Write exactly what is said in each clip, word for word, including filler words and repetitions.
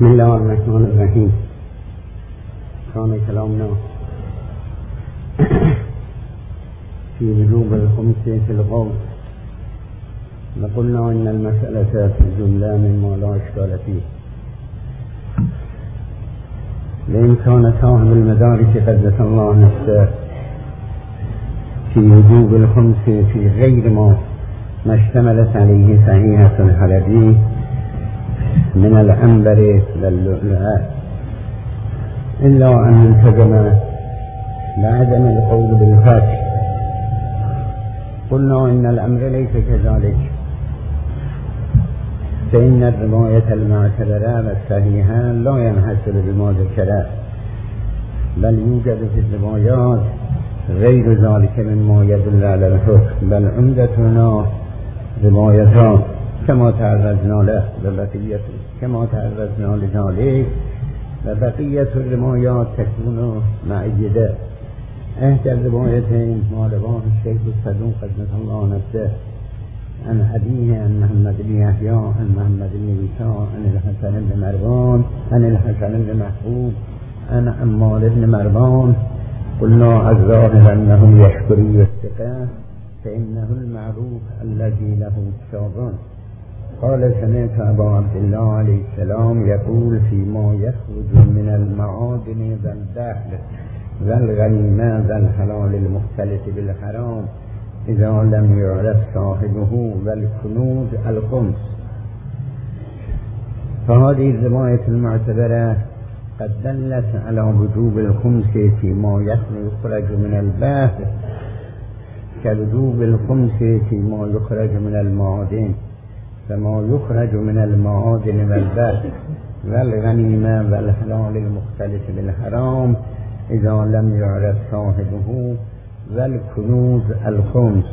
بسم الله الرحمن الرحیم. كان كلامنا في وجوب الخمس في القول، وقلنا إن المسألة في الجملة مما لا إشكال فيه، لأن كان صاحب المدارك قدس الله نفسه في وجوب الخمس في غير ما ما اشتملت عليه صحيحة الحلبي من العنبر واللؤلؤ، إلا أن التزم لعدم القول بالفتح. قلنا إن الأمر ليس كذلك، فإن الرواية المعتبرة والصحيحة لا ينحصر بما ذكره، بل يوجد في الروايات غير ذلك مما يدل على الحكم، بل عمدتنا روايتان كما تعرضنا له وبقية كما تعرضنا لذلك، وبقية الروايات تكون مؤيدة. إحدى الروايتين ما رواه الشيخ الصدوق قدس الله نفسه عن أبيه عن محمد بن يحيى عن محمد بن عيسى عن الحسن بن مروان عن الحسن بن محبوب عن عمار بن مروان. قلنا الظاهر أنه يشكري الثقة، فإنه المعروف الذي له شاذان. قال سمعت أبا عبد الله عليه السلام يقول فيما يخرج من المعادن والدخل والغنيمة والحلال المختلط بالحرام إذا لم يعرف صاحبه والكنوز الخمس. فهذه الرواية المعتبرة قد دلت على وجوب الخمس فيما يخرج من البحث، كوجوب الخمس فيما يخرج من المعادن، فما يخرج من المعادن والبحث والغنيمة والحلال المختلط بالحرام إذا لم يعرف صاحبه والكنوز الخمس.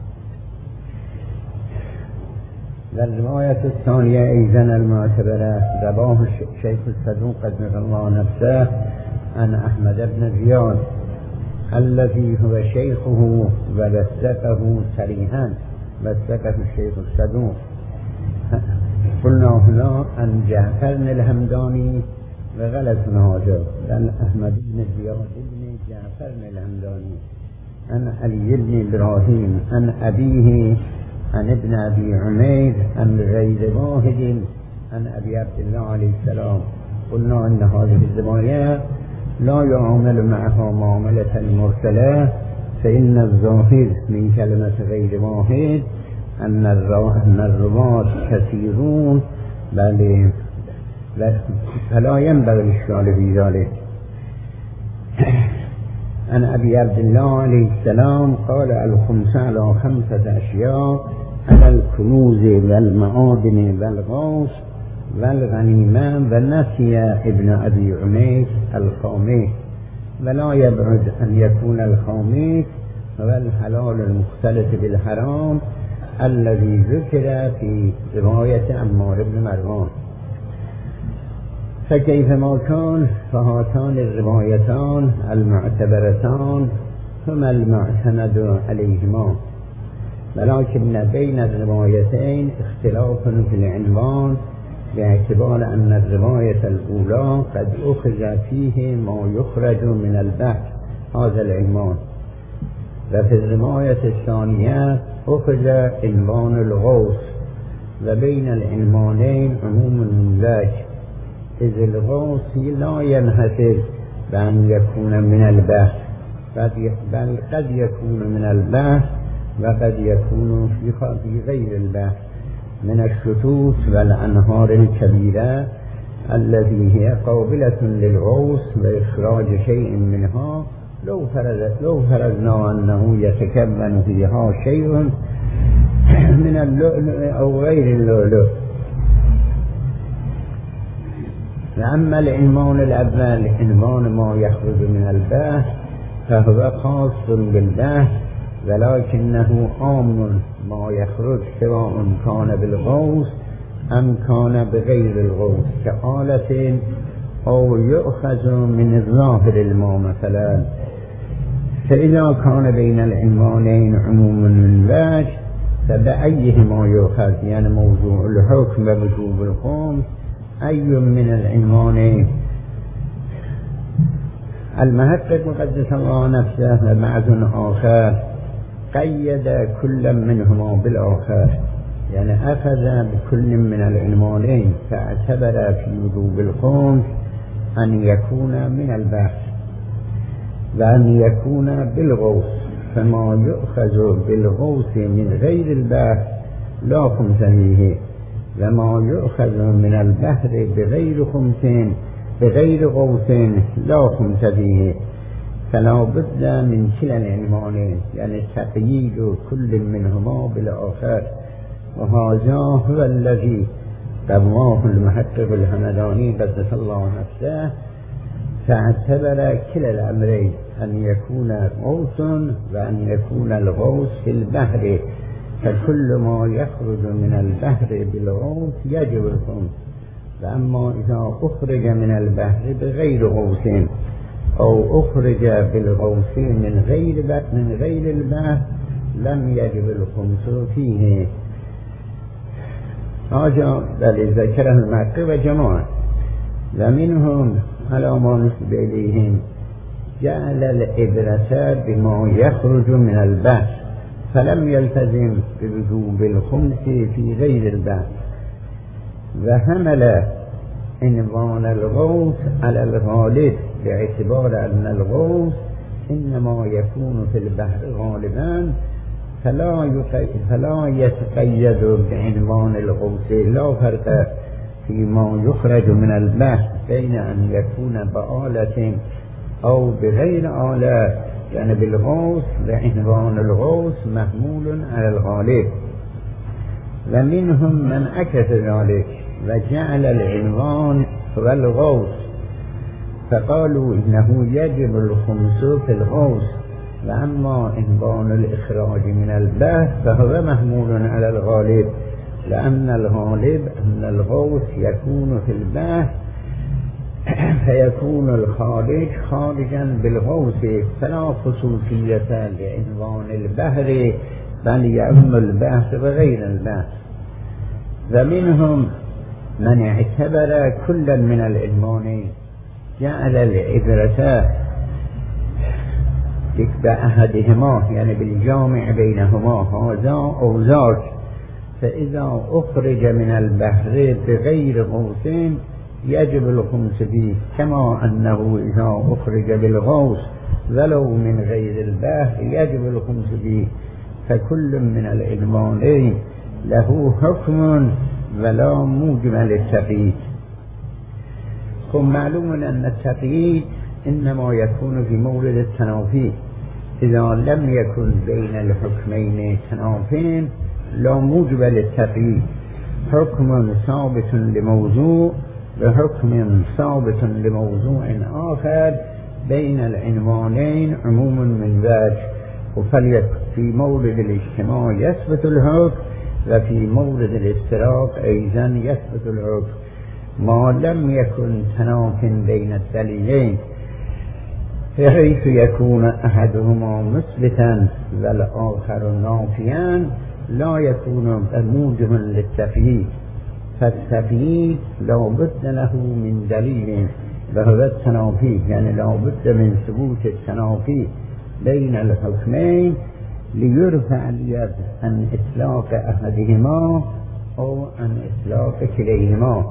والرواية الثانية أيضا المعتبرة رواه الشيخ الصدوق قدس الله نفسه عن أحمد بن زياد الذي هو شيخه ووثقه صريحا، وثقه الشيخ الصدوق. قلنا هنا عن جعفر الهمداني وغلط هذا، عن أحمد بن زياد بن جعفر الهمداني عن علي بن إبراهيم عن أبيه عن ابن أبي عمير عن غير واحد عن أبي عبد الله عليه السلام. قلنا أن هذه الرواية لا يعامل معها معاملة المرسلة، فإن الظاهر من كلمة غير واحد أن الرواة كثيرون، بل فلا ينبغي الإشكال في ذلك. عن أبي عبد الله عليه السلام قال الخمس على خمسة أشياء: على الكنوز والمعادن والغوث والغنيمة، ونسي ابن أبي عمير الخامس، ولا يبعد أن يكون الخامس والحلال المختلط بالحرام الذي ذكر في رواية عمار بن مروان. فكيفما كان فهاتان الروايتان المعتبرتان هما المعتمد عليهما، ولكن بين الروايتين اختلاف في العنوان، باعتبار أن الرواية الأولى قد أخذ فيه ما يخرج من البحث هذا العنوان، وفي الرواية الثانية أخذ عنوان الغوث، وبين العنوانين عموم من ذاك، إذ الغوث لا ينحصر بأن يكون من البحث، بل قد يكون من البحث وقد يكون في غير البحث من الشطوط والأنهار الكبيرة التي هي قابلة للغوث وإخراج شيء منها، لو فرضت لو فرضنا أنه يتكون فيها شيء من اللؤلؤ أو غير اللؤلؤ. أما العنوان الأول عنوان ما يخرج من البحث فهو خاص بالبحث، ولكنه عام ما يخرج سواء كان بالغوث أم كان بغير الغوث، كآلة أو يؤخذ من الظاهر الماء مثلا. فإذا كان بين العنوانين عموم من وجه فبأيهما يؤخذ، يعني موضوع الحكم ووجوب الخمس أي من العنوانين. المحقق قدس الله نفسه ومعز آخر قيد كل منهما بالآخر، يعني أخذ بكل من العنوانين فاعتبر في وجوب الخمس أن يكون من البحث وأن يكون بالغوث، فما يؤخذ بالغوث من غير البحث لا خمس فيه، وما يؤخذ من البحر بغير خمس بغير غوث لا خمس فيه، فلا بد من كلا العنوانين، يعني تقييد كل منهما بالآخر. وهذا هو الذي قواه المحقق الهمداني قدس الله نفسه، فاعتبر كلا الأمرين أن يكون غوث وأن يكون الغوث في البحر، فكل ما يخرج من البحر بالغوث يجب الخمس، وأما إذا أخرج من البحر بغير غوث أو أخرج بالغوث من غير من غير البحر لم يجب الخمس فيه. هذا الذي ذكره المحقق وجماعة، ومنهم على ما نسب إليهم جعل العبرة بما يخرج من البحر، فلم يلتزم بوجوب الخمس في غير البحر، وحمل عنوان الغوث على الغالب باعتبار أن الغوث إنما يكون في البحر غالبا، فلا فلا يتقيد بعنوان الغوث، لا فرق فيما يخرج من البحر بين أن يكون بآلة أو بغير آلة، يعني بالغوث بعنوان الغوث محمول على الغالب. ومنهم من عكس ذلك وجعل العنوان هو الغوث، فقالوا إنه يجب الخمس في الغوث، وأما عنوان الإخراج من البحر فهو محمول على الغالب، لأن الغالب أن الغوث يكون في البحر فيكون الخارج خارجا بالغوث، فلا خصوصية لعنوان البحر بل يعم البحر وغير البحر. ومنهم من اعتبر كلا من العنوانين، جعل العبرة بأحدهما يعني بالجامع بينهما هذا أو ذاك، فإذا أخرج من البحر بغير غوث يجب الخمس فيه، كما أنه إذا أخرج بالغوث ولو من غير البحر يجب الخمس فيه، فكل من العنوانين له حكم ولا موجب للتقييد. ثم معلوم أن التقييد إنما يكون في مورد التنافي، إذا لم يكن بين الحكمين تنافين لا موجب للتقييد، حكم ثابت لموضوع وحكم ثابت لموضوع آخر بين العنوانين عموم من ذلك، وفليكن في مورد الاجتماع يثبت الحكم وفي مورد الافتراق أيضا يثبت الحكم ما لم يكن تناف بين الدليلين، بحيث يكون أحدهما مثبتا والآخر نافيا لا يكون موجبا للتقييد، فالتقييد لا بد له من دليل وهو التنافي، يعني لا بد من ثبوت التنافي بين الحكمين ليرفع اليد عن إطلاق أحدهما أو عن إطلاق كليهما.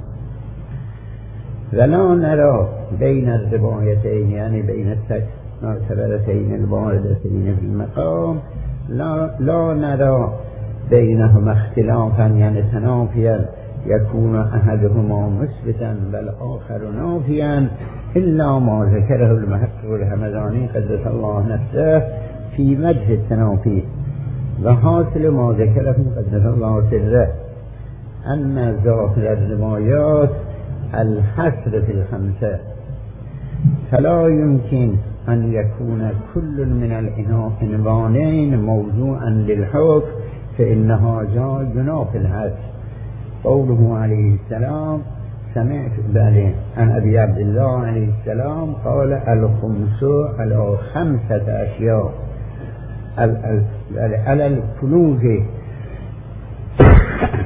ولا نرى بين الروايتين يعني بين المعتبرتين الواردتين في المقام لا, لا نرى بينهما اختلافا يعني تنافيا يكون أحدهما مثبتا والآخر نافيا، إلا ما ذكره المحقق الهمداني قدس الله نفسه في مجه التنافي. وحاصل ما ذكره قدس الله سره أن ظاهر الروايات الحصر في الخمسة، فلا يمكن أن يكون كل من العنوانين موضوعا للحكم، فإن هذا ينافي الحصر. قوله عليه السلام سمعت بالي عن أبي عبد الله عليه السلام قال الخمس على خمسة أشياء، على الكنوز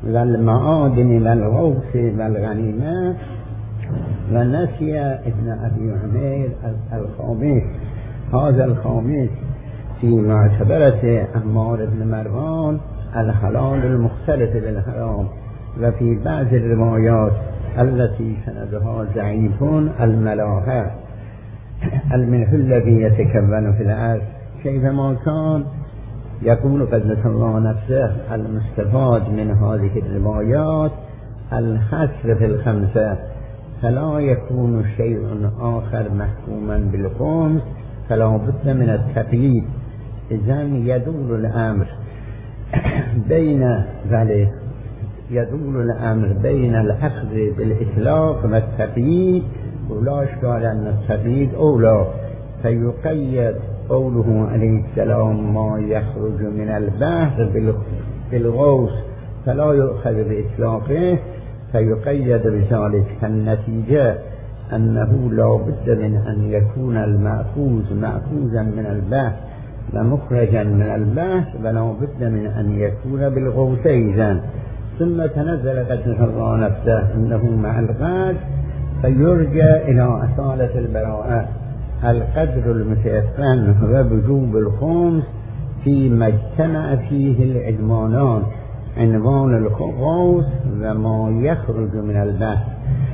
و المعادن و الغوث و الغنیمه. و نسی ابن ابی عمیر الخامس هذا الخامس في معتبرة عمار بن مروان الحلال المختلط بالحرام، و في بعض الروايات التي سندها ضعيف الملاحة الملح الذي يتكون في الأرض. كيفما كان يقول قدس الله نفسه المستفاد من هذه الروايات الحصر في الخمسة، فلا يكون شيء آخر محكوما بالخمس فلا بد من التقييد. إذن يدور الأمر بين ذلك يدور الأمر بين الأخذ بالإطلاق والتقييد، ولا إشكال أن التقييد أولى، فيقيد قوله عليه السلام ما يخرج من البحر بالغوث فلا يؤخذ بإطلاقه فيقيد بذلك. فالنتيجة أنه لا بد من أن يكون المأخوذ مأخوذا من البحر ومخرجا من البحر، ولا بد من أن يكون بالغوث أيضا. ثم تنزل قدس الله نفسه أنه مع الغاز فيرجع إلى أصالة البراءة القدر المتيقن ووجوب الخمس فيما اجتمع فيه العلمانان عنوان الغوث وما يخرج من البحر.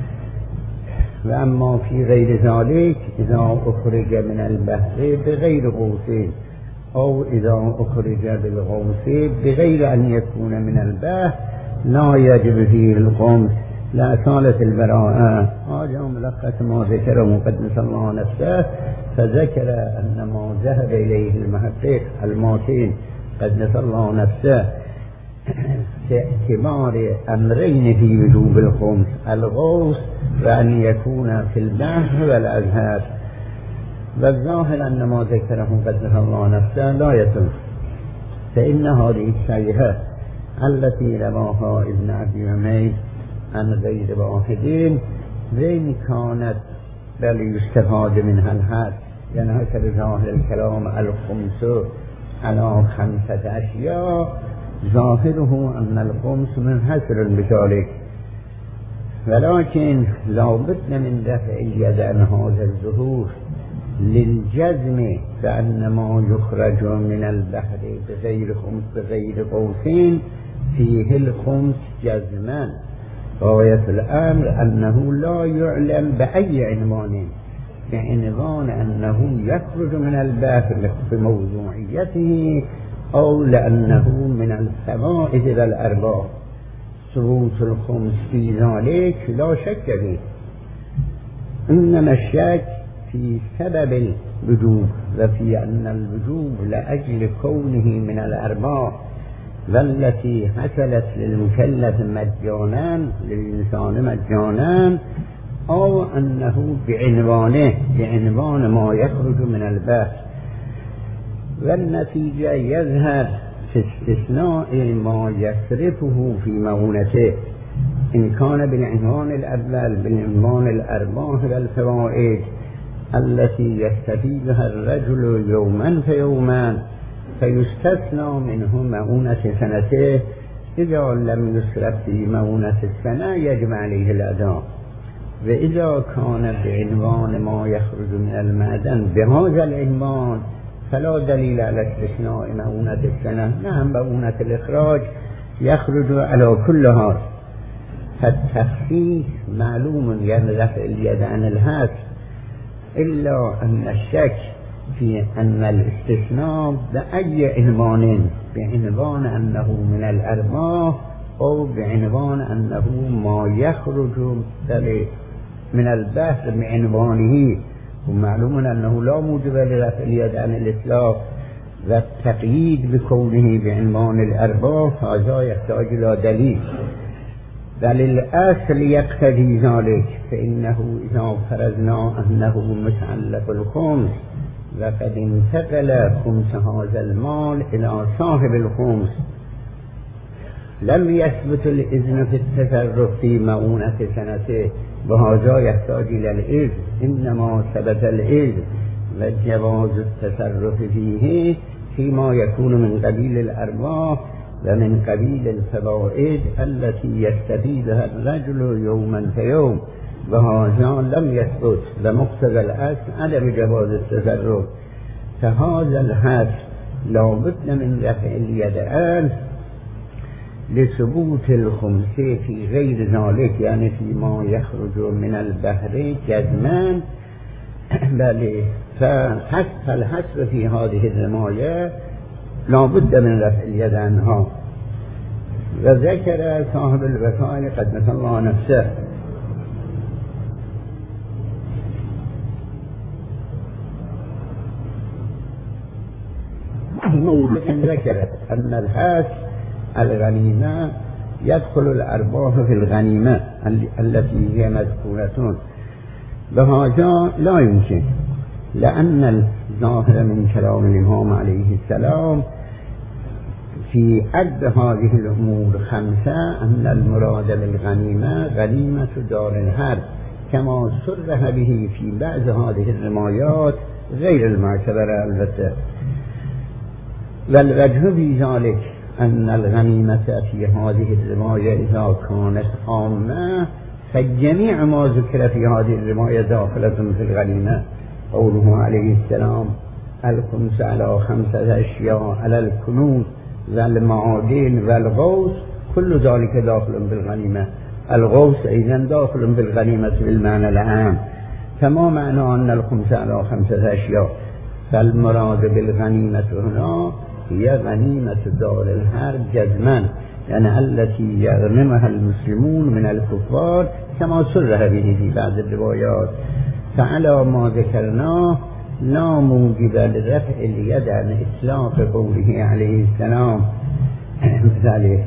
وأما في غير ذلك إذا أخرج من البحر بغير غوث أو إذا أخرج بالغوث بغير أن يكون من البحر لا يجب فيه الخمس لأصالة البراءة. هذا ملخص ما ذكره مقدس الله نفسه، فذكر أن ما ذهب إليه المحقق الماتين قدس الله نفسه في اعتبار أمرين في وجوب الخمس الغوث وأن يكون في البحر والأزهار. والظاهر أن ما ذكره قدس الله نفسه لا يتم، فإن هذه الشيئة التي رواها ابن أبي عمير عن غير واحدين وإن كانت بل يستفاد منها الحد، يعني حسب ظاهر الكلام الخمس على خمسة أشياء ظاهره أن الخمس منحصر بذلك، ولكن لا بد من دفع اليد عن هذا الظهور للجزم بأن ما يخرج من البحر بغير خمس بغير قوسين فيه الخمس جزما. غاية الأمر أنه لا يعلم بأي عنوان، بعنوان أنه يخرج من البحر بموضوعيته أو لأنه من الفوائد والأرباح. ثبوت الخمس في ذلك لا شك فيه، إنما الشك في سبب الوجوب وفي أن الوجوب لأجل كونه من الأرباح والتي حصلت للمكلف مجانا للإنسان مجانا، أو أنه بعنوانه بعنوان ما يخرج من البحر. والنتيجة يظهر في استثناء ما يصرفه في مؤونته، إن كان بالعنوان الأول بالعنوان الأرباح والفوائد التي يستفيدها الرجل يوما فيوما فيستثنى منه مؤونة سنته. إذا لم يصرف في مؤونة السنة يجب عليه الأداء. وإذا كان بعنوان ما يخرج من المعدن بهذا العنوان فلا دليل على استثناء مؤونة السنة. نعم مؤونة الإخراج يخرج على كل هذا، فالتخصيص معلوم يعني رفع اليد عن الحصر، إلا أن الشك في أن الاستثناء بأي عنوان، بعنوان أنه من الأرباح أو بعنوان أنه ما يخرج من البحر بعنوانه، ومعلوم أنه لا موجب لرفع اليد عن الإطلاق. والتقييد بكونه بعنوان الأرباح هذا يحتاج إلى دليل، بل الأصل يقتضي ذلك، فإنه إذا فرضنا أنه متعلق الخمس وقد انتقل خمس هذا المال إلى صاحب الخمس لم يثبت الإذن في التصرف في مؤونة سنته، وهذا يحتاج إلى الإذن. إنما ثبت الإذن وجواز التصرف فيه فيما يكون من قبيل الأرباح و من قبیل الفوائد التي يستفيدها الرجل يوما فيوم و هذا لم يثبت لمقتضى الاصل عدم جواز التصرف فهذا الحد لابد من رفع اليدين لثبوت الخمسه في غير ذلك يعني فيما يخرج من البحر جزما بله فحسب الحسب في هذه الرماية لابد من رفع اليد عنها. وذكر صاحب الوفاء قدس الله نفسه ذكر أن الحاس الغنيمة يدخل الأرباح في الغنيمة التي هي مذكورة بهذا لا يمكن لأن الظاهر من كلام الإمام عليه السلام في عد هذه الأمور خمسة أن المراد بالغنيمة غنيمة دار الحرب كما صرح به في بعض هذه الرمايات غير المعتبرة البتة. والوجه في ذلك أن الغنيمة في هذه الرماية إذا كانت عامة فجميع ما ذكر في هذه الرماية داخلة في الغنيمة. قوله عليه السلام الخمس على خمسة أشياء على الكنوز والمعادن والغوث كل ذلك داخل بالغنيمة. الغوث أيضا داخل بالغنيمة بالمعنى العام. فما معنى أن الخمس على خمسة أشياء؟ فالمراد بالغنيمة هنا هي غنيمة دار الحرب جزما يعني التي يغنمها المسلمون من الكفار كما صرح به في بعض الروايات. فعلى ما ذكرناه لا موجب لرفع اليد عن إطلاق قوله عليه السلام ذلك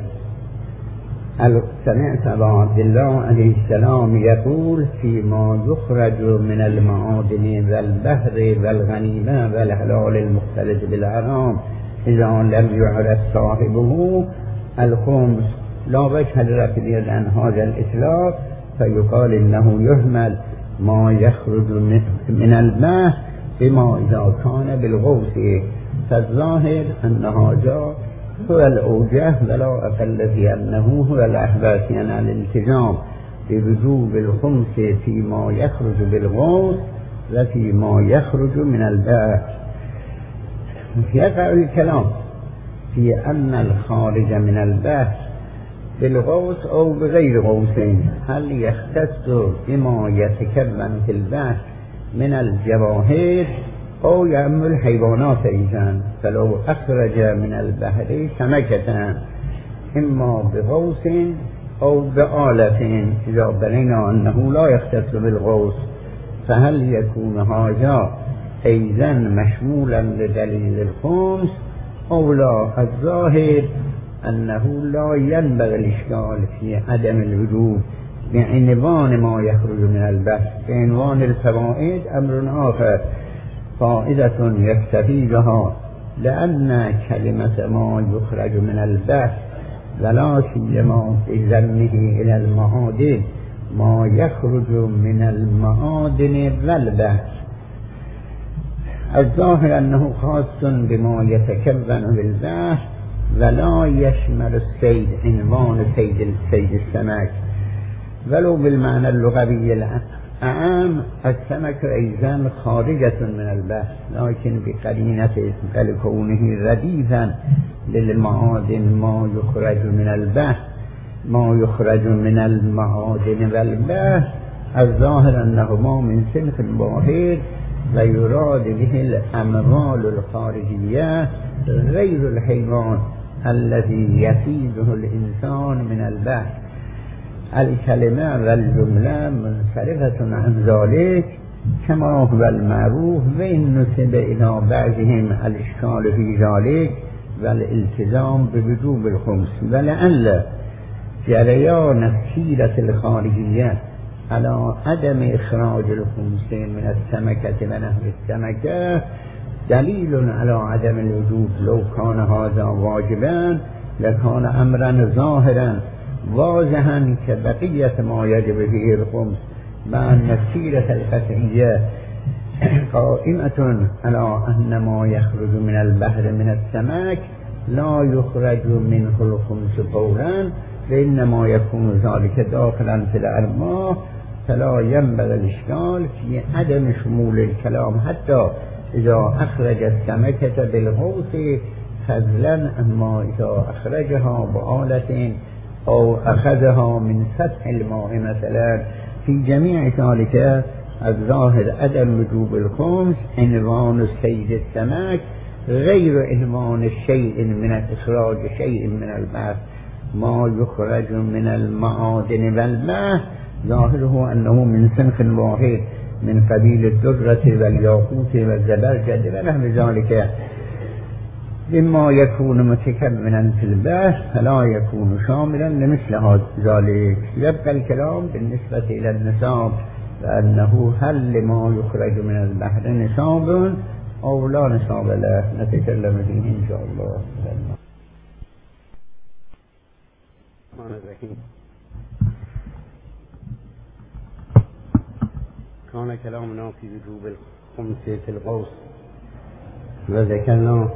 سمعت أبا عبد الله عليه السلام يقول فيما يخرج من المعادن والبحر والغنيمة والحلال المختلط بالحرام إذا لم يعرف صاحبه الخمس لا وجه لرفع اليد عن هذا الإطلاق فيقال إنه يهمل ما يخرج من الماء بما إذا كان بالغوث. فالظاهر أن هذا هو الأوجه ولا أقل في أنه هو الأحباس يعني الالتزام بوجوب الخمس فيما يخرج بالغوث وفيما يخرج من البحر. يقع الكلام في أن الخارج من البحر بالغوث أو بغير غوث هل يختص بما يتكون في البحر من الجواهر أو يعم الحيوانات أيضا. فلو أخرج من البحر سمكة إما بغوث أو بآلة إذا بنينا أنه لا يختص بالغوث فهل يكون هذا أيضا مشمولا لدليل الخمس أو لا؟ الظاهر أنه لا ينبغي الإشكال في عدم الوجوب بعنوان ما يخرج من البحر. بعنوان الفوائد أمر آخر فائدة يستفيدها لأن كلمة ما يخرج من البحر ولا سيما في ذمه إلى المعادن ما يخرج من المعادن والبحر الظاهر أنه خاص بما يتكون بالبحر ولا يشمل السيد عنوان سيد السيد السمك ولو بالمعنى اللغوي العام السمك أيضا خارجة من البحر لكن بقرينة كونه رديفا للمعادن ما يخرج من البحر ما يخرج من المعادن والبحر الظاهر أنهما من صنف واحد ويراد به الأموال الخارجية غير الحيوان الذي يفيده الإنسان من البحر. الكلمة والجملة منصرفة عن ذلك كما هو المعروف وإن نسب إلى بعضهم الإشكال في ذلك والالتزام بوجوب الخمس ولعل جريان السيرة الخارجية على عدم إخراج الخمس من السمكة ونحو السمكة دليل على عدم الوجوب. لو كان هذا واجبا لكان أمرا ظاهرا واضحا كبقية ما يجب فيه الخمس مع أن السيرة القطعية قائمة على أن ما يخرج من البحر من السمك لا یخرج منه الخمس فورا و انما یکون ذلك داخلا فی الارواح فلا ينبغي الاشکال فی عدم شمول الکلام حتی اذا اخرج السمكة بالغوث فضلا اما اذا اخرجها بآلة او اخذها من سطح الماء مثلا في جميع ذلك الظاهر عدم وجوب الخمس عنوان سید السمك غیر عنوان شيء من اخراج شيء من البحر ما يخرج من المعادن والماء ظاهره انه من صنف واحد من قبیل الدرة والياقوت والزبرجد ونحو ذلك مما يكون متكملا في البحر فلا يكون شاملا لمثل ذلك. يبقى الكلام بالنسبة إلى النصاب فأنه هل لما يخرج من البحر نصاب أو لا نصاب له نتكلم فيه إن شاء الله. كان كلامنا في وجوب الخمس في الغوث وذكرنا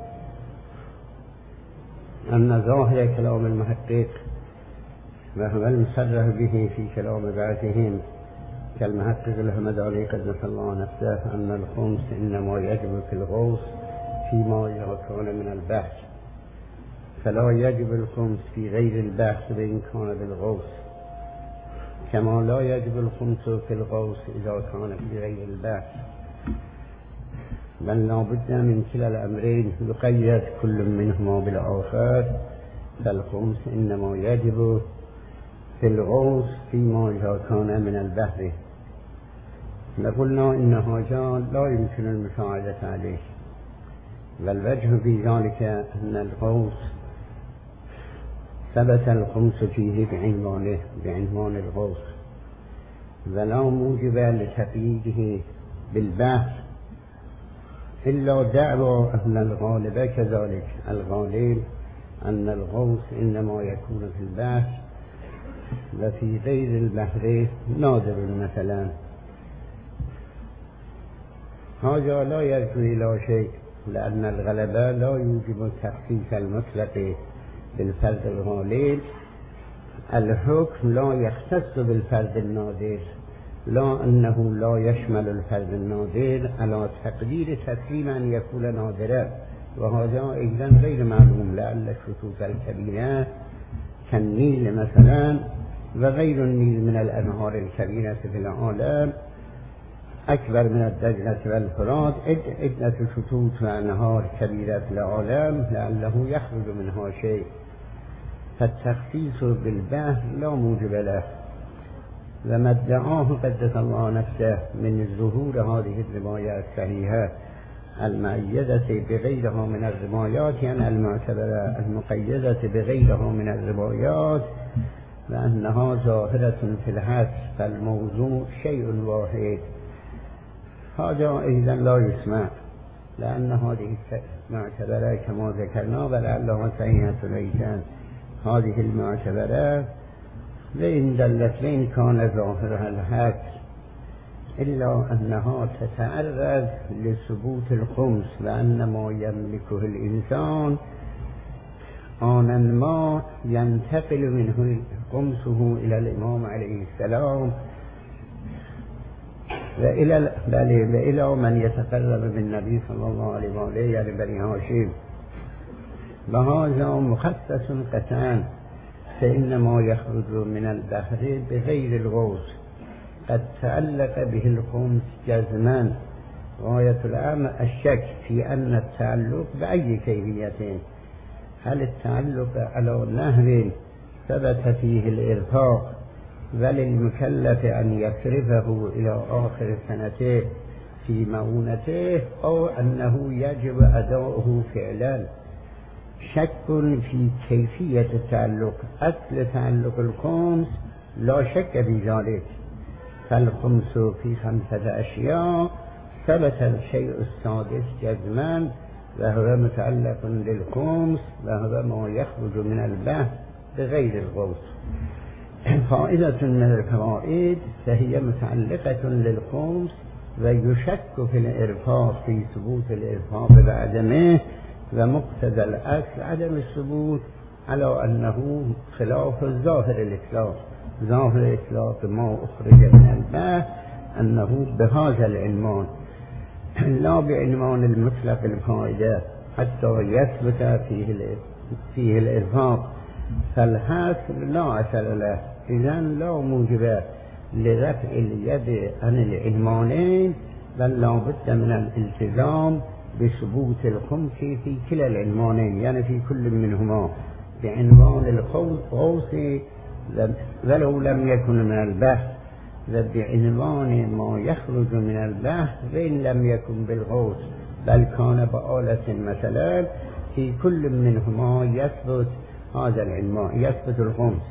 أن ظاهر كلام المحقق وهو المصرح به في كلام بعضهم كالمحقق الهمداني قدس الله نفسه أن الخمس إنما يجب في الغوث فيما إذا كان من البحث فلا يجب الخمس في غير البحث وإن كان بالغوث كما لا يجب الخمس في الغوث إذا كان في غير البحث بل لابد من كلا الأمرين يقيد كل منهما بالآخر فالخمس إنما يجب في الغوث فيما إذا كان من البحر. وقلنا إن هذا لا يمكن المساعدة عليه والوجه في ذلك أن الغوث ثبت الخمس فيه بعنوانه بعنوان الغوث ولا موجب لتقييده بالبحث إلا دعوى أن الغالب كذلك. الغالب أن الغوث إنما يكون في البحث وفي غير البحر نادر مثلا. هذا لا يرجو إلى شيء لأن الغلبة لا يوجب التخصيص المطلق بالفرد الغالب. الحكم لا يختص بالفرد النادر لا أنه لا يشمل الفرد النادر على تقدير تسليم أن يكون نادرا وهذا أيضا غير معلوم لأن الشطوط الكبيرة كالنيل مثلا وغير النيل من الأنهار الكبيرة في العالم أكبر من الدجلة والفرات عدة شطوط وأنهار كبيرة في العالم لعله يخرج منها شيء فالتخصيص بالبحر لا موجب له. وما ادعاه قدس الله نفسه من ظهور هذه الرواية الصحيحة المؤيدة بغيرها من الروايات يعني المعتبرة المقيدة بغيرها من الروايات وأنها ظاهرة في الحدس فالموضوع شيء واحد هذا أيضا لا يسمع لأن هذه المعتبرة كما ذكرنا ولعلها صحيحة أيضا هذه المعتبرة وإن دلت وإن كان ظاهرها الحدس إلا أنها تتعرض لثبوت الخمس لأن ما يملكه الإنسان آنا ما ينتقل منه خمسه إلى الإمام عليه السلام وإلى وإلى من يتقرب بالنبي صلى الله عليه وآله يعني بني هاشم وهذا مخصص قطعا فإنما يخرج من البحر بغير الغوث قد تعلق به الخمس جزما. غاية الأمر الشك في أن التعلق بأي كيفية هل التعلق على نهر ثبت فيه الإرفاق وللمكلف أن يصرفه إلى آخر سنته في مؤونته أو أنه يجب أداؤه فعلا. شك في كيفية التعلق أصل تعلق الخمس لا شك في ذلك فالخمس في خمسة أشياء ثبت الشيء السادس جزما وهو متعلق للخمس وهو ما يخرج من البحث بغير الغوث. فائدة من الفوائد فهي متعلقة للخمس ويشك في الإرفاق في ثبوت الإرفاق بعدمه و مقتضى الاصل عدم الثبوت على انه خلاف ظاهر الاسلام. ظاهر الاسلام ما اخرج من البحث انه بهذا العنوان لا بعنوان المطلق الفائدة حتى يثبت فيه فيه الإرهاق، فالحصر لا أثر له، إذن لا موجب لرفع اليد عن العنوانين، بل لا بد من الالتزام بثبوت الخمس في كلا العنوانين، يعني في كل منهما بعنوان الغوث ولو لم يكن من البحث، وبعنوان ما يخرج من البحث وإن لم يكن بالغوث بل كان بآلة مثلا، في كل منهما يثبت هذا العنوان، يثبت الخمس.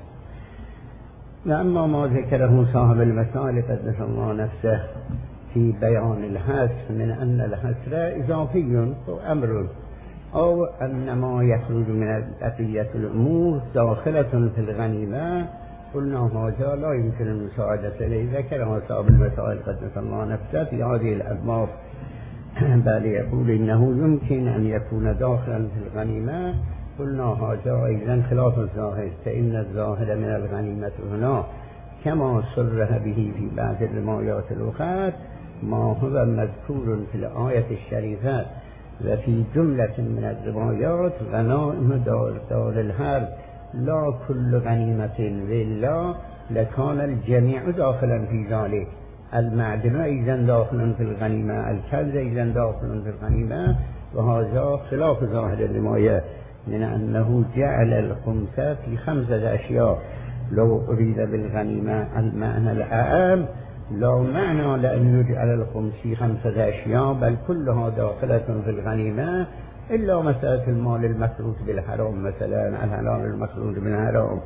وأما ما ذكره صاحب المسائل قدس الله نفسه في بيان الحصر من أن الحصر إضافي أو أمر، أو أن ما يخرج من بقية الأمور داخلة في الغنيمة، قلنا هذا لا يمكن المساعدة إليه. ذكرها صاحب المسائل قدس الله نفسه في هذه الأبواب، بل يقول إنه يمكن أن يكون داخلا في الغنيمة، قلنا هذا أيضا خلاف الظاهر، فإن الظاهر من الغنيمة هنا كما صرح به في بعض الروايات الأخرى ما هو مذكور في الآية الشريفة، وفي جملة من الروايات غنائم دار, دار الحرب لا كل غنيمة وإلا لكان الجميع داخلا في ذلك. المعدن أيضا داخلا في الغنيمة، الكنز أيضا داخلا في الغنيمة، وهذا خلاف ظاهر الرواية من أنه جعل الخمسة في خمسة أشياء. لو أريد بالغنيمة المعنى العام لا معنى لأن يجعل الخمس في خمسة أشياء، بل كلها داخلة في الغنيمة إلا مسألة المال المخروج بالحرام، مثلا الحلال المخروج بالحرام.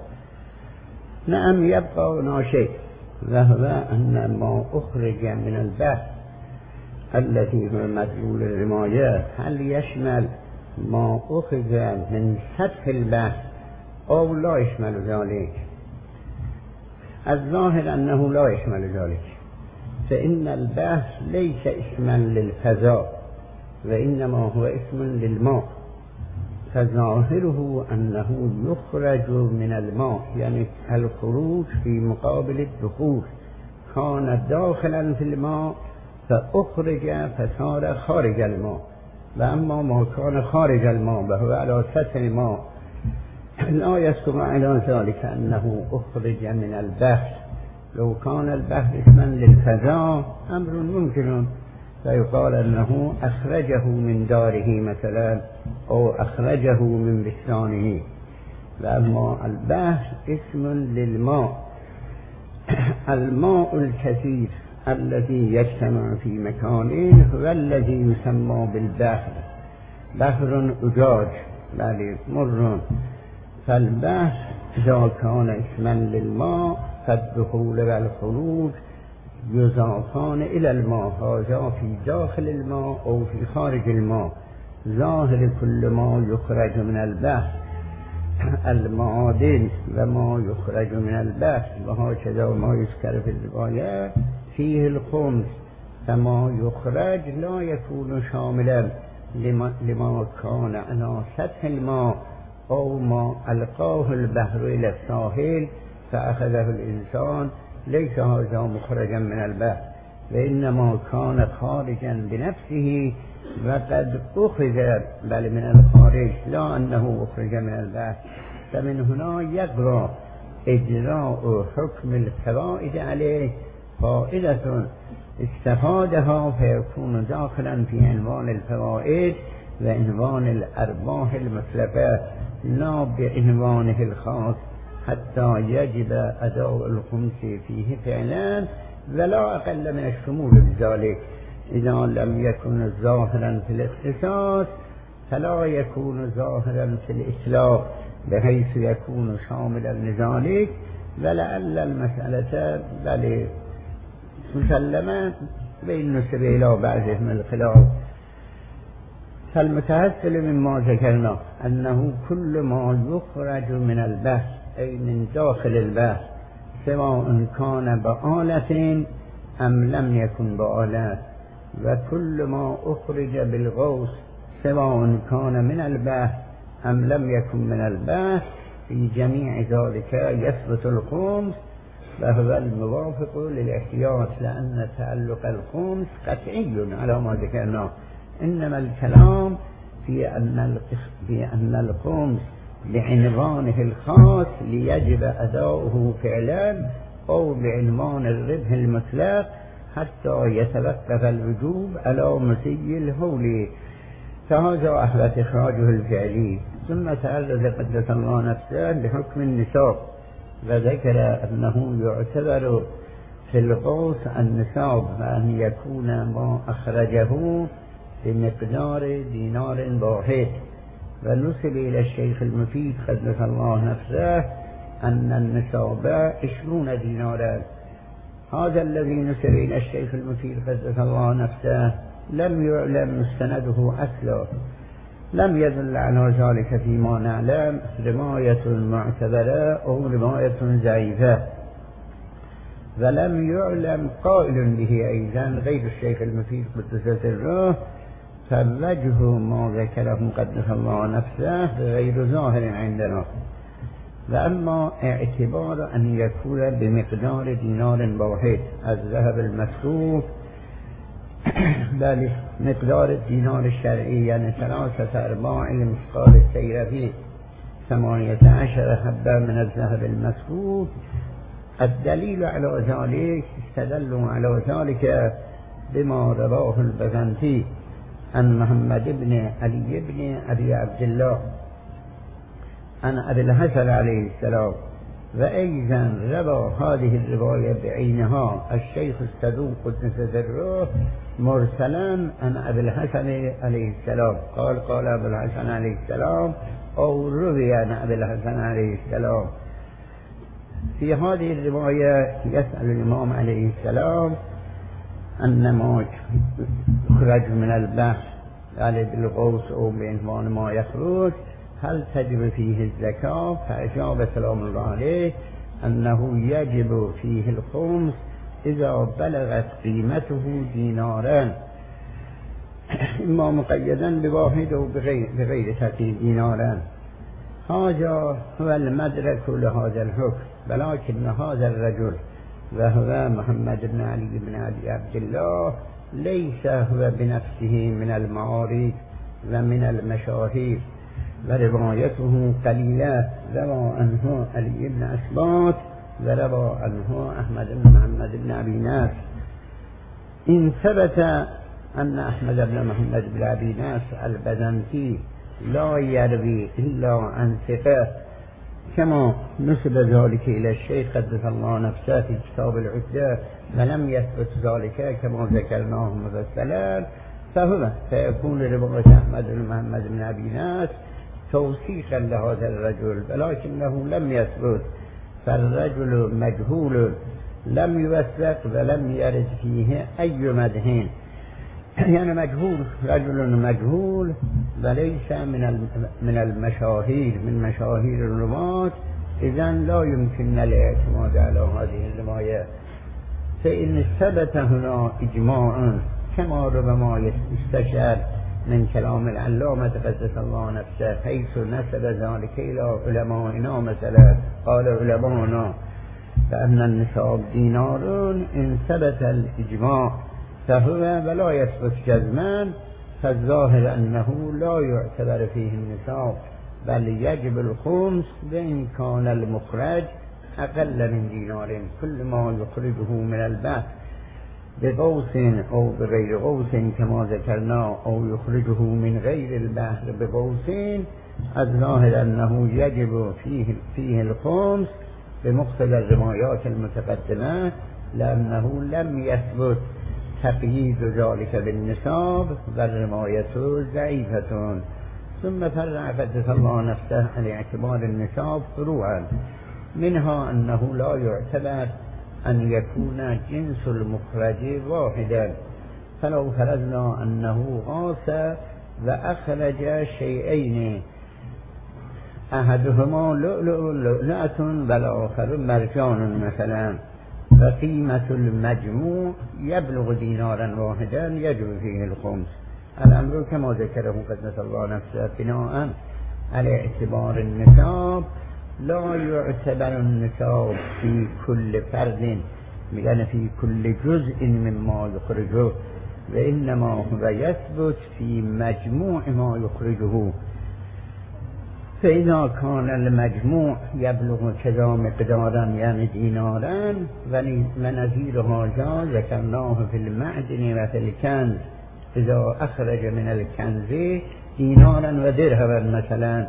نعم يبقى هنا شيء، وهو أن ما أخرج من البحث الذي هو مدلول الرماية هل يشمل ما أخرج من سطح البحث أو لا يشمل ذلك؟ الظاهر أنه لا يشمل ذلك، فإن البحث ليس اسما للفضاء وإنما هو اسم للماء، فظاهره أنه يخرج من الماء، يعني الخروج في مقابل الدخول، كان داخلا في الماء فأخرج فصار خارج الماء. وأما ما كان خارج الماء وهو على سطح الماء لا يسكن على ذلك أنه أخرج من البحث. لو كان البحث اسما للفضاء أمر ممكن، فيقال أنه أخرجه من داره مثلا أو أخرجه من بستانه. وأما البحث اسم للماء، الماء الكثير الذي يجتمع في مكان هو الذي يسمى بالبحر، بحر أجاج بل مر. فالبحر إذا كان اسما للماء فالدخول والخروج يضافان إلى الماء، هذا في داخل الماء أو في خارج الماء. ظاهر كل ما يخرج من البحر المعادن وما يخرج من البحر، وهكذا ما يذكر في الروايات فيه الخمس، فما يخرج لا يكون شاملا لما, لما كان على سطح الماء أو ما ألقاه البحر إلى الساحل فأخذه الإنسان، ليس هذا مخرجا من البحر، وإنما كان خارجا بنفسه وقد أخذ بل من الخارج، لا أنه أخرج من البحر. فمن هنا يقرأ إجراء حكم الفوائد عليه فائدة استفادها فيكون داخلا في عنوان الفوائد وعنوان الأرباح المسلفة، لا بعنوانه الخاص، حتى يجب أداء الخمس فيه فعلا ولا أقل من الشمول بذلك. إذا لم يكن ظاهرا في الاختصاص فلا يكون ظاهرا في الإطلاق بحيث يكون شاملا لذلك، ولعل المسألة بل مسلمة بين نسب إلى بعضهم الخلاف. فالمتحصل مما ذكرنا أنه كل ما يخرج من البحث أي من داخل البحث سواء كان بآلة أم لم يكن بآلة، وكل ما أخرج بالغوث سواء كان من البحث أم لم يكن من البحث في جميع ذلك يثبت الخمس، وهو الموافق للاحتياط، لأن تعلق الخمس قطعي على ما ذكرنا. إنما الكلام في أن في أن الخمس بعنوانه الخاص ليجب أداؤه فعلا أو بعنوان الربح المطلق حتى يتوقف الوجوب على مسي الهول، فهذا أحوت إخراجه الفعلي. ثم تعرض قدس الله نفسه لحكم النصاب، وذكر أنه يعتبر في القوس النصاب وأن يكون ما أخرجه بمقدار دينار واحد. ونسب إلى الشيخ المفيد قدس الله نفسه أن النصاب عشرون دينارا. هذا الذي نسب إلى الشيخ المفيد قدس الله نفسه لم يعلم مستنده أصلا، لم يدل على ذلك فيما نعلم رواية معتبرة أو رواية ضعيفة، ولم يعلم قائل به أيضا غير الشيخ المفيد قدس سره، فوجه ما ذكره قدس الله نفسه غير ظاهر عندنا. وأما اعتبار أن يكون بمقدار دينار واحد الذهب المسروق، بل مقدار الدينار الشرعي يعني ثلاثة أرباع المثقال السيرفي ثمانية عشر حبة من الذهب المسروق. الدليل على ذلك استدلوا على ذلك بما رواه البزنطي عن محمد بن علي بن أبي عبد الله عن أبي الحسن عليه السلام، وأيضا روى هذه الرواية بعينها الشيخ الصدوق قدس سره مرسلا عن أبي الحسن عليه السلام، قال قال أبو الحسن عليه السلام أو روي عن أبي الحسن عليه السلام. في هذه الرواية يسأل الإمام عليه السلام أن ما يخرج من البحث يعني بالغوث أو بعنوان ما يخرج هل تجب فيه الزكاة؟ فأجاب سلام الله عليه أنه يجب فيه الخمس إذا بلغت قيمته ديناران، إما مقيدا بواحد أو بغير, بغير تقييد ديناران. هذا هو المدرك لهذا الحكم، ولكن هذا الرجل وهو محمد بن علي بن أبي عبد الله ليس هو بنفسه من المعارف ومن المشاهير، وروايته قليلة. روى عنه علي بن أسباط وروى عنه أحمد بن محمد بن أبي ناس. إن ثبت أن أحمد بن محمد بن أبي ناس البزنطي لا يروي إلا عن ثقة كما نسب ذلك إلى الشيخ قدس الله نفسه في كتاب العدة، ولم يثبت ذلك كما ذكرناه مفصلا، فهو سيكون رواية أحمد بن محمد بن أبي ناس توثيقا لهذا الرجل، ولكنه لم يثبت، فالرجل مجهول لم يوثق ولم يرد فيه أي مدح، يعني مجهول، رجل مجهول وليس من من المشاهير من مشاهير الرواة، إذن لا يمكن الاعتماد على هذه الرواية. فإن ثبت هنا إجماع كما ربما يستشعر من كلام العلامة قدس الله نفسه حيث نسب ذلك إلى علمائنا، مثلا قال علمائنا فأن النصاب دينار إن ثبت الإجماع فهو ولا يثبت جزما، فالظاهر أنه لا يعتبر فيه النصاب بل يجب الخمس وإن كان المخرج أقل من دينار. كل ما يخرجه من البحث بغوث أو بغير غوث كما ذكرنا أو يخرجه من غير البحر بغوث، الظاهر أنه يجب فيه, فيه الخمس بمقتضى الروايات المتقدمة، لأنه لم يثبت تقييد ذلك بالنصاب والرواية ضعيفة. ثم فرع قدس الله نفسه عن اعتبار النصاب فروعا، منها أنه لا يعتبر أن يكون جنس المخرج واحدا، فلو فرضنا أنه غاص وأخرج شيئين أحدهما لؤلؤ لؤلؤة والآخر مرجان مثلا، فقيمة المجموع يبلغ دينارا واحدا يجب فيه الخمس. الامر كما ذكره قدس الله نفسه بناء على اعتبار النصاب لا يعتبر النصاب في كل فرد، يعني في كل جزء مما يخرجه، وإنما هو يثبت في مجموع ما يخرجه. فإذا كان المجموع يبلغ كذا مقدارا يعني دينارا ونظيرها جاء ذكرناه في المعدن وفي الكنز، إذا أخرج من الكنز دينارا ودرهما مثلا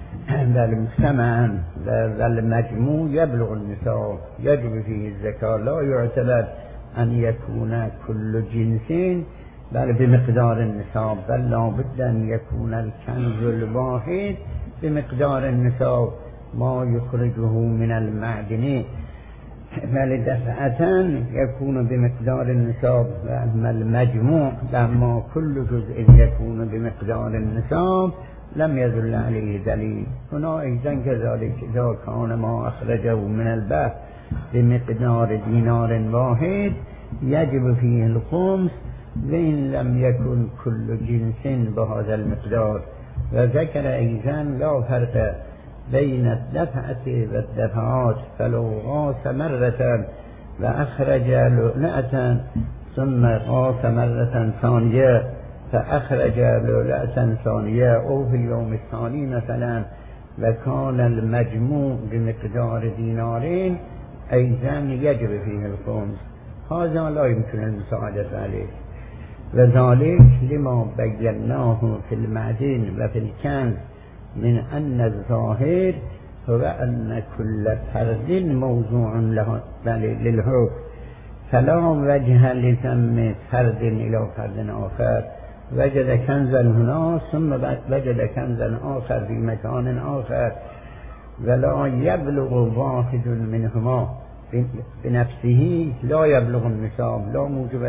والمجتمع والمجموع يبلغ النصاب يجب فيه الزكاة، لا يعتبر أن يكون كل جنس بل بمقدار النصاب، بل لا بد أن يكون الكنز الواحد بمقدار النصاب ما يخرجه من المعدن، بل دفعة يكون بمقدار النصاب، وأما المجموع لما كل جزء يكون بمقدار النصاب لم يدل عليه دليل. هنا أيضا كذلك إذا كان ما أخرجه من البحر بمقدار دينار واحد يجب فيه الخمس وإن لم يكن كل جنس بهذا المقدار. وذكر أيضا لا فرق بين الدفعة والدفعات، فلو غاص مرة وأخرج لؤلؤة ثم غاص مرة ثانية فأخرج لؤلؤة ثانية أو في اليوم الثاني مثلا وكان المجموع بمقدار دينارين أيضا يجب فيه الخمس، هذا لا يمكن المساعدة عليه. وذلك لما بيناه في المعدن وفي الكنز من أن الظاهر هو أن كل فرد موضوع له للحكم، فلا وجه لذم فرد إلى فرد آخر. وجد كنزا هنا ثم وجد كنزا آخر في مكان آخر ولا يبلغ واحد منهما بنفسه لا يبلغ النصاب لا موجب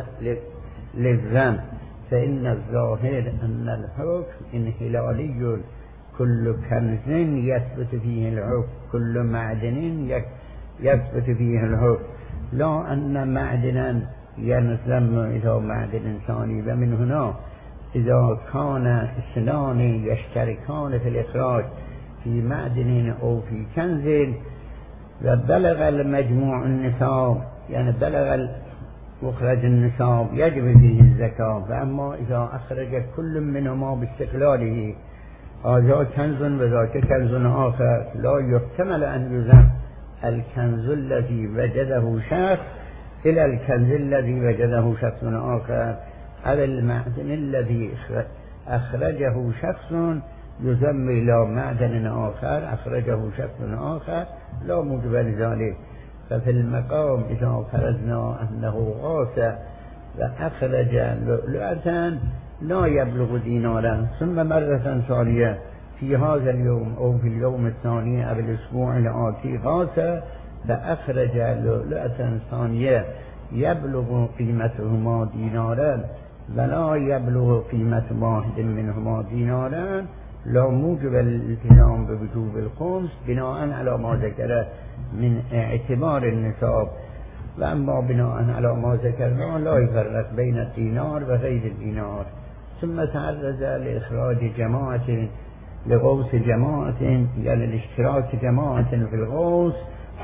للذم، فإن الظاهر أن الحكم انحلالي، كل كنز يثبت فيه الحكم، كل معدن يثبت فيه الحكم، لا أن معدنا ينضم إلى معدن ثاني. ومن هنا إذا كان اثنان يشتركان في الإخراج في معدن أو في كنز وبلغ المجموع النصاب يعني بلغ مخرج النصاب يجب فيه الزكاة. فأما إذا أخرج كل منهما باستقلاله هذا كنز وذاك كنز آخر لا يحتمل أن يزم الكنز الذي وجده شخص إلى الكنز الذي وجده شخص آخر، على المعدن الذي أخرجه شخص يزم إلى معدن آخر أخرجه شخص آخر لا موجب لذلك. ففي المقام إذا فرضنا أنه غاص وأخرج لؤلؤة لا يبلغ دينارا ثم مرة ثانية في هذا اليوم أو في اليوم الثاني أو الأسبوع الآتي غاص فأخرج لؤلؤة ثانية يبلغ قيمتهما دينارا ولا يبلغ قيمة واحد منهما دينارا لا موجب الالتزام بوجوب الخمس بناء على ما ذكره من اعتبار النصاب. وأما بناء على ما ذكرنا لا يفرق بين الدينار وغير الدينار. ثم تعرض لإخراج جماعة لغوث جماعة يعني الاشتراك جماعة في الغوث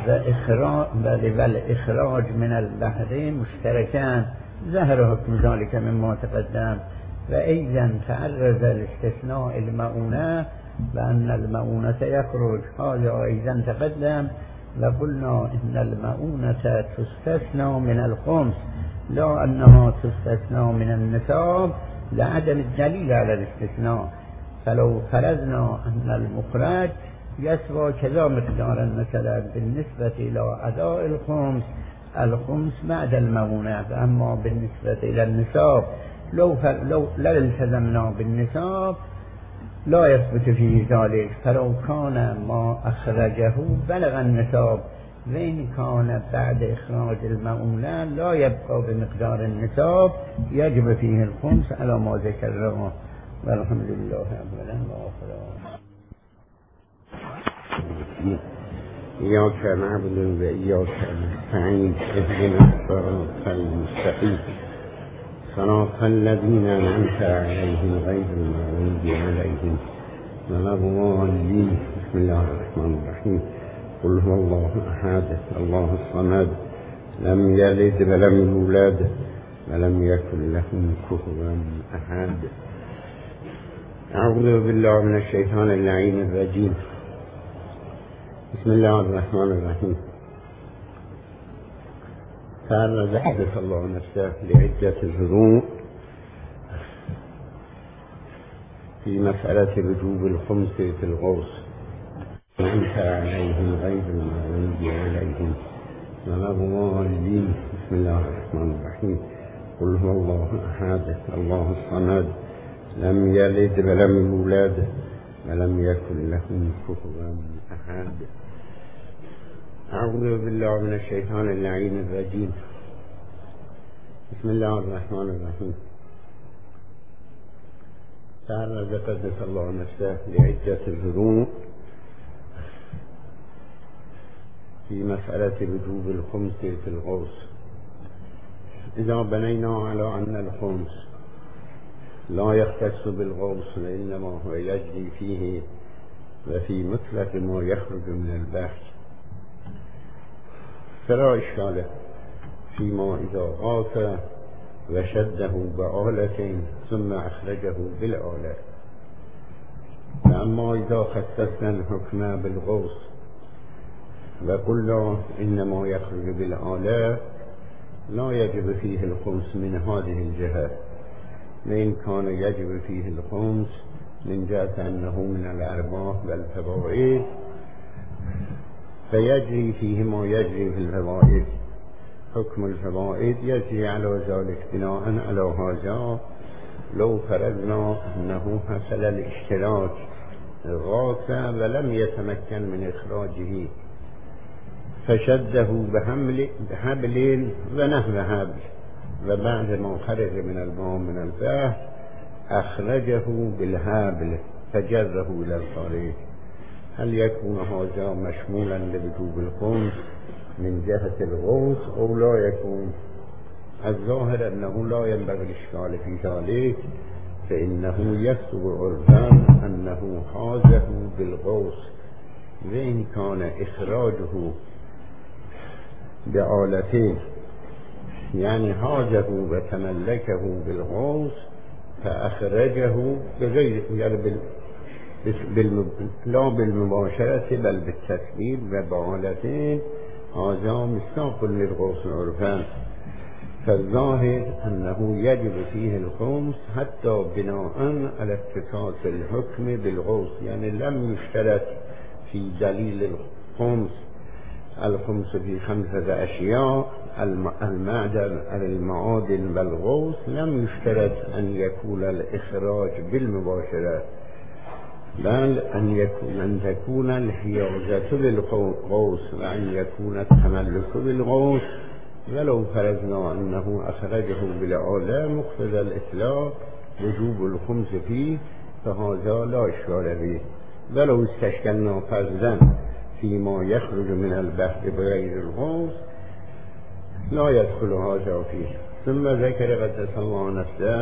والإخراج من البحر مشتركان ظهر حكم ذلك مما تقدم. وأيضا تعرض لاستثناء المؤونة بأن المؤونة يخرج، هذا أيضا تقدم وقلنا إن المؤونة تستثنى من الخمس لا أنها تستثنى من النصاب لعدم الدليل على الاستثناء. فلو فرضنا أن المخرج يسوى كذا مقدارا مثلا بالنسبة إلى أداء الخمس الخمس بعد المؤونة، أما بالنسبة إلى النصاب لو لو لا التزمنا بالنصاب لا يثبت فيه ذلك. فلو كان ما أخرجه بلغ النصاب وإن كان بعد إخراج المؤونة لا يبقى بمقدار النصاب يجب فيه الخمس على ما ذكرنا. والحمد لله رب العالمين. إياك نعبد وإياك نستعين اهدنا الصراط المستقيم صراط الذين أنعمت عليهم غير المغضوب عليهم ولا الضالين. بسم الله الرحمن الرحيم. قل هو الله أحد الله الصمد لم يلد ولم يولد ولم يكن له كفوا أحد. أعوذ بالله من الشيطان اللعين الرجيم. بسم الله الرحمن الرحيم. تعرض حدث الله نفسه لعدة ظروف في مسألة وجوب الخمس في الغوث أنت عليهم غير المغضوب عليهم ولا الضالين. بسم الله الرحمن الرحيم. قل هو الله أحد الله الصمد لم يلد ولم يولد ولم يكن له كفوا أحد. أعوذ بالله من الشيطان اللعين الرجيم. بسم الله الرحمن الرحيم. تعرض قدس الله نفسه لعدة ظروف في مسألة وجوب الخمس في الغوث. إذا بنينا على أن الخمس لا يختص بالغوث وإنما هو يجري فيه وفي مطلق ما يخرج من البحث فلا إشكال فيما إذا غاث وشده بآلة ثم أخرجه بالآلة. فأما إذا خصصنا الحكم بالغوث وقلنا إنما يخرج بالآلة لا يجب فيه الخمس من هذه الجهة، وإن كان يجب فيه الخمس من جهة أنه من الأرباح والفوائد فيجري فيه ما يجري في الفوائد. حكم الفوائد يجري على ذلك بناء على هذا. لو فرضنا أنه حصل الاشتراك غاث ولم يتمكن من إخراجه فشده بحمل بحبل ونحو حبل وبعد ما خرج من الماء من البحر أخرجه بالحبل فجره إلى الخارج. هل يكون هذا مشمولا لوجوب الخمس من جهة الغوث أو لا يكون؟ الظاهر أنه لا ينبغي الإشكال في ذلك، فإنه يكتب عرفا أنه حازه بالغوث، وإن كان إخراجه بآلتين يعني حازه وتملكه بالغوث فأخرجه بغير يعني بال بالم... لا بالمباشرة بل بالتسبيل وبآلتين، هذا مصداق للغوث عرفا. فالظاهر أنه يجب فيه الخمس حتى بناء على اختصاص الحكم بالغوث، يعني لم يشترط في دليل الخمس الخمس في خمسة أشياء: المعدن المعادن والغوث. لم يشترط أن يكون الإخراج بالمباشرة بل أن يكون أن تكون الحيازة بالغوث وأن يكون التملك بالغوث. ولو فرضنا أنه أخرجه بالآلة مقتضى الإطلاق وجوب الخمس فيه فهذا لا إشكال به. ولو استشكلنا فرضا فيما يخرج من البحر بغير الغوث لا يدخل هذا فيه. ثم ذكر قدس الله نفسه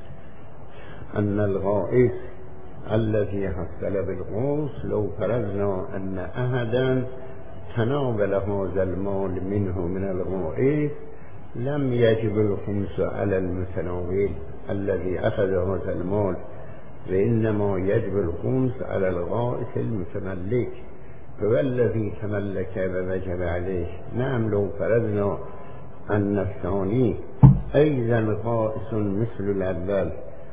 أن الغائث الذي حصل بالغوث لو فرضنا أن أحدا تناول هذا المال منه من الغائث لم يجب الخمس على المتناول الذي أخذ هذا المال، وإنما يجب الخمس على الغائث المتملك هو الذي تملك ووجب عليه. نعم لو فرضنا أن الثاني أيضا غائث مثل الأول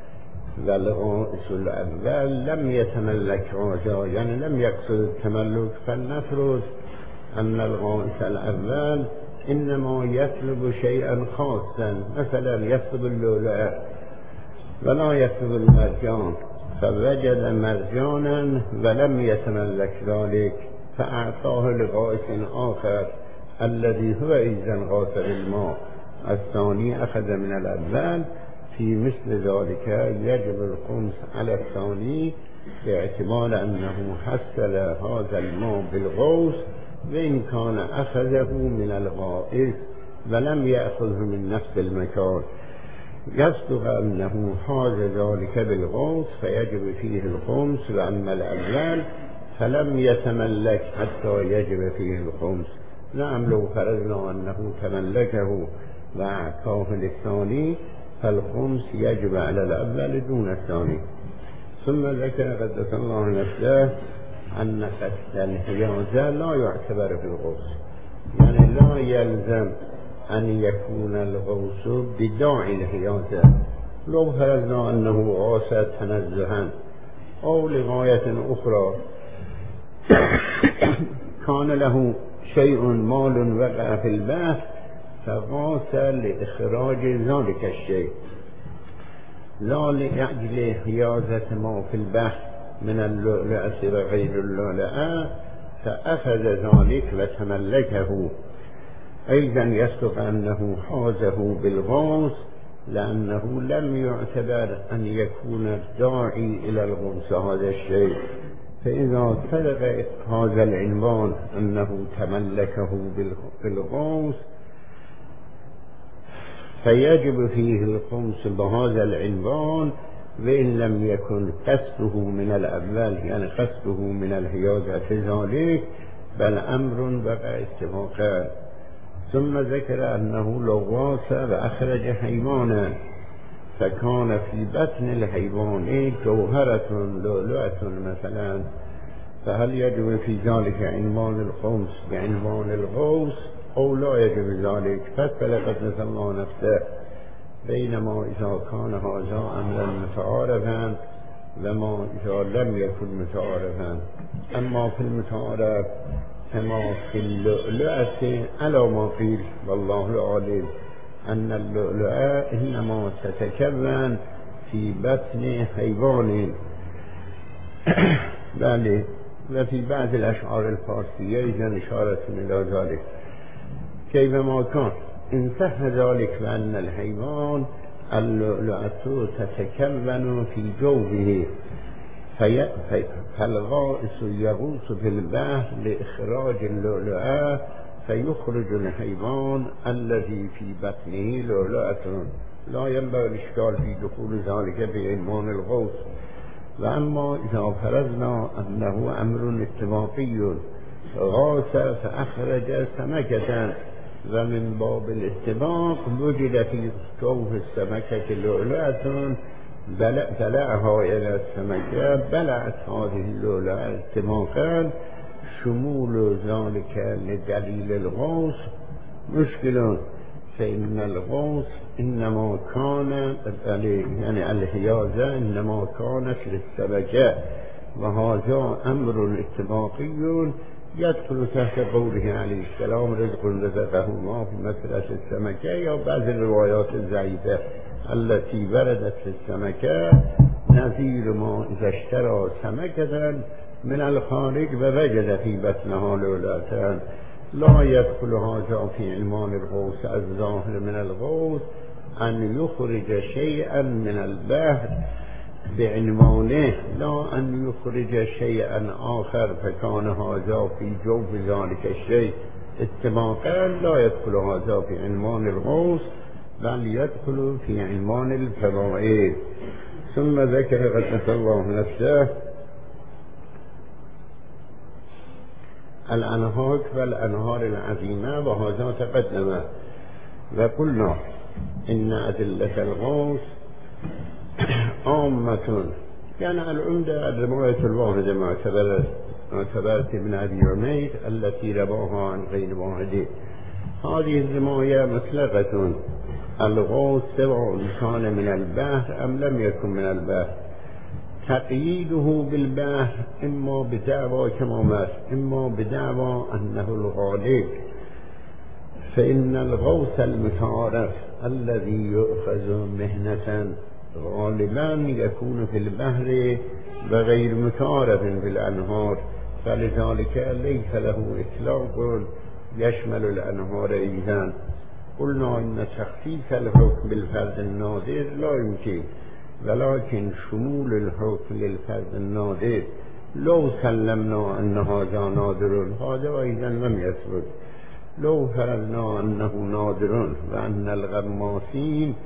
والغائث الأول لم يتملك هذا يعني لم يقصد التملك، فلنفرض أن الغائث الأول إنما يطلب شيئا خاصا، مثلا يطلب اللؤلؤ ولا يطلب المرجان، فوجد مرجانا ولم يتملك ذلك فأعطاه لغائث آخر الذي هو أيضا غاث بالماء. الثاني أخذ من الأول. في مثل ذلك يجب الخمس على الثاني باعتبار أنه حصل هذا الماء بالغوث، وإن كان أخذه من الغائث ولم يأخذه من نفس المكان. يصدق أنه حاز ذلك بالغوث فيجب فيه الخمس، وأما الأول فلم يتملك حتى يجب فيه الخمس. نعم لو فرضنا أنه تملكه وأعطاه للثاني فالخمس يجب على الأول دون الثاني. ثم ذكر قدس الله نفسه أن قصد الحيازة لا يعتبر في الغوث، يعني لا يلزم أن يكون الغوث بداعي الحيازة. لو فرضنا أنه غاث تنزها أو لغاية أخرى كان له شيء مال وقع في البحر فغاث لإخراج ذلك الشيء لا لأجل حيازة ما في البحر من اللؤلؤة وغير اللؤلؤة فأخذ ذلك وتملكه. أيضا يصدق أنه حازه بالغوث لأنه لم يعتبر أن يكون الداعي إلى الغوث هذا الشيء، فإذا صدق هذا العنوان أنه تملكه بالغوث فيجب فيه الخمس بهذا العنوان، وإن لم يكن قصده من الأول يعني قصده من الحيازة ذلك بل أمر بقى اتفاقا. ثم ذكر أنه لو غاث وأخرج حيوانا فكان في بطن الحيوان جوهرة لؤلؤة مثلا فهل يجب في ذلك عنوان الخمس بعنوان الغوث أو لا يجب ذلك؟ فاتلقت مثل الله نفسه بينما إذا كان هذا أمرا متعارفا وما إذا لم يكن متعارفا. أما في المتعارف كما في اللؤلؤة على ما قيل والله العالم أن اللؤلؤة إنما تتكون في بطن حيوان بله، وفي بعض الأشعار الفارسية إذن إشارة إلى ذلك. كيفما كان إن صح ذلك بأن الحيوان اللؤلؤة تتكون في جوفه فالغائص يغوص في البحر لإخراج اللؤلؤة فيخرج الحيوان الذي في بطنه لؤلؤة، لا ينبغي الإشكال في دخول ذلك بعنوان الغوص. وأما إذا فرضنا أنه أمر اتفاقي غاص فأخرج سمكة ومن باب الاتفاق وجد في جوف السمكة لؤلؤة بلعها إلى السمكة بلعت هذه اللؤلؤة اتفاقا شمول ذلك لدليل الغوص مشكل، فإن الغوص إنما كان يعني الحيازة إنما كانت للسمكة وهذا أمر اتفاقي يدخل تحت قوله عليه السلام رزق رزقه الله في مسألة السمكة يا بعض الروايات الضعيفة التي وردت في السمكة نظير ما إذا اشترى سمكة من الخارج ووجد في بطنها لؤلؤة لا يدخل هذا في عنوان الغوث. الظاهر من الغوث أن يخرج شيئا من البحر بعنوانه لا أن يخرج شيئا آخر فكان هذا في جوف ذلك الشيء اتفاقا لا يدخل هذا في عنوان الغوث بل يدخل في عنوان الفضائل. ثم ذكر قدس الله نفسه الأنهار والأنهار العظيمة وهذا تقدم وقلنا إن أدلة الغوث عامة يعني العمدة الرواية الواحدة معتبرت ابن أبي عمير التي رواها عن غير واحد. هذه الرواية مطلقة الغوث سواء كان من البحر أم لم يكن من البحر، تقييده بالبحر إما بدعوى كما مات إما بدعوى أنه الغالب، فإن الغوث المتعارف الذي يؤخذ مهنة غالبا يكون في البحر وغير متعارف في الأنهار، فلذلك ليس له إطلاق يشمل الأنهار أيضا. قلنا إن تخصيص الحكم بالفرد النادر لا يمكن، ولكن شمول الحكم للفرد النادر لو سلمنا أن هذا نادر هذا أيضا لم يثبت. لو فرضنا أنه نادر وأن الغماسين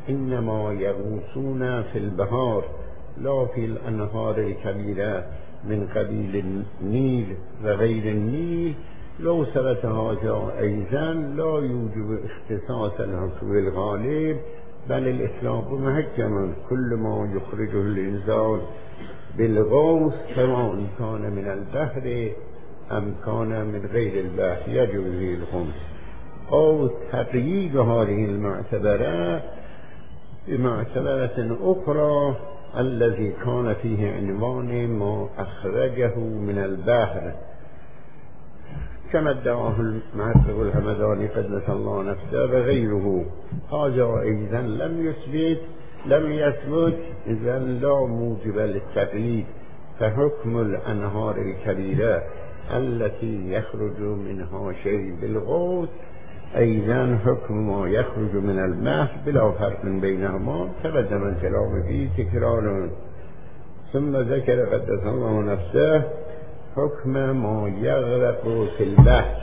إنما يغوصون في البحار لا في الأنهار الكبيرة من قبيل النيل وغير النيل. لو ثبت هذا أيضا لا يوجب اختصاص الحكم الغالب، بل الإطلاق محكم. كل ما يخرجه الإنسان بالغوص سواء كان من البحر أم كان من غير البحر يجوز الخمس. أو تقييد هذه المعتبرة بمعتبرة أخرى الذي كان فيه عنوان ما أخرجه من البحر، كما ادعاه المحقق الهمداني قدس الله نفسه وغيره. هذا أيضا لم يثبت لم يثبت إذا لا موجب للتقليد، فحكم الأنهار الكبيرة التي يخرج منها شيء بالغوث أيضا حكم ما يخرج من البحر بلا فرق بينهما، تقدم الكلام فيه تكرارا. ثم ذكر قدس الله نفسه حكم ما يغرق في البحر.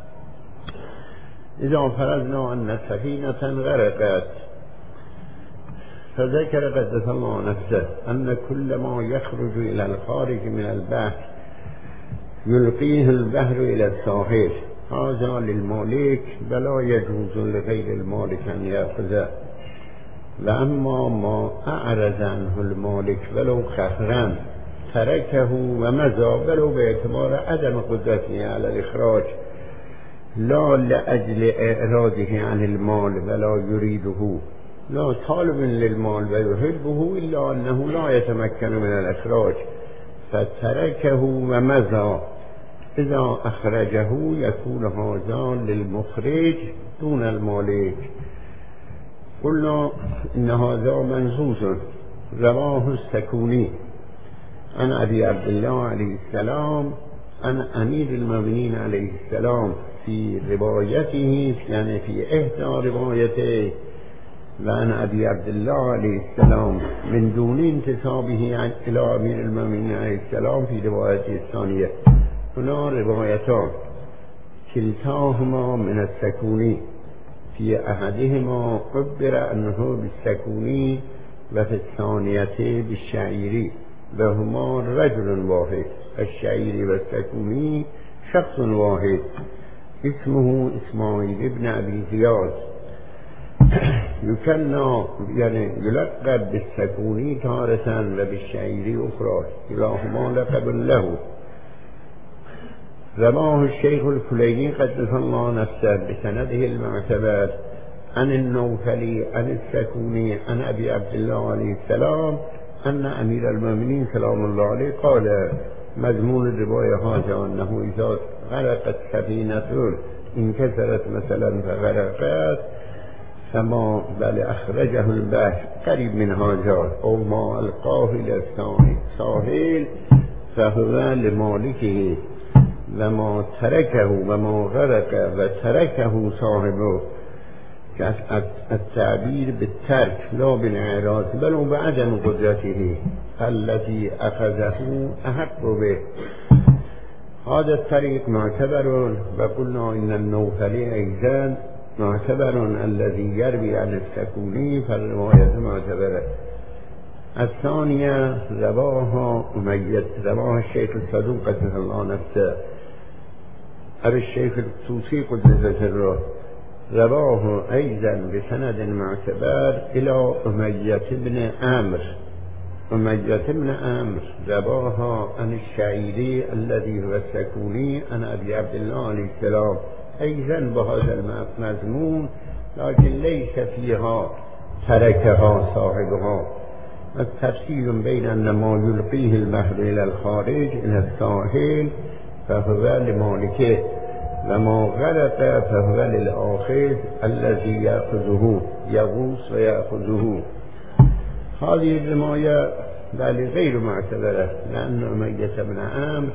إذا فرضنا أن السفينة غرقت، فذكر قدس الله نفسه أن كل ما يخرج إلى الخارج من البحر يلقيه البحر إلى الساحل، هذا للمالك ولا يجوز لغير المالك أن يأخذه. وأما ما أعرض عنه المالك ولو قهرا تركه ومضى ولو باعتبار عدم قدرته على الإخراج، لا لأجل إعراضه عن المال ولا يريده، لا طالب للمال ويحبه إلا أنه لا يتمكن من الإخراج، فتركه ومضى. إذا أخرجه يكون هذا للمخرج دون المالك. قلنا إن هذا منصوص رواه السكوني عن أبي عبد الله عليه السلام عن أمير المؤمنين عليه السلام في روايته، يعني في إحدى روايته، وعن أبي عبد الله عليه السلام من دون انتسابه إلى أمير المؤمنين عليه السلام في روايته الثانية. هنا روايتان كلتاهما من السكوني، في أحدهما عبر أنه بالسكوني وفي الثانية بالشعيري، وهما رجل واحد. الشعيري والسكوني شخص واحد اسمه إسماعيل بن أبي زياد، يكنى يعني يلقب بالسكوني تارة وبالشعيري أخرى، كلاهما لقب له. رواه الشيخ الكليني قدس الله نفسه بسنده المعتبر عن النوفلي عن السكوني عن أبي عبد الله عليه السلام أن أمير المؤمنين سلام الله عليه قال: مضمون الرواية هذا أنه إذا غرقت سفينة انكسرت مثلا فغرقت فما بل أخرجه البحر قريب من هذا أو ما ألقاه إلى الساحل فهو لمالكه، وما تركه وما غرق وتركه صاحبه، التعبير بالترك لا بالإعراض بل بعدم قدرته التي أخذه أحق به. هذا الطريق معتبر، وقلنا إن النوفلي أيضا معتبر الذي يروي عن السكوني، فالرواية معتبرة. الثانية رواها أمية رواها الشيخ الصدوق قدس الله نفسه أبي الشيخ الطوسي قدس سره، رواه أيضا بسند معتبر إلى أمية بن عمرو. أمية بن عمرو رواها عن الشعيري الذي هو السكوني عن أبي عبد الله عليه السلام أيضا بهذا المضمون، لكن ليس فيها تركها صاحبها. التفصيل بين أن ما يلقيه البحر إلى الخارج إلى الساحل فهو لمالكه، وما غرق فهو للآخذ الذي يأخذه، يغوص ويأخذه. هذه الرواية بل غير معتبرة، لأن أمية بن عمرو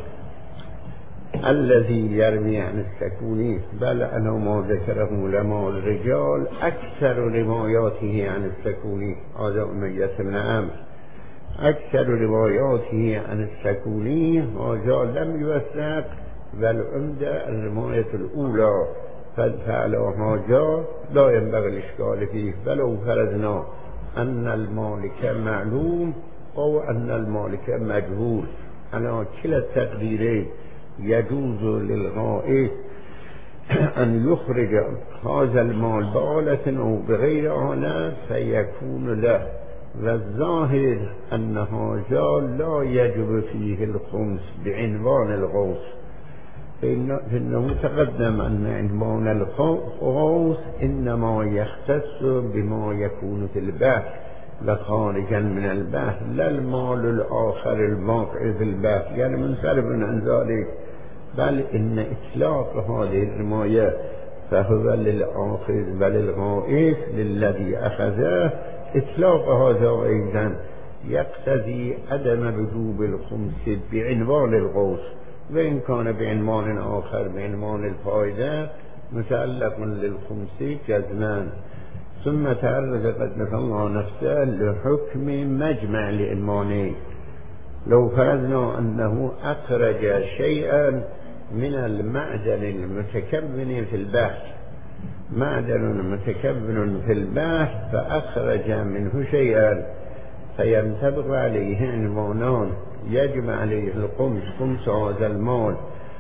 الذي يروي عن السكوني بل أنه ما ذكره علماء الرجال أكثر رواياته عن السكوني، هذا أمية بن عمرو أكثر رواياته عن السكوني، هذا لم يوثق، بل عند الرواية الأولى فعلى هذا لا ينبغي الإشكال فيه ولو فرضنا أن المالك معلوم أو أن المالك مجهول على كلا التقديرين يجوز للغائب أن يخرج هذا المال بآلة أو بغير آلة فيكون له، والظاهر أن هذا لا يجب فيه الخمس بعنوان الغوث، فإنه تقدم أن عنوان الغوث إنما يختص بما يكون في البحر لخارجا من البحر، لا المال الآخر الواقع في البحر يعني منصرف عن ذلك، بل إن إطلاق هذه الرماية فهو للآخذ وللغائب للذي أخذه، إطلاق هذا أيضا يقتضي عدم وجوب الخمس بعنوان الغوث، وإن كان بعنوان آخر بعنوان الفائدة متعلق للخمس جزمان. ثم تعرض قدس الله نفسه لحكم مجمع العنوانين. لو فرضنا أنه أخرج شيئا من المعدن المتكون في البحر، معدن متكون في البحر فأخرج منه شيئا فينطبق عليه عنوانان يجب عليه الخمس، خمس هذا المال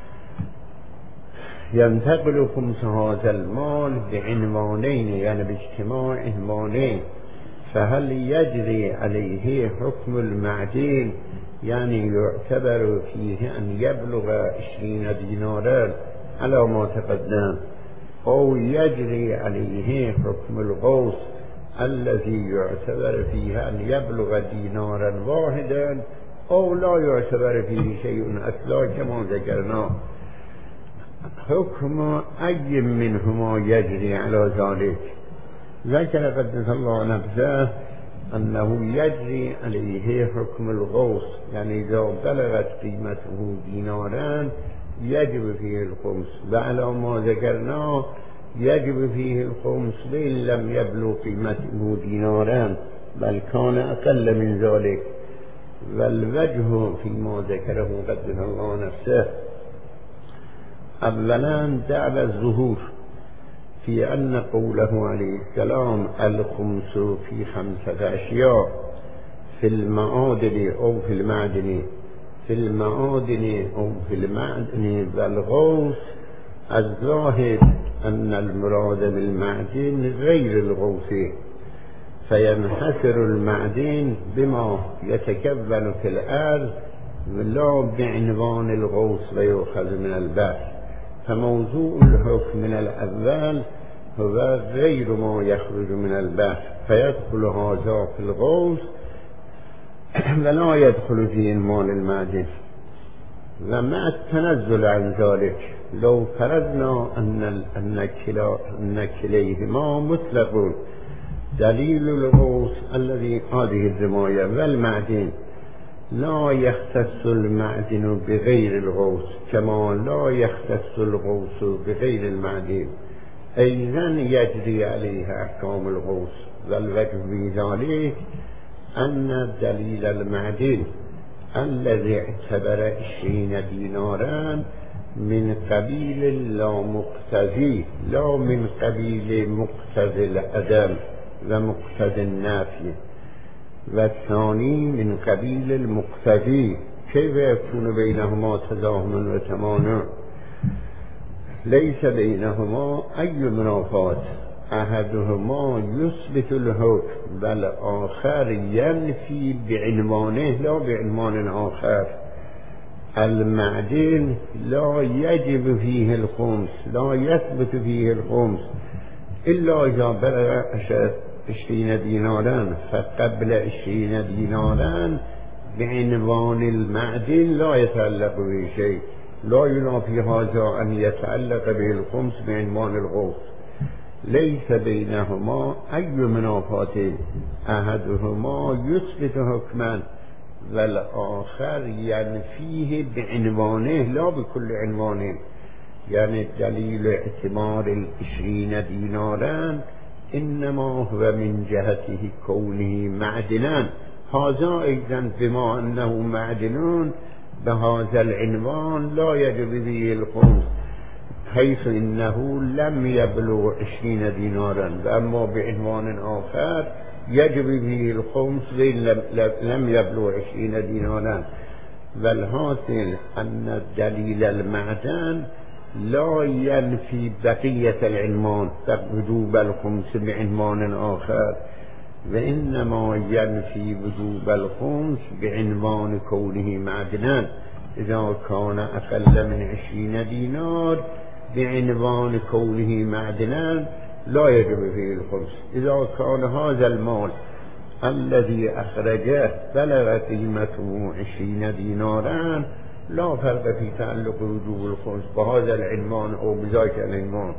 ينتقل خمس هذا المال بعنوانين يعني باجتماع عنوانين، فهل يجري عليه حكم المعدن يعني يعتبر فيه أن يبلغ عشرين دينارا على ما تقدم، أو يجري عليه حكم الغوث الذي يعتبر فيه أن يبلغ دينارا واحدا، أو لا يعتبر فيه شيء أصلا كما ذكرنا؟ حكم أي منهما يجري على ذلك؟ ذكر قدس الله نفسه أنه يجري عليه حكم الغوث، يعني إذا بلغت قيمته ديناران يجب فيه الخمس، وعلى ما ذكرنا يجب فيه الخمس وإن لم يبلغ قيمته ديناران بل كان أقل من ذلك. والوجه فيما ذكره قدس الله نفسه أولا دعوى الظهور في أن قوله عليه السلام الخمس في خمسة أشياء في المعادن أو في المعدن، في المعادن أو في المعدن والغوث، الظاهر أن المراد بالمعدن غير الغوث، فينحصر المعدن بما يتكون في الأرض لا بعنوان الغوث ويؤخذ من البحر، فموضوع الحكم من الأول هو غير ما يخرج من البحر، فيدخل هذا في الغوث ولا يدخل في عنوان المعدن. ومع التنزل عن ذلك لو فرضنا أن أن كلا أن كليهما مطلق، دليل الغوث الذي هذه الرماية والمعدن لا يختص المعدن بغير الغوث كما لا يختص الغوث بغير المعدن، أيضا يجري عليه أحكام الغوث. والوجه في ذلك أن دليل المعدن الذي اعتبر عشرين دينارا من قبيل لا مقتضي، لا من قبيل مقتضي العدم ومقتضي النفي، والثاني من قبيل المقتضي، كيف يكون بينهما تزاحم وتمانع؟ ليس بينهما أي منافات، أحدهما يثبت الحكم والآخر ينفي بعنوانه لا بعنوان آخر. المعدن لا يجب فيه الخمس، لا يثبت فيه الخمس إلا إذا بلغ عشرين دينارا، فقبل عشرين دينارا بعنوان المعدن لا يتعلق به شيء، لا ينافي هذا أن يتعلق به الخمس بعنوان الغوث. ليس بينهما أي منافات، أحدهما يثبت حكما والآخر ينفيه بعنوانه لا بكل عنوانه، يعني دليل اعتبار العشرين دينارا إنما هو من جهته كونه معدنا، هذا أيضا بما أنه معدنون بهذا العنوان لا يجب به الخمس. حيث إنه لم يبلغ عشرين دينارا، وأما بعنوان آخر يجب فيه الخمس وإن لم يبلغ عشرين دينارا. والحاصل أن دليل المعدن لا ينفي بقية العنوان وجوب الخمس بعنوان آخر، وإنما ينفي وجوب الخمس بعنوان كونه معدنا إذا كان أقل من عشرين دينار، بعنوان كونه معدنا لا يجب فيه الخمس. إذا كان هذا المال الذي أخرجه بلغ قيمته عشرين دينارا لا فرق في تعلق وجوب الخمس بهذا العنوان أو بذاك العنوان.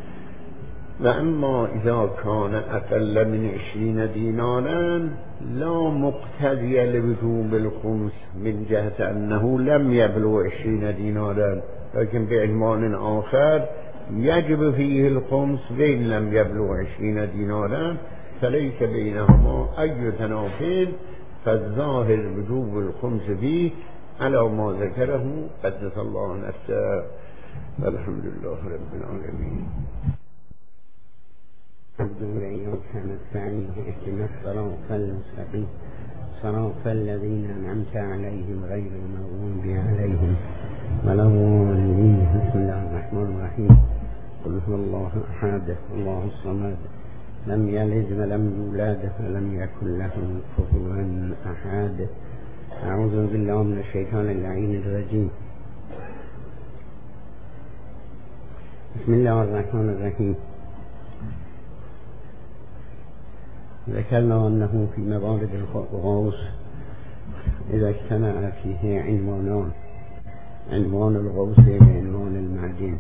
وأما إذا كان أقل من عشرين دينارا لا مقتضي لوجوب الخمس من جهة أنه لم يبلغ عشرين دينارا، لكن بعنوان آخر يجب فيه الخمس وإن لم يبلغ عشرين دينارا، فليس بينهما أي تنافي، فالظاهر وجوب الخمس فيه على ما ذكره قدس الله نفسه. الحمد لله رب العالمين. عبد الله كان الثاني اهتم الصراط المستقيم صراط الذين أنعمت عليهم غير المغضوب عليهم ولا الضالين. بسم الله الرحمن الرحيم. قل هو الله أحد الله الصمد لم يلد ولم يولد ولم يكن له كفوا أحد. أعوذ بالله من الشيطان اللعين الرجيم. بسم الله الرحمن الرحيم. ذكرنا أنه في موارد الغوص إذا اجتمع فيه عنوانان، عنوان الغوص وعنوان المعدن،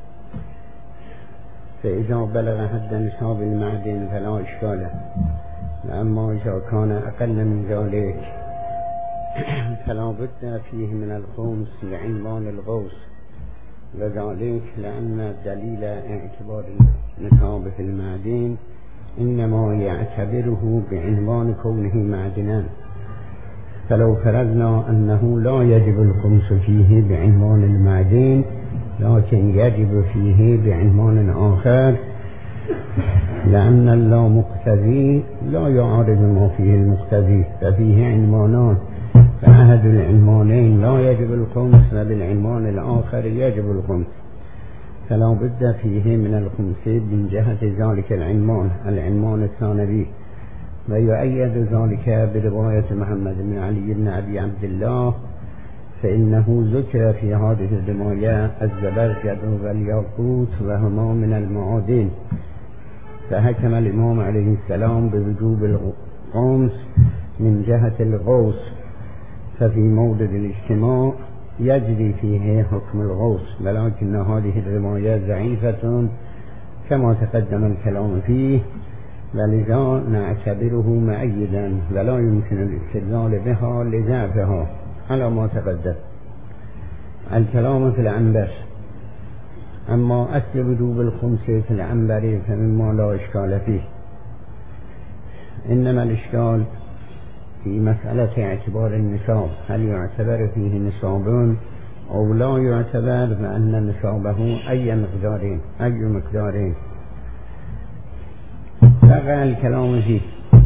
فإذا بلغ حد نصاب المعدن فلا إشكال، أما إذا كان أقل من ذلك فلا بد فيه من الخمس لعنوان الغوص، وذلك لأن دليل اعتبار النصاب في المعدن إنما يعتبره بعنوان كونه معدنا. فلو فرضنا أنه لا يجب الخمس فيه بعنوان المعدن لكن يجب فيه بعنوان آخر، لأن اللا مقتضي لا يعارض ما فيه المقتضي، ففيه عنوانان، فأحد العنوانين لا يجب الخمس وبالعنوان الآخر يجب الخمس، فلا بد فيه من الخمس من جهة ذلك العنوان العنوان الثانوي. ويؤيد ذلك برواية محمد بن علي بن أبي عبد الله، فإنه ذكر في هذه الرواية الزبرجد والياقوت وهما من المعادن، فحكم الإمام عليه السلام بوجوب الخمس من جهة الغوص، ففي مورد الاجتماع يجري فيه حكم الغوص، ولكن هذه الرواية ضعيفة كما تقدم الكلام فيه، ولذا نعتبره مؤيدا ولا يمكن الاستدلال بها لضعفها على ما تقدم. الكلام في العنبر. أما أصل وجوب الخمس في العنبر فمما لا إشكال فيه، إنما الإشكال في مسألة اعتبار النصاب، هل يعتبر فيه نصاب أو لا يعتبر، فأن نصابه أي مقدارين أي مقدارين بقى الكلام فيه.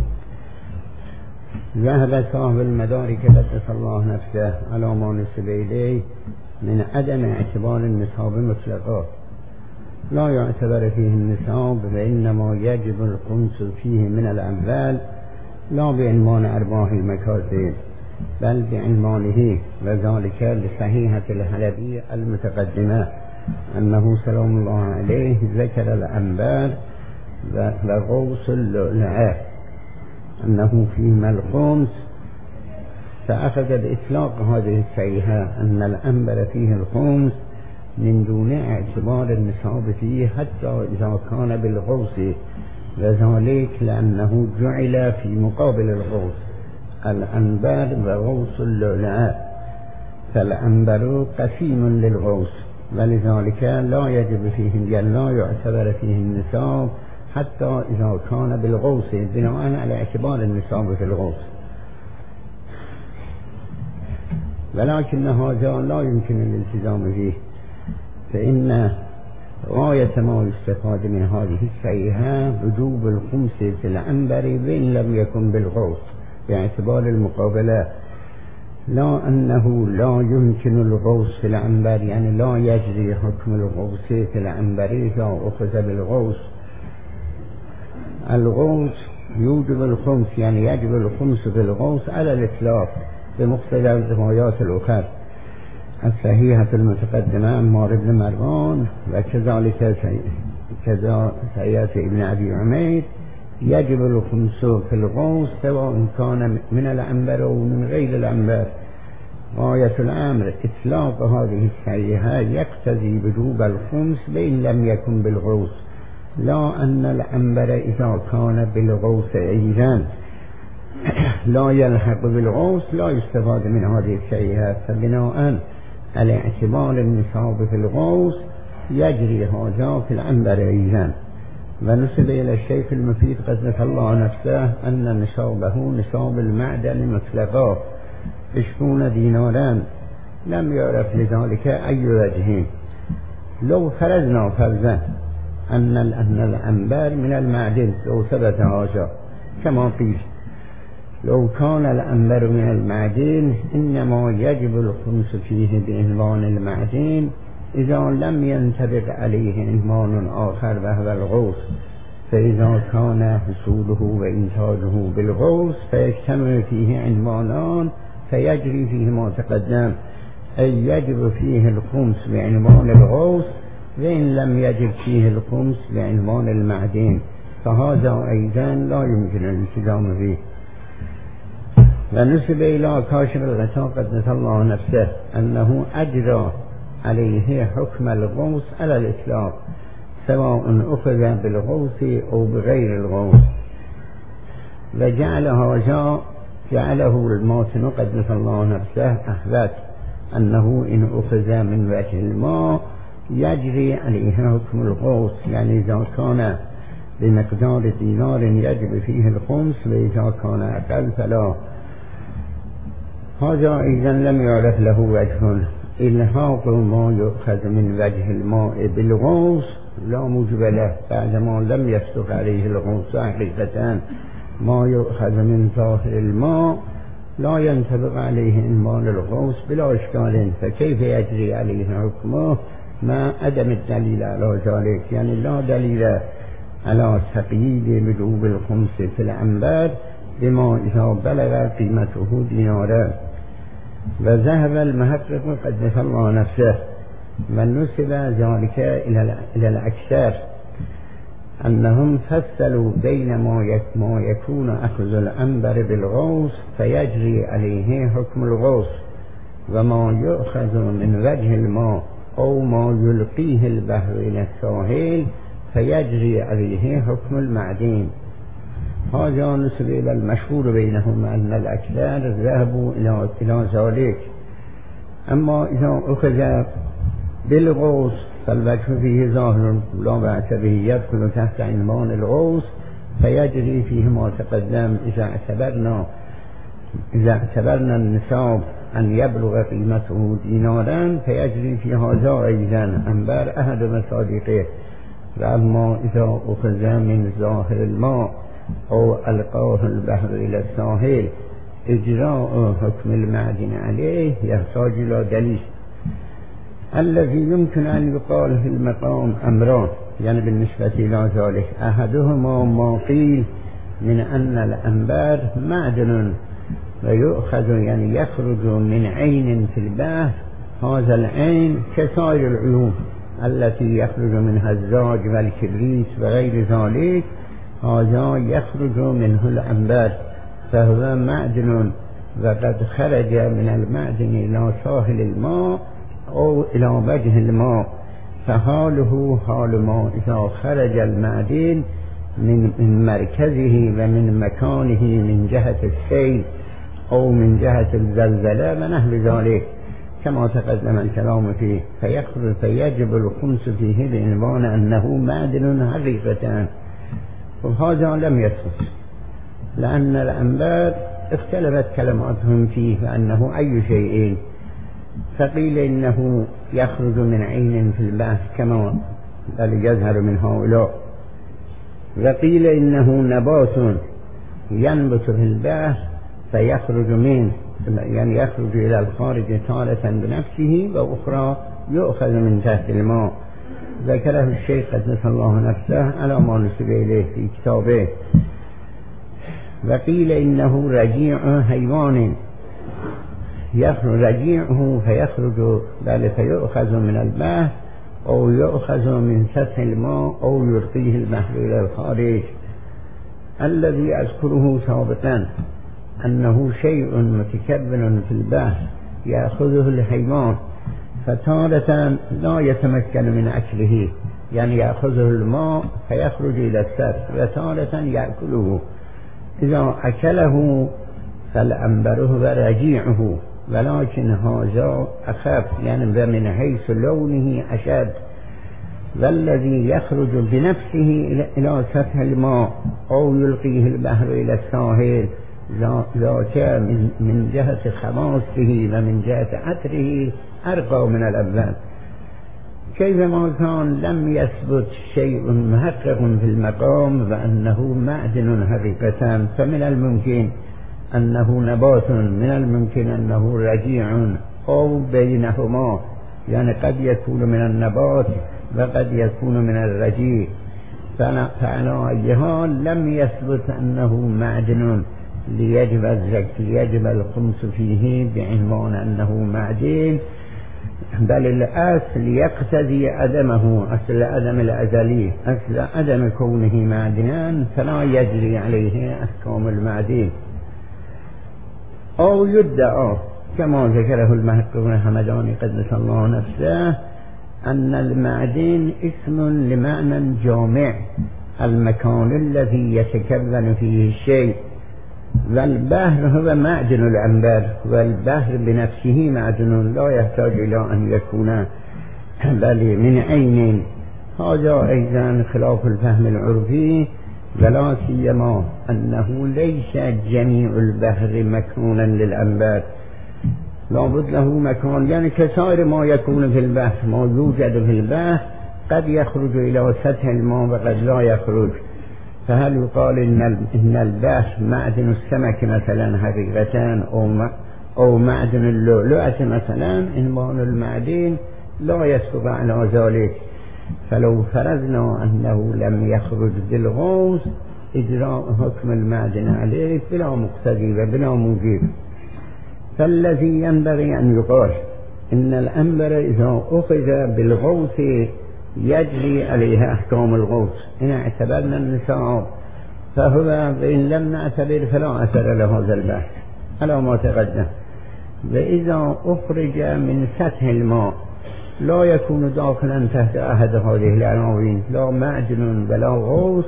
ذهب صاحب المدارك قدس الله نفسه على ما نسب إليه من عدم اعتبار النصاب مطلقا، لا يعتبر فيه النصاب، وإنما يجب الخمس فيه من الأموال لا بعنوان أرباح المكاسب بل بعنوانه، وذلك لصحيحة الحلبي المتقدمة أنه سلام الله عليه ذكر الأنبار وغوص اللؤلؤة أنه فيما الخمس، فأخذ بإطلاق هذه الصحيحة أن الأنبر فيه الخمس من دون اعتبار النصاب فيه حتى إذا كان بالغوص، وذلك لأنه جعل في مقابل الغوص الأنبار وغوص اللؤلؤة، فالأنبر قسيم للغوص، ولذلك لا يجب فيه لا يعتبر فيه النصاب حتى إذا كان بالغوص بناء على اعتبار النصاب في الغوص. ولكن هذا لا يمكن الالتزام فيه، فإن غاية ما يستفاد من هذه الشيئة وجوب الخمس في العنبر وإن لم يكن بالغوص، باعتبار المقابلة، لا أنه لا يمكن الغوص في العنبر، يعني لا يجري حكم الغوص في العنبر إذا أخذ بالغوص. الغوص يوجب الخمس، يعني يجب الخمس بالغوص على الإطلاق بمقتضى الروايات الأخرى الصحيحة المتقدمة عن عمار بن مروان وكذلك كذا سيئة ابن أبي عمير، يجب الخمس في الغوص سواء كان من العنبر أو من غير العنبر. غاية الأمر إطلاق هذه السيئة يقتضي وجوب الخمس وإن لم يكن بالغوص، لا أن العنبر إذا كان بالغوص أيضا لا يلحق بالغوص لا يستفاد من هذه السيئة، فبناء على اعتبار النصاب في الغوص يجري هذا في العنبر أيضا. ونسب إلى الشيخ المفيد قدس الله نفسه أن نصابه نصاب المعدن مطلقا عشرون دينارا، لم يعرف لذلك أي وجه. لو فرضنا فرضا أن أن العنبر من المعدن، لو ثبت هذا كما قيل، لو كان العنبر من المعدن إنما يجب الخمس فيه بعنوان المعدن إذا لم ينطبق عليه عنوان آخر وهو الغوص، فإذا كان حصوله وإنتاجه بالغوص فيجتمع فيه عنوانان فيجري فيه ما تقدم، أي يجب فيه الخمس بعنوان الغوص وإن لم يجب فيه الخمس بعنوان المعدن، فهذا أيضا لا يمكن الالتزام به. ونسب إلى كاشف الغطاء قدس الله نفسه أنه أجرى عليه حكم الغوص على الإطلاق سواء أخذ بالغوص أو بغير الغوص، وجعل هذا جعله الماتن قدس الله نفسه أثبت أنه إن أخذ من وجه الماء يجري عليه حكم الغوص، يعني إذا كان بمقدار دينار يجب فيه الخمس وإذا كان أقل فلا. هذا إذا لم يعرف له وجه. إلحاق ما يؤخذ من وجه الماء بالغوص لا موجب له بعدما لم يصدق عليه الغوص حقيقة. ما يؤخذ من ظاهر الماء لا ينطبق عليه عنوان الغوص بلا إشكال، فكيف يجري عليه حكمه مع عدم الدليل على ذلك؟ يعني لا دليل على تقييد وجوب الخمس في العنبر بما إذا بلغ قيمته دينارا. وذهب المحقق قدس الله نفسه من نسب ذلك إلى الأكثر أنهم فصلوا بين ما يكون أخذ العنبر بالغوص فيجري عليه حكم الغوص وما يؤخذ من وجه الماء أو ما يلقيه البحر إلى الساحل فيجري عليه حكم المعدن. هذا نسب إلى المشهور بينهم أن الأكثر ذهبوا إلى ذلك. أما إذا أخذ بالغوص فالوجه فيه ظاهر لا بأس به يدخل تحت عنوان الغوص فيجري فيه ما تقدم إذا اعتبرنا إذا اعتبرنا النصاب أن يبلغ قيمته دينارا فيجري في هذا أيضا عنبر أحد مصادقه. وأما إذا أخذ من ظاهر الماء أو ألقاه البحر إلى الساحل إجراء حكم المعدن عليه يحتاج إلى دليل. الذي يمكن أن يقال في المقام أمران، يعني بالنسبة إلى ذلك أحدهما ما قيل من أن العنبر معدن ويؤخذ يعني يخرج من عين في البحر، هذا العين كسائر العيون التي يخرج منها الزاج والكبريت وغير ذلك، هذا يخرج منه العنبر فهو معدن وقد خرج من المعدن إلى ساحل الماء أو إلى وجه الماء، فحاله حال ما إذا خرج المعدن من مركزه ومن مكانه من جهة السيل أو من جهة الزلزلة ونحو ذلك كما تقدم الكلام فيه، فيخرج فيجب الخمس فيه بعنوان أنه معدن حقيقة. وهذا لم يثبت لأن العنبر اختلفت كلماتهم فيه فأنه أي شيء، فقيل إنه يخرج من عين في البحر كما بل يظهر من هؤلاء. وقيل إنه نبات ينبت في البحر فيخرج منه، يعني يخرج إلى الخارج تارة بنفسه وأخرى يؤخذ من تحت الماء. ذكره الشيخ قدس الله نفسه على ما نسب إليه في كتابه. وقيل إنه رجيع حيوان يخرج رجيعه فيخرج بل فيؤخذ من البحر أو يؤخذ من سطح الماء أو يلقيه البحر إلى الخارج. الذي أذكره سابقا أنه شيء متكبر في البحر يأخذه الحيوان فتارة لا يتمكن من أكله، يعني يأخذه الماء فيخرج إلى السطح، وتارة يأكله. إذا أكله فالأنبره ورجيعه، ولكن هذا أخف، يعني من حيث لونه أشد. والذي يخرج بنفسه إلى سطح الماء أو يلقيه البحر إلى الساحل ذاك من جهة خماسه ومن جهة عطره أرقى من الأول. كيفما كان لم يثبت شيء محقق في المقام وأنه معدن حقيقة، فمن الممكن أنه نبات، من الممكن أنه رجيع أو بينهما، يعني قد يكون من النبات وقد يكون من الرجيع. فعلى أي حال لم يثبت أنه معدن ليجب الزكي يجب الخمس فيه بعنوان أنه معدن، بل الأصل يقتضي عدمه، أصل عدم الأزلي، أصل عدم كونه معدنا فلا يجري عليه أحكام المعدن. أو يدعى كما ذكره المحقق الحمداني قدس الله نفسه أن المعدن اسم لمعنى جامع، المكان الذي يتكون فيه الشيء. والبحر هو معدن العنبر، والبحر بنفسه معدن لا يحتاج إلى أن يكون بل من عين. هذا أيضا خلاف الفهم العرفي، ولا سيما أنه ليس جميع البحر مكانا للعنبر، لابد له مكان، يعني كسائر ما يكون في البحر، ما يوجد في البحر قد يخرج إلى سطح الماء وقد لا يخرج. فهل يقال إن إن البحر معدن السمك مثلا حقيقة أو أو معدن اللؤلؤة مثلا؟ عنوان المعدن لا يسبق على ذلك. فلو فرضنا أنه لم يخرج بالغوص إجراء حكم المعدن عليه بلا مقتضي وبلا موجب. فالذي ينبغي أن يقال إن الأنبر إذا أخذ بالغوث يجري عليه أحكام الغوث، إن اعتبرنا النصاب فهو، وإن لم نعتبر فلا أثر لهذا البحث على ما تقدم. وإذا أخرج من سطح الماء لا يكون داخلا تحت أحد هذه العناوين، لا معدن ولا غوث،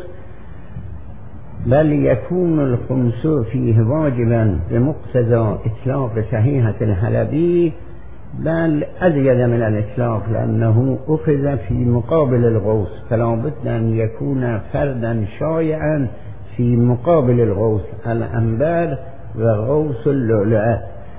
بل يكون الخمس فيه واجبا بمقتضى إطلاق صحيحة الحلبي، بل أزيد من الإطلاق لأنه أخذ في مقابل الغوث، فلا بد أن يكون فردا شائعا في مقابل الغوث، الأنبر وغوث اللؤلؤة.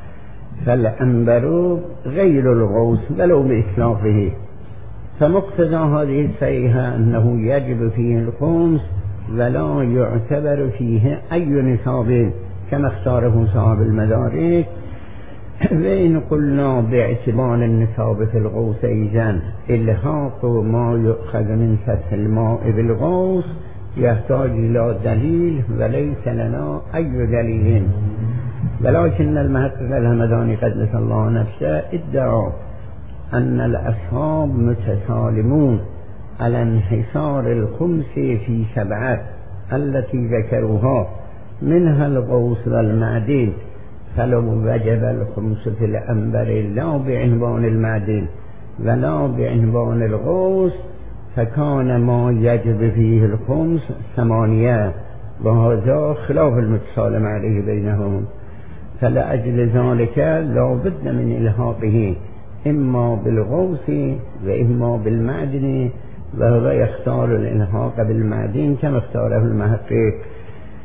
فالأنبر غير الغوث ولو بإطلاقه، فمقتضى هذه الصحيحة أنه يجب فيه الخمس ولا يعتبر فيه أي نصاب كما اختاره صاحب المدارك. وإن قلنا باعتبار النصاب في الغوث أيضا إلحاق ما يؤخذ من سطح الماء بالغوث يحتاج إلى دليل، وليس لنا أي دليل. ولكن المحقق الحمداني قدس الله نفسه ادعى أن الأصحاب متسالمون على انحصار الخمس في سبعة التي ذكروها، منها الغوث والمعدن. فلو وجب الخمس في الأنبر لا بعنوان المعدن ولا بعنوان الغوث فكان ما يجب فيه الخمس ثمانية، وهذا خلاف المتسالم عليه بينهم. فلأجل ذلك لا بد من إلحاقه إما بالغوث وإما بالمعدن، وهو يختار الإلحاق بالمعدن كما اختاره المحقق.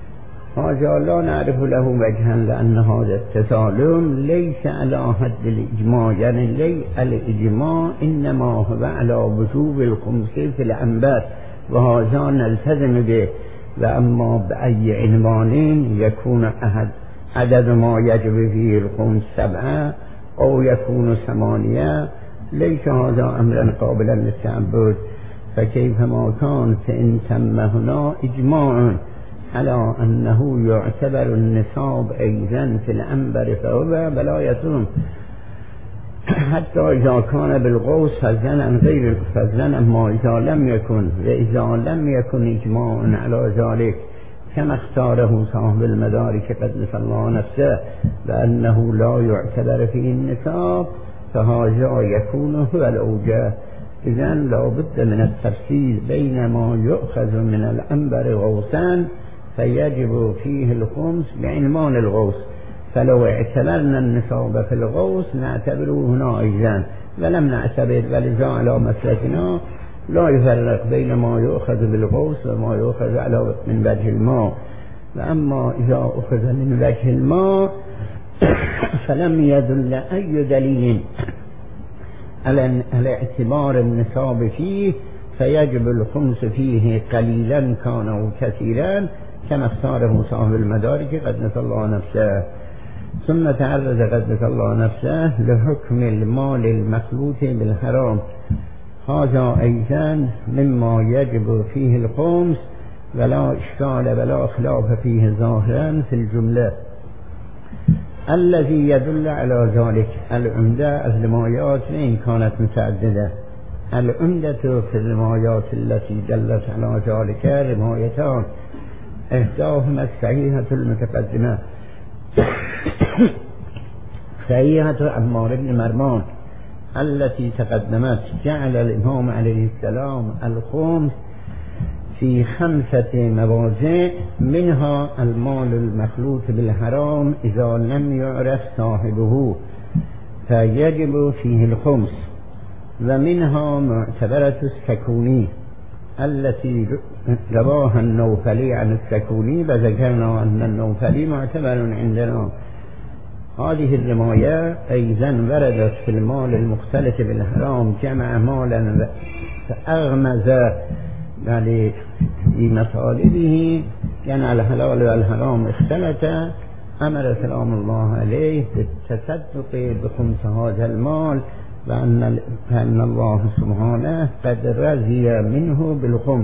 هذا لا نعرف له وجها لأن هذا التسالم ليس على حد الإجماع، يعني لي الإجماع إنما هو على وجوب الخمس في الأنبات وهذا نلتزم به، وأما بأي عنوان يكون أحد عدد ما يجب فيه الخمس سبعة أو يكون ثمانية ليس هذا أمرا قابلا للتعبد. فكيفما كان فإن تم هنا إجماع على أنه يعتبر النصاب أيضا في الأنبر فهو بلا يتم، حتى إذا كان بالغوث فزنا غير فزنا، أما إذا لم يكن وإذا لم يكن إجماع على ذلك كما اختاره صاحب المدارك قدس الله نفسه بأنه لا يعتبر فيه النصاب فهذا يكون هو الأوجه. إذن لا بد من التفصيل بين ما يؤخذ من الأنبر غوثا فيجب فيه الخمس بعنوان الغوث، فلو اعتبرنا النصاب في الغوث نعتبره هنا أيضا ولم نعتبر، ولذا على مسلكنا لا يفرق بين ما يؤخذ بالغوث وما يؤخذ على من وجه الماء. وأما إذا أخذ من وجه الماء فلم يدل أي دليل على اعتبار النصاب فيه فيجب الخمس فيه قليلا كان أو كثيرا كما اختاره صاحب المدارك قدس الله نفسه. ثم تعرض قدس الله نفسه لحكم المال المخلوط بالحرام، هذا أيضا مما يجب فيه الخمس ولا إشكال ولا خلاف فيه ظاهرا في الجملة. الذي يدل على ذلك العمدة الروايات وإن كانت متعددة. العمدة في الروايات التي دلت على ذلك روايتان، إحداهما الصحيحة المتقدمة صحيحة عمار بن مرمان التي تقدمت، جعل الإمام عليه السلام الخمس في خمسة مواضع، منها المال المخلوط بالحرام إذا لم يعرف صاحبه فيجب فيه الخمس، ومنها معتبرة السكوني التي رواها النوفلي عن السكوني وذكرنا أن النوفلي معتبر عندنا. هذه الرواية أيضا وردت في المال المختلط بالحرام، جمع مالا فأغمز يعني في مطالبه، يعني الحلال والحرام اختلط، أمر سلام الله عليه بالتصدق بخمس هذا المال وأن أن الله سبحانه قد رضي منه بالخمس.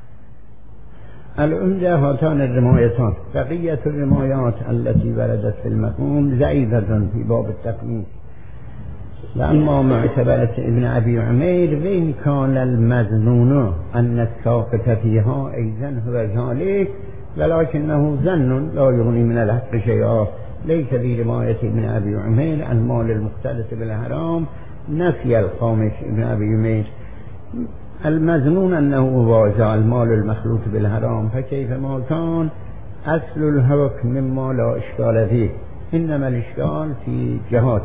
العمدة هاتان الروايتان، بقية الروايات التي وردت في المفهوم ضعيفة في باب التقنين. وأما معتبرة ابن أبي عمير وإن كان المظنون أن الساقط فيها أيضا هو ذلك ولكنه ظن لا يغني من الحق شيئا، ليس في رواية ابن أبي عمير المال المختلط بالحرام نفي الخامس ابن أبي عمير. المظنون أنه واجع المال المخلوط بالحرام، فكيفما كان أصل الحكم مما لا إشكال فيه، إنما الإشكال في جهات،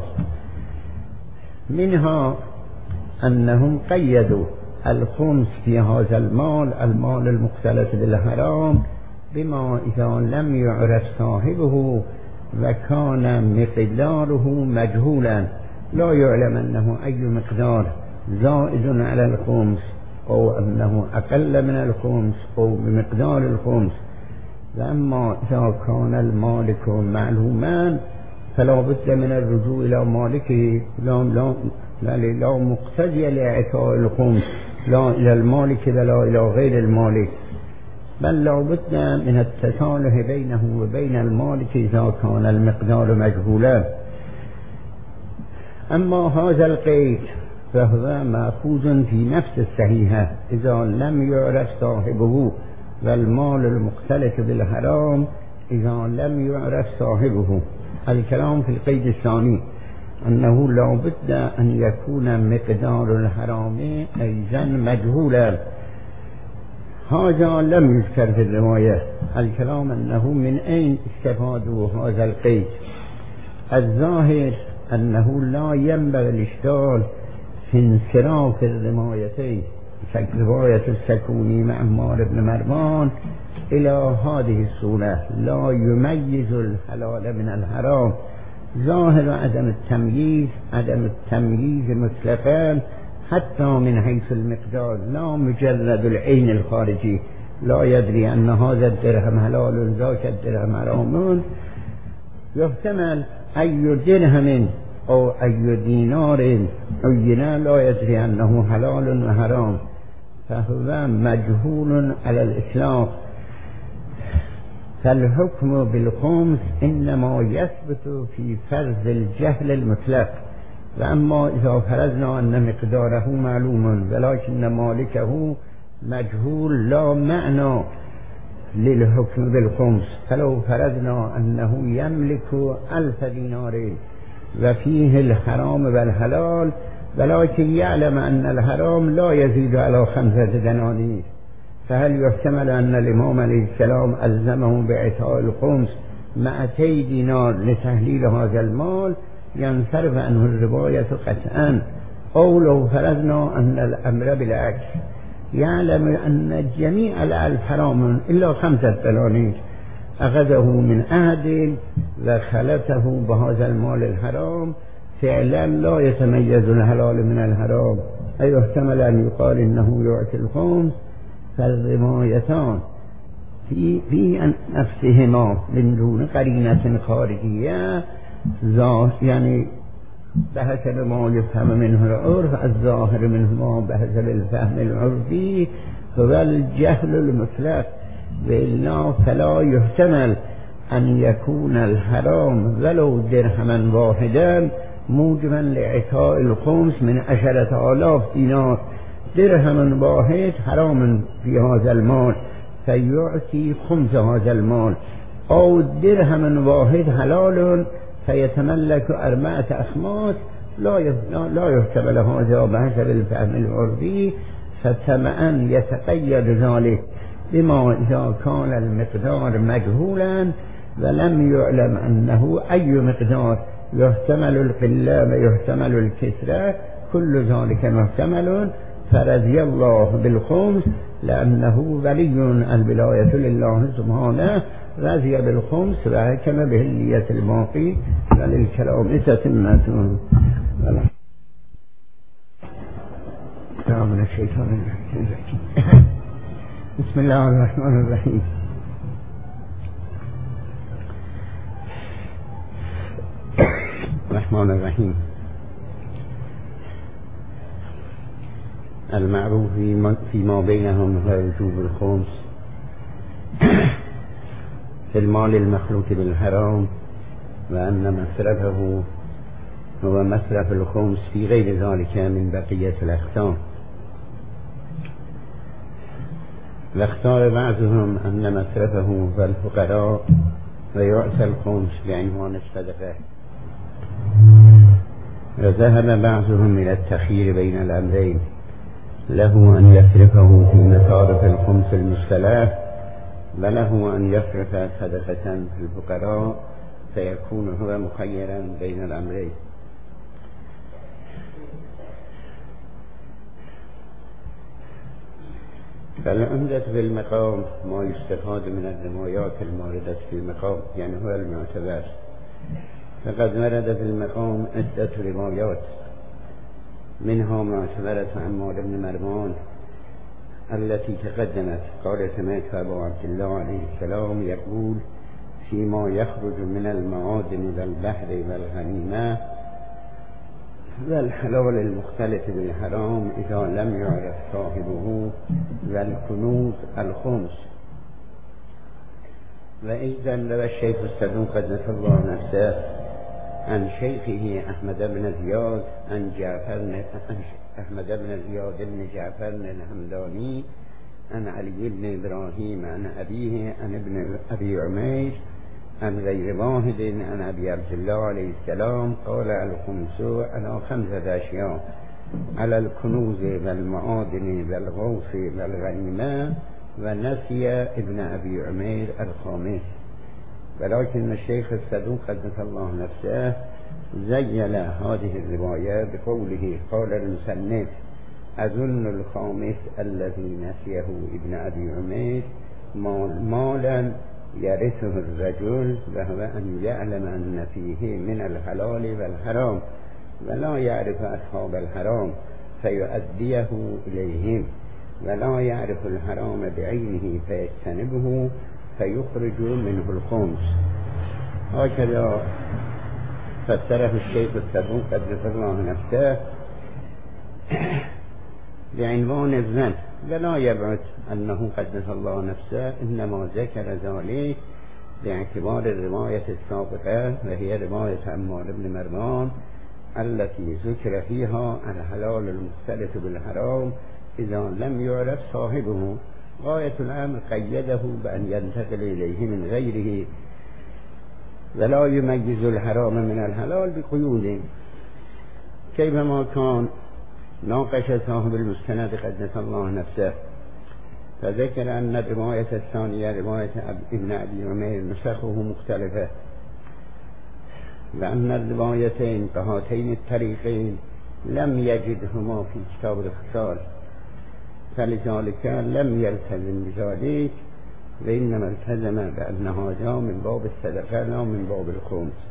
منها أنهم قيدوا الخمس في هذا المال المال المختلط بالحرام بما إذا لم يعرف صاحبه وكان مقداره مجهولا، لا يعلم أنه أي مقدار زائد على الخمس أو أنه أقل من الخمس أو بمقدار الخمس. وأما إذا كان المالك معلوما فلا بد من الرجوع إلى مالكه، لا, لا, لا, لا مقتضي لإعطاء الخمس لا إلى المالك ولا إلى غير المالك، بل لا بد من التصالح بينه وبين المالك إذا كان المقدار مجهولا. أما هذا القيد فهو مأخوذ في نفس الصحيحة إذا لم يعرف صاحبه، والمال المختلط بالحرام إذا لم يعرف صاحبه. الكلام في القيد الثاني أنه لا بد أن يكون مقدار الحرام أيضا مجهولا، هذا لم يذكر في الرواية. الكلام أنه من أين استفادوا هذا القيد. الظاهر أنه لا ينبغي الإشكال في انصراف الروايتين، رواية السكوني مع عمار بن مرمان الى هذه الصورة لا يميز الحلال من الحرام، ظاهر عدم التمييز عدم التمييز مطلقا حتى من حيث المقدار، لا مجرد العين الخارجي، لا يدري أن هذا الدرهم حلال ذاك الدرهم حرام. يحتمل أي درهم أو أي دينار عينا لا يدري أنه حلال وحرام، فهو مجهول على الإطلاق. فالحكم بالخمس إنما يثبت في فرض الجهل المطلق، وأما إذا فرضنا أن مقداره معلوم ولكن مالكه مجهول لا معنى للحكم بالخمس. فلو فرضنا أنه يملك ألف دينار وفيه الحرام والحلال ولكن يعلم أن الحرام لا يزيد على خمسة دنانير، فهل يحتمل أن الإمام عليه السلام ألزمه بإعطاء الخمس مئتي دينار لتحليل هذا المال؟ ينصرف عنه الرواية قطعا. أو لو فرضنا أن الأمر بالعكس، يعلم أن جميع الألف حرام إلا خمسة دنانير، أخذه من أحد وخلته بهذا المال الحرام، فعلا لا يتميز الحلال من الحرام. أي يحتمل أن يقال إنه يعطي الخمس، فالروايتان في في نفسهما من دون قرينة خارجية، يعني بحسب ما يفهم منه العرف، الظاهر منهما بحسب الفهم العرفي هو الجهل المطلق، وإلا فلا يحتمل أن يكون الحرام ولو درهما واحدا موجبا لإعطاء الخمس من عشرة آلاف دينار. درهم واحد حرام في هذا المال فيعطي خمس هذا المال، أو درهم واحد حلال فيتملك أربعة أخماس، لا لا يحتمل هذا بحسب الفهم العرفي، فتماما يتقيد ذلك بما إذا كان المقدار مجهولا ولم يعلم أنه أي مقدار، يحتمل القلة ويحتمل الكثرة، كل ذلك محتمل. فرضي الله بالخمس لأنه ولي الولاية لله سبحانه، رضي بالخمس وحكم بهلية الباقي وللكلام تتمة. من الشيطان الرجيم. بسم الله الرحمن الرحيم. الرحمن الرحيم. المعروف فيما بينهم هو وجوب الخمس في المال المخلوط بالحرام، وأن مصرفه هو مصرف الخمس في غير ذلك من بقية الأقسام. واختار بعضهم أن مصرفه فالفقراء ويعطى الخمس بعنوان الصدقة، وذهب بعضهم إلى التخيير بين الأمرين، له أن يصرفه في مصارف الخمس المصطلح، وله أن يصرف صدقة في الفقراء، فيكون هو مخيرا بين الأمرين. فالعمدة في المقام ما يستفاد من الروايات الموردة في المقام، يعني هو المعتبر. فقد ورد في المقام عدة روايات، منها معتبرة عمار بن مروان التي تقدمت، قال سمعت أبا عبد الله عليه السلام يقول فيما يخرج من المعادن والبحر والغنيمة والحلال المختلف بالحرام إذا لم يعرف صاحبه، والكنوز الخمس. وإذا روى الشيخ الصدوق قدس الله نفسه عن شيخه أحمد بن زياد عن جعفر أحمد بن زياد بن جعفر الحمداني عن علي بن إبراهيم عن أبيه عن ابن أبي عمير عن غير واحد عن أبي عبد الله عليه السلام قال الخمس على خمسة أشياء: على الكنوز والمعادن والغوث والغنيمة. ونسي ابن أبي عمير الخامس. ولكن الشيخ الصدوق قدس الله نفسه زين هذه الرواية بقوله قال المصنف أظن الخامس الذي نسيه ابن أبي عمير مال مالا يرثه الرجل وهو أن يعلم أن فيه من الحلال والحرام ولا يعرف أصحاب الحرام فيؤديه إليهم ولا يعرف الحرام بعينه فيجتنبه فيخرج منه الخمس. هكذا فسره الشيخ الصدوق قدس الله نفسه بعنوان الظن، ولا يبعد أنه قدس الله نفسه إنما ذكر ذلك باعتبار الرواية السابقة وهي رواية عمار بن مروان التي ذكر فيها الحلال المختلط بالحرام إذا لم يعرف صاحبه. غاية الأمر قيده بأن ينتقل إليه من غيره ولا يميز الحرام من الحلال بقيود، كيفما كان ناقش صاحب المستند قدس الله نفسه فذكر أن الرواية الثانية رواية ابن أبي عمير نسخه مختلفة، وأن الروايتين بهاتين الطريقين لم يجدهما في كتاب الخصال، فلذلك لم يلتزم بذلك وإنما التزم بأن هذا من باب الصدقة لا من باب الخمس.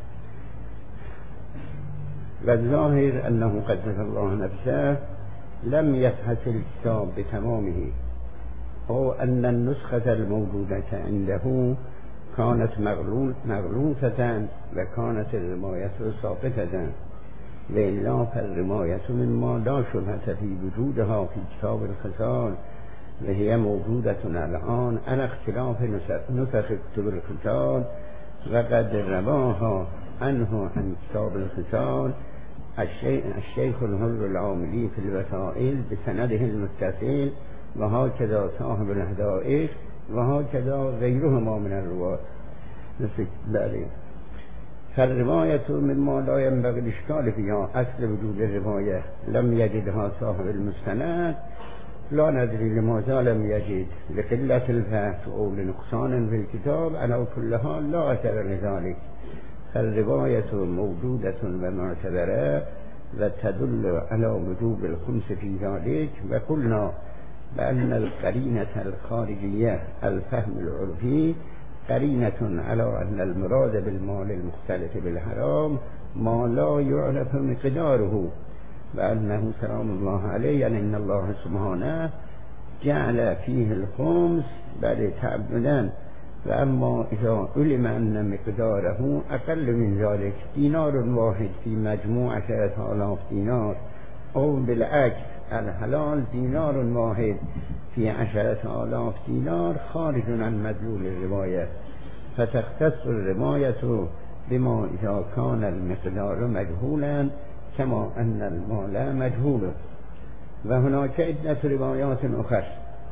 والظاهر أنه قدس الله نفسه لم يفحص الكتاب بتمامه، أو أن النسخة الموجودة عنده كانت مغلوطة وكانت الرواية ساقطة، وإلا فالرواية مما لا شبهة في وجودها في كتاب الخصال وهي موجودة الآن على اختلاف نسخ كتب الخصال، وقد رواها عنه عن كتاب الخصال الشيخ الحر العاملي في الوسائل بسنده المتصل، وهكذا صاحب الهدائق وهكذا غيرهما من الرواة. بله فالرواية مما لا ينبغي الإشكال فيها أصل وجود الرواية لم يجدها صاحب المستند، لا ندري لماذا لم يجد، لقلة البحث أو لنقصان في الكتاب، على كل حال لا أثر لذلك. فالرواية موجودة ومعتبرة وتدل على وجوب الخمس في ذلك، وقلنا بأن القرينة الخارجية الفهم العرفي قرينة على أن المراد بالمال المختلط بالحرام ما لا يعرف مقداره، وأنه سلام الله عليه يعني إن الله سبحانه جعل فيه الخمس بعد تعبدان، وأما إذا علم أن مقداره أقل من ذلك دينار واحد في مجموع عشرة آلاف دينار، أو بالعكس الحلال دينار واحد في عشرة آلاف دينار، خارج عن مدلول الرواية، فتختص الرواية بما إذا كان المقدار مجهولا كما أن المال مجهول. وهناك عدة روايات أخرى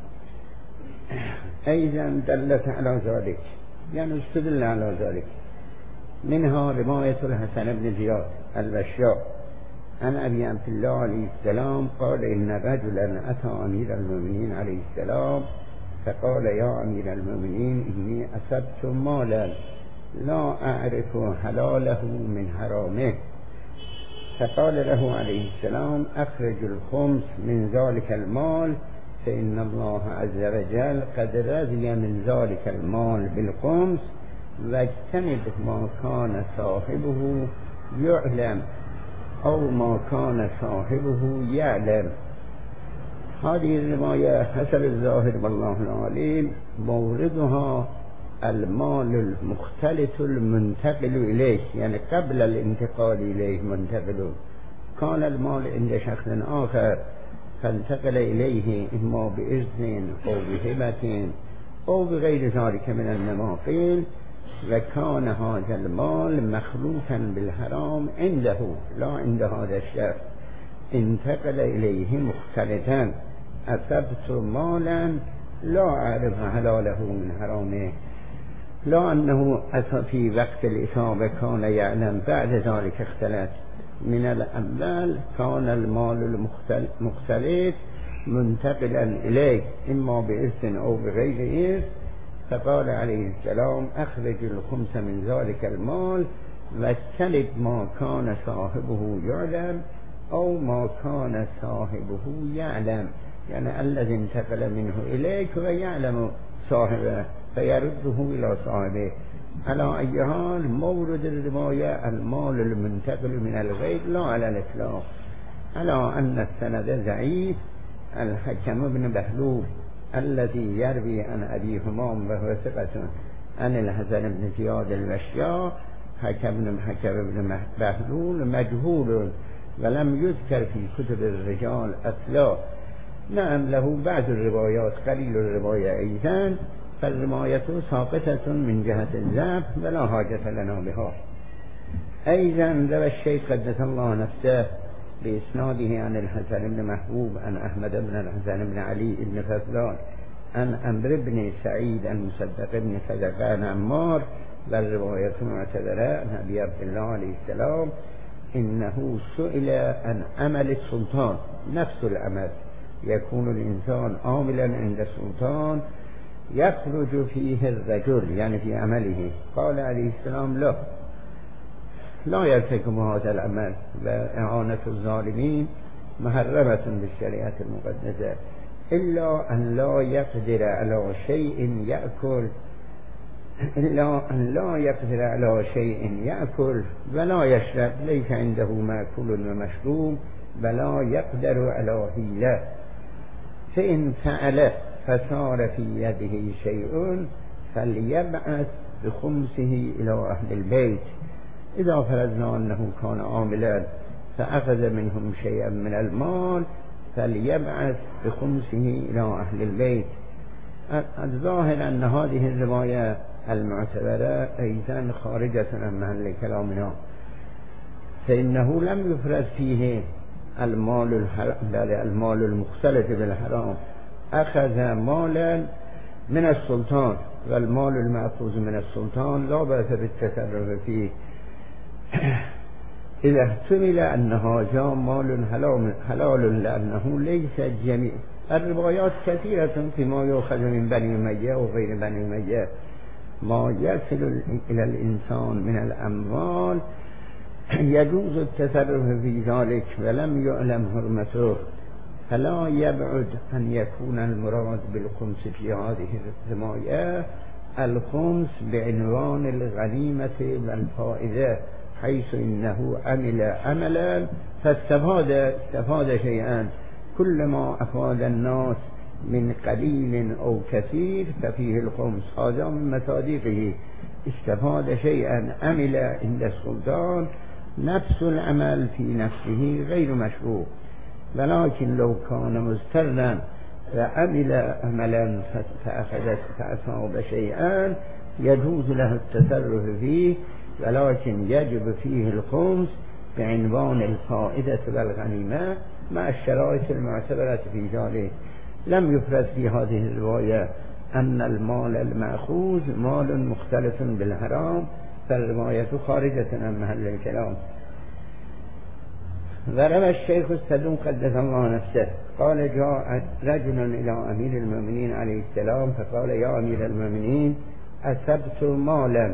أيضا دلت على ذلك، يعني استدل على ذلك، منها رواية الحسن بن زياد البشار عن أبي عبد الله عليه السلام قال إن رجلا أتى أمير المؤمنين عليه السلام فقال يا أمير المؤمنين إني أصبت مالا لا أعرف حلاله من حرامه، فقال له عليه السلام أخرج الخمس من ذلك المال فإن الله عز وجل قد رضي من ذلك المال بالخمس، واجتنب ما كان صاحبه يعلم أو ما كان صاحبه يعلم. هذه الرواية حسب الظاهر والله العليم موردها المال المختلط المنتقل إليه، يعني قبل الانتقال إليه منتقل، كان المال عند شخص آخر فانتقل إليه إما بإذن أو بهبة أو بغير ذلك من النماقيل، وكان هذا المال مخلوطا بالحرام عنده لا عند هذا الشخص، انتقل إليه مختلطا، أصبت مالا لا أعرف حلاله من حرامه، لا أنه في وقت الإصابة كان يعلم، بعد ذلك اختلط. من الأول كان المال المختلط منتقلا إليه إما بإذن أو بغير إذن، فقال عليه السلام أخرج الخمس من ذلك المال واجتنب ما كان صاحبه يعلم أو ما كان صاحبه يعلم، يعني الذي انتقل منه إليك ويعلم صاحبه فيرده إلى صاحبه. على أي حال مورد الرواية المال المنتقل من الغير لا على الإطلاق، على أن السند ضعيف. الحكم بن بهلول الذي يروي عن أبي همام وهو ثقة عن الحسن بن زياد الوشيا، حكم بن حكم بن بهلول مجهول ولم يذكر في كتب الرجال أصلا. نعم له بعض الروايات قليل الرواية أيضا، فالرواية ساقطة من جهة الضعف ولا حاجة لنا بها. أيضا روى الشيخ قدس الله نفسه بإسناده عن الحسن بن محبوب عن أحمد بن الحسن بن علي بن فضلان عن عمرو بن سعيد المصدق بن صدقة عن عمار، والرواية معتبرة عن أبي عبد الله عليه السلام إنه سئل عن عمل السلطان، نفس العمل يكون الإنسان عاملا عند السلطان يخرج فيه الرجل يعني في عمله، قال عليه السلام لا لا يرتكب هذا العمل، وإعانة الظالمين محرمة بالشريعة المقدسة، إلا أن لا يقدر على شيء يأكل إلا أن لا يقدر على شيء يأكل ولا يشرب، ليس عنده مأكول ومشروب ولا يقدر على حيلة، فإن فعل فصار في يده شيء فليبعث بخمسه إلى أهل البيت. إذا فرضنا أنه كان عاملا فأخذ منهم شيئا من المال فليبعث بخمسه إلى أهل البيت. الظاهر أن هذه الرواية المعتبرة أيضا خارجة عن محل كلامنا، فإنه لم يفرد فيه المال الحرام المال المختلط بالحرام، أخذ مالا من السلطان، والمال المأخوذ من السلطان لا بأس بالتصرف فيه إذا احتمل أن هذا مال حلال، لأنه ليس جميع الروايات كثيرة فيما يؤخذ من بني أمية وغير بني أمية، ما يصل إلى الإنسان من الأموال يجوز التصرف في ذلك ولم يعلم حرمته، فلا يبعد أن يكون المراد بالخمس في هذه الرواية الخمس بعنوان الغنيمة والفائدة، حيث إنه عمل عملا فاستفاد استفاد شيئا، كلما أفاد الناس من قليل أو كثير ففيه الخمس، هذا من مصادقه، استفاد شيئا عمل عند السلطان، نفس العمل في نفسه غير مشروع، ولكن لو كان مضطرا وعمل عملا فأخذت فأصاب شيئا يجوز له التصرف فيه، ولكن يجب فيه الخمس بعنوان الفائدة والغنيمة مع الشرائط المعتبرة في ذلك. لم يفرد في هذه الرواية أن المال المأخوذ مال مختلف بالحرام، فالرواية خارجة عن محل الكلام. وروى الشيخ الصدوق قدس الله نفسه قال جاء رجل إلى أمير المؤمنين عليه السلام فقال يا أمير المؤمنين أصبت مالا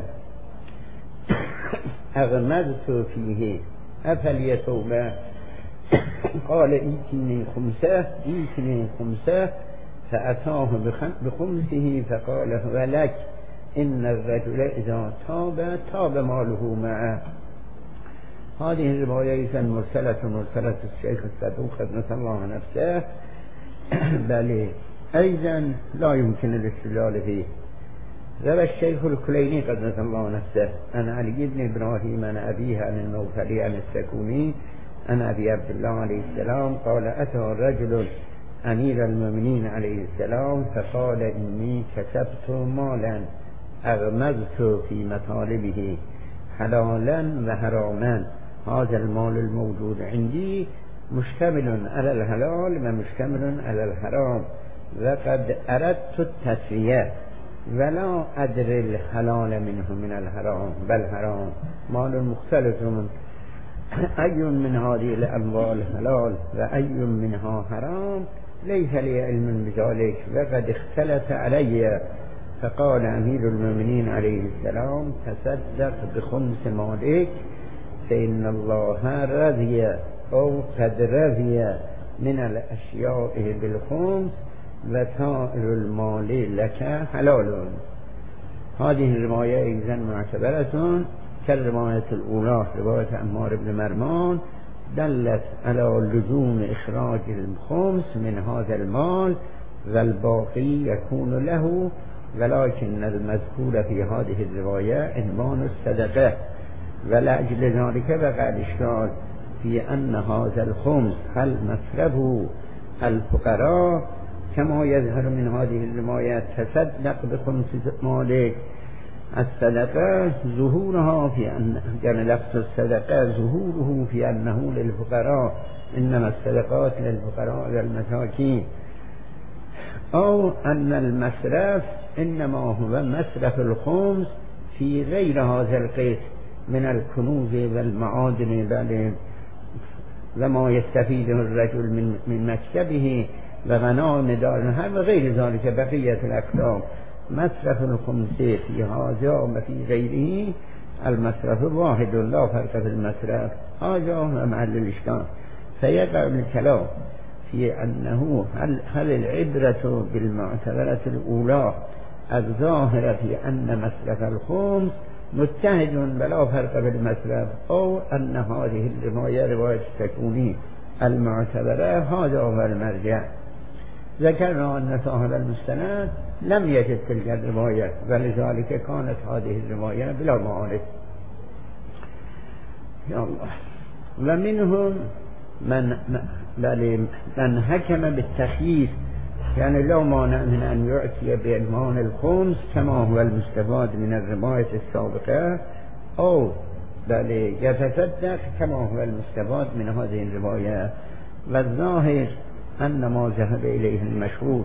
أغمضت فيه أفليتوبة؟ قال إيتني خمسة إيتني خمسة، فأتاه بخمسه فقال هو لك، إن الرجل إذا تاب تاب ماله معه. هذه الرواية إذا مرسلة مرسلة الشيخ الصدوق قدس الله نفسه، بل أيضا لا يمكن الاستدلال فيه. روى الشيخ الكليني قدس الله نفسه عن علي بن إبراهيم عن أبيه عن الموفلي عن السكوني عن أبي عبد الله عليه السلام قال أتى رجل أمير المؤمنين عليه السلام فقال إني كسبت مالا أغمضت في مطالبه حلالا وحراما، هذا المال الموجود عندي مشتمل على الحلال ومشتمل على الحرام، وقد أردت التسوية ولا أدري الحلال منه من الحرام، بل حرام مال مختلف، من أي من هذه الأموال حلال وأي منها حرام ليس لي علم بذلك، وقد اختلف علي. فقال أمير المؤمنين عليه السلام تصدق بخمس مالك فإن الله رضي أو قد رضي من الأشياء بالخمس و سائر المال لك حلال. هذه الرواية أيضا معتبرة كالرواية الأولى رواية عمار بن مرمان دلت على لزوم إخراج الخمس من هذا المال والباقي يكون له، ولكن المذكور في هذه الرواية عنوان الصدقة، ولأجل ذلك وقع الإشكال في أن هذا الخمس هل مصرفه الفقراء كما يظهر من هذه الرواية تصدق بخمس مالك. الصدقة ظهورها في أن يعني لفظ الصدقة ظهوره في أنه للفقراء، إنما الصدقات للفقراء والمساكين، أو أن المصرف إنما هو مصرف الخمس في غير هذا القسم من الكنوز والمعادن بل وما يستفيده الرجل من من مكسبه وغنائم دارها وغير ذلك بقية الأقسام. مصرف الخمس في هذا وفي غيره المصرف واحد لا فرق في المصرف، هذا هو محل الإشكال. فيقع الكلام في أنه هل, هل العبرة بالمعتبرة الأولى الظاهرة في أن مصرف الخمس متحد ولا فرق في المصرف، أو أن هذه الرواية رواية السكوني المعتبرة هذا هو المرجع. ذكرنا أن صاحب المستند لم يجد تلك الرواية ولذلك كانت هذه الرواية بلا معارض. يا الله. ومنهم من من حكم بالتخيير، يعني لو مانع من أن يعطي بعنوان الخمس كما هو المستفاد من الرواية السابقة، أو بل يتصدق كما هو المستفاد من هذه الرواية. والظاهر أن ما ذهب إليه المشهور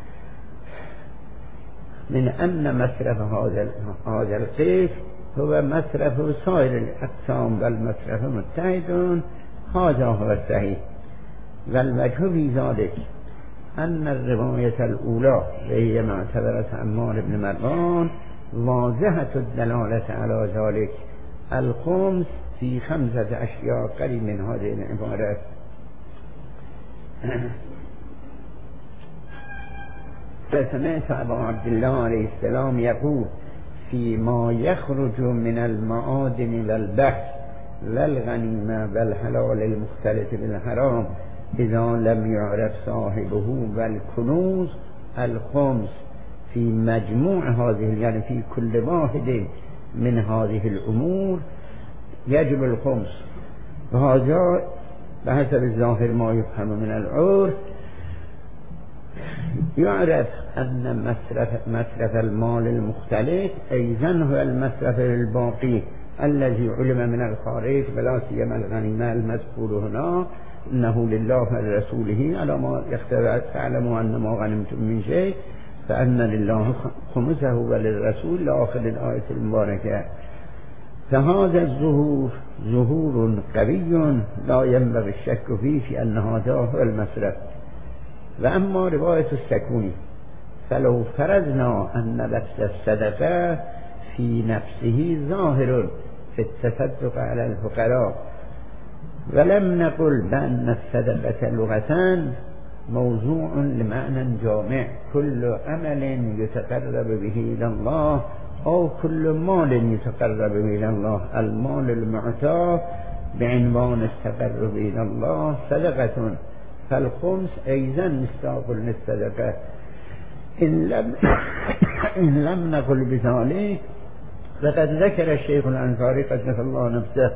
من أن مصرف هذا هذا القسم هو مصرف سائر الأقسام بل مصرف متحد، هذا هو الصحيح. والوجه في ذلك أن الرواية الأولى وهي معتبرة عمار بن مرمان واضحة الدلالة على ذلك. الخمس في خمسة أشياء قريب من هذه العبارات. فسمعت أبا عبد الله عليه السلام يقول فيما يخرج من المعادن والبحث والغنيمة والحلال المختلط بالحرام إذا لم يعرف صاحبه والكنوز الخمس في مجموع هذه، يعني في كل واحد من هذه الأمور يجب الخمس. وهذا بحسب الظاهر ما يفهم من العرف يعرف أن مصرف, مصرف المال المختلف أيضا هو المصرف الباقي الذي علم من الخارج، ولا سيما الغنيمة المذكور هنا إنه لله ولرسوله على ما يختبر. تعلموا أن ما غنمتم من شيء فأن لله خمسه وللرسول لآخر الآية المباركة. فهذا الظهور ظهور قوي لا ينبغي الشك فيه في أن هذا هو المصرف. وأما رواية السكوني فلو فرضنا أن لفظ الصدقة في نفسه ظاهر في التصدق على الفقراء، ولم نقل بأن الصدقة لغة موضوع لمعنى جامع كل عمل يتقرب به إلى الله أو كل مال يتقرب به إلى الله، المال المعطى بعنوان التقرب إلى الله صدقة، فالخمس أيضا مصداق للصدقة. إن لم, إن لم نقل بذلك فقد ذكر الشيخ الأنصاري قدس الله نفسه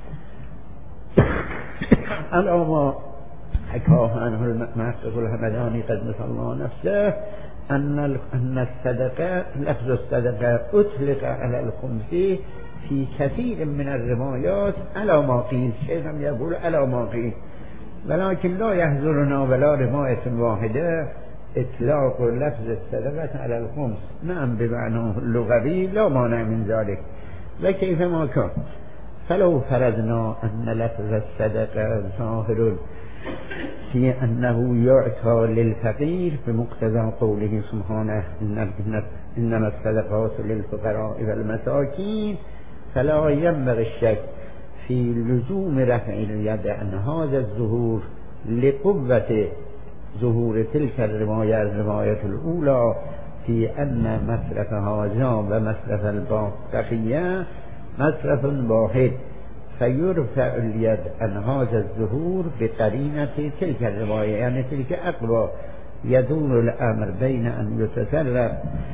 على ما حكاه عنه المحقق الهمداني قدس الله نفسه أن أن الصدقة لفظ الصدقة أطلق على الخمس في كثير من الروايات على ما قيل. الشيخ يقول على ما قيل، ولكن لا يحضرنا ولا رواية واحدة إطلاق لفظ الصدقة على الخمس، نعم بمعنى اللغوي لا مانع من ذلك. وكيف ما كان فلو فرضنا أن لفظ الصدقة ظاهر في أنه يعطى للفقير بمقتضى قوله سبحانه إنما الصدقات للفقراء والمساكين، فلا ينبغي الشك في لزوم رفع اليد عن هذا الظهور لقوة ظهور تلك الرواية الرواية الأولى في أن مصرف هذا و مصرف البقية مصرف واحد فيرفع اليد عن هذا الظهور بقرينة تلك الرواية، يعني تلك أقوى. يدور الأمر بين أن يتصرف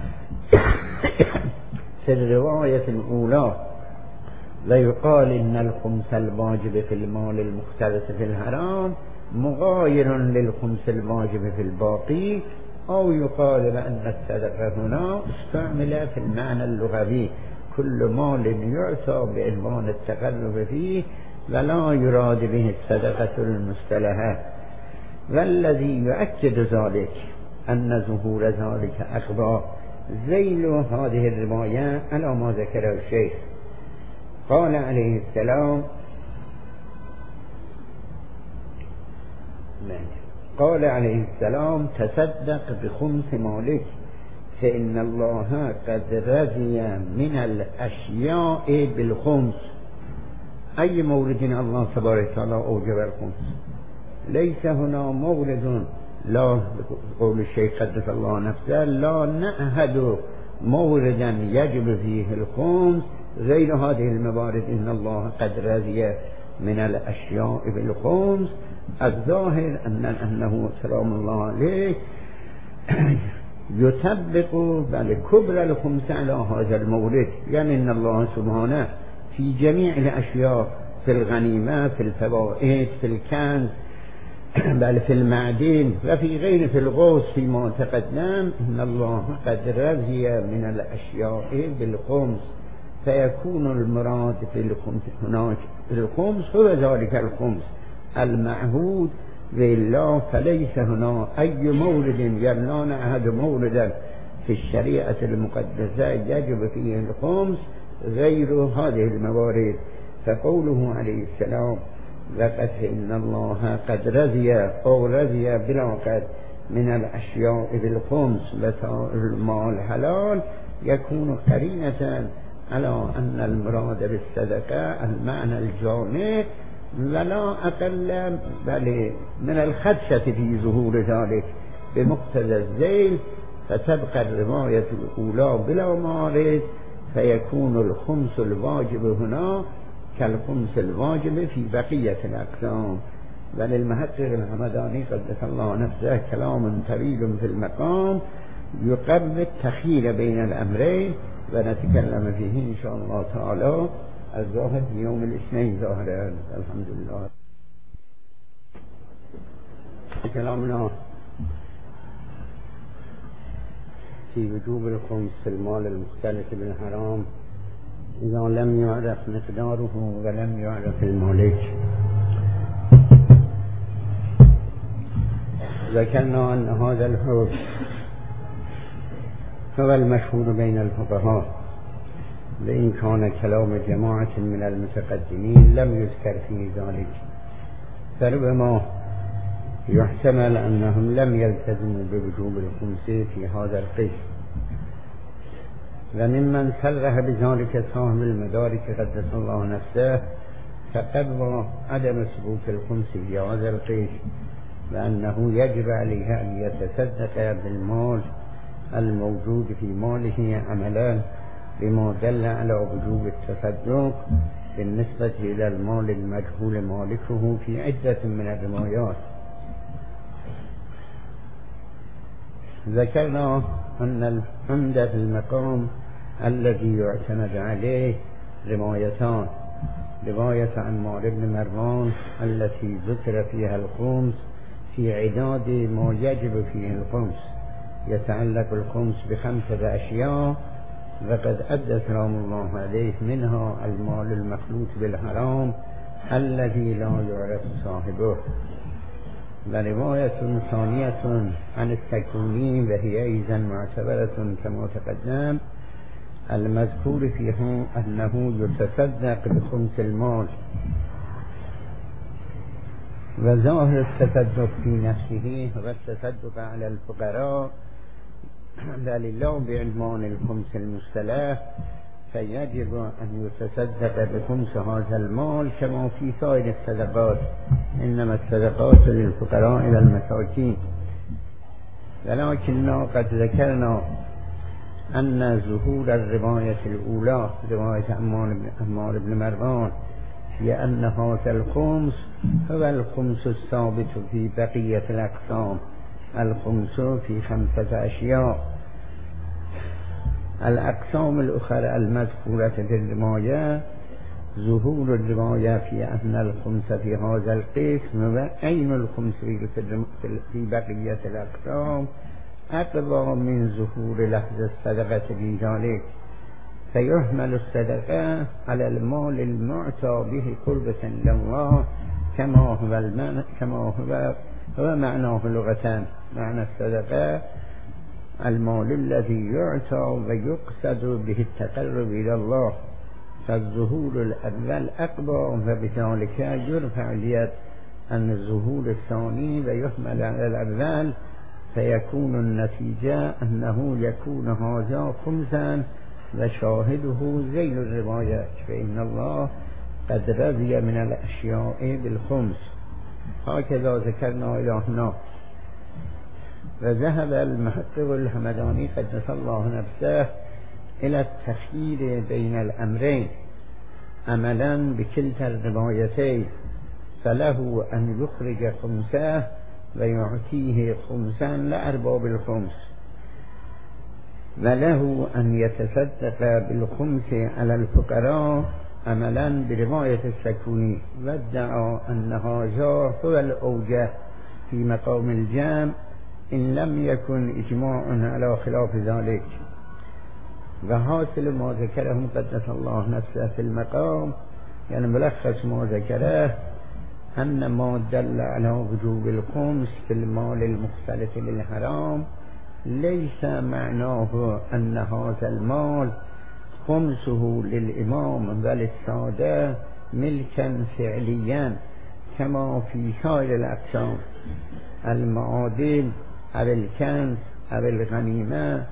في الرواية الأولى ويقال إن الخمس الواجب في المال المختلط في الحرام مغاير للخمس الواجب في الباقي، أو يقال بأن الصدقة هنا استعمل في المعنى اللغوي كل مال يعطى بعنوان التقرب فيه ولا يراد به الصدقة المصطلحة. والذي يؤكد ذلك أن ظهور ذلك أقوى ذيل هذه الرواية على ما ذكره الشيخ. قال عليه السلام قال عليه السلام تصدق بخمس مالك فإن الله قد رضي من الأشياء بالخمس. أي مورد الله تبارك وتعالى أوجب الخمس؟ ليس هنا مورد، لا قول الشيخ قدس الله نفسه لا نعهد موردا يجب فيه الخمس غير هذه الموارد. إن الله قد رضي من الأشياء بالخمس. الظاهر أن أنه سلام الله عليه يطبق بل كبر الخمس على هذا المورد، يعني أن الله سبحانه في جميع الأشياء، في الغنيمة، في الفوائد، في الكنز، بل في المعدن وفي غير في الغوث فيما تقدم، إن الله قد رضي من الأشياء بالخمس. فيكون المراد في الخمس هناك الخمس هو ذلك الخمس المعهود بالله، فليس هنا أي مورد لا نعهد موردا في الشريعة المقدسة يجب فيه الخمس غير هذه الموارد. فقوله عليه السلام لقد إن الله قد رضي أو رضي بلا قد من الأشياء بالخمس وسائر المال حلال يكون قرينة على أن المراد بالصدقة المعنى الجامع ولا أقل بل من الخدشة في ظهور ذلك بمقتضى الذيل. فتبقى الرواية الأولى بلا معارض فيكون الخمس الواجب هنا كالخمس الواجب في بقية الأقسام. بل المحقق الحمداني قدس الله نفسه كلام طويل في المقام يقرب التخيل بين الأمرين ونتكلم فيه إن شاء الله تعالى الظاهر في يوم الاثنين ظاهرا. الحمد لله. كلامنا في وجوب الخمس في المال المختلط بالحرام إذا لم يعرف مقداره ولم يعرف المالك. ذكرنا أن هذا الحكم هو المشهور بين الفقهاء، وإن كان كلام جماعة من المتقدمين لم يذكر في ذلك، فربما يحتمل أنهم لم يلتزموا بوجوب الخمس في هذا القسم. وممن صرح بذلك صاحب المدارك قدس الله نفسه فقد عدم ثبوت الخمس في هذا القسم، وأنه يجب عليه أن يتصدق بالمال الموجود في ماله عملا بما دل على وجوب التصدق بالنسبة إلى المال المجهول مالكه في عدة من الروايات. ذكرنا أن الحمد في المقام الذي يعتمد عليه روايتان: رواية عمار بن مروان التي ذكر فيها الخمس في عداد ما يجب فيه الخمس، يتعلق الخمس بخمسة أشياء وقد أدى سلام الله عليه منها المال المخلوط بالحرام الذي لا يعرف صاحبه. ورواية ثانية عن السكوني وهي أيضا معتبرة كما تقدم المذكور فيها أنه يتصدق بخمس المال، وظاهر التصدق في نفسه هو التصدق على الفقراء بل لا بعنوان الخمس المصطلح، فيجب أن يتصدق بخمس هذا المال كما في سائر الصدقات، إنما الصدقات للفقراء والمساكين. ولكننا قد ذكرنا أن ظهور الرواية الأولى رواية عمار بن مروان في أن هذا الخمس هو الخمس الثابت في بقية الأقسام. الخمس في خمسة أشياء. الأقسام الأخرى المذكورة في الرواية ظهور الرواية في أن الخمس في هذا القسم وعين الخمس في بقية الأقسام أقوى من ظهور لفظ الصدقة في ذلك، فيحمل الصدقة على المال المعطى به قربة لله كما هو المعنى كما هو هو معناه لغة. معنى الصدقة المال الذي يعطى ويقصد به التقرب إلى الله، فالظهور الأول أقوى وبذلك يرفع اليد عن الظهور الثاني ويحمل على الأول، فيكون النتيجة أنه يكون هذا خمسا وشاهده ذيل الرواية، فإن الله قد رضي من الأشياء بالخمس. هكذا ذكرنا إلى هنا. وذهب المحقق الحمداني قدس الله نفسه إلى التخيير بين الأمرين عملا بكلتا الروايتين، فله أن يخرج خمسه ويعطيه خمسا لأرباب الخمس، وله أن يتصدق بالخمس على الفقراء عملا برواية السكوني، وادعى أن هذا هو الأوجه في مقام الجمع إن لم يكن إجماع على خلاف ذلك. وحاصل ما ذكره قدس الله نفسه في المقام، يعني ملخص ما ذكره أن ما دل على وجوب الخمس في المال المختلط بالحرام ليس معناه أن هذا المال خمسه للإمام وللسادة ملكا فعليا كما في سائر الأقسام المعادن أو الكنز أو الغنيمة.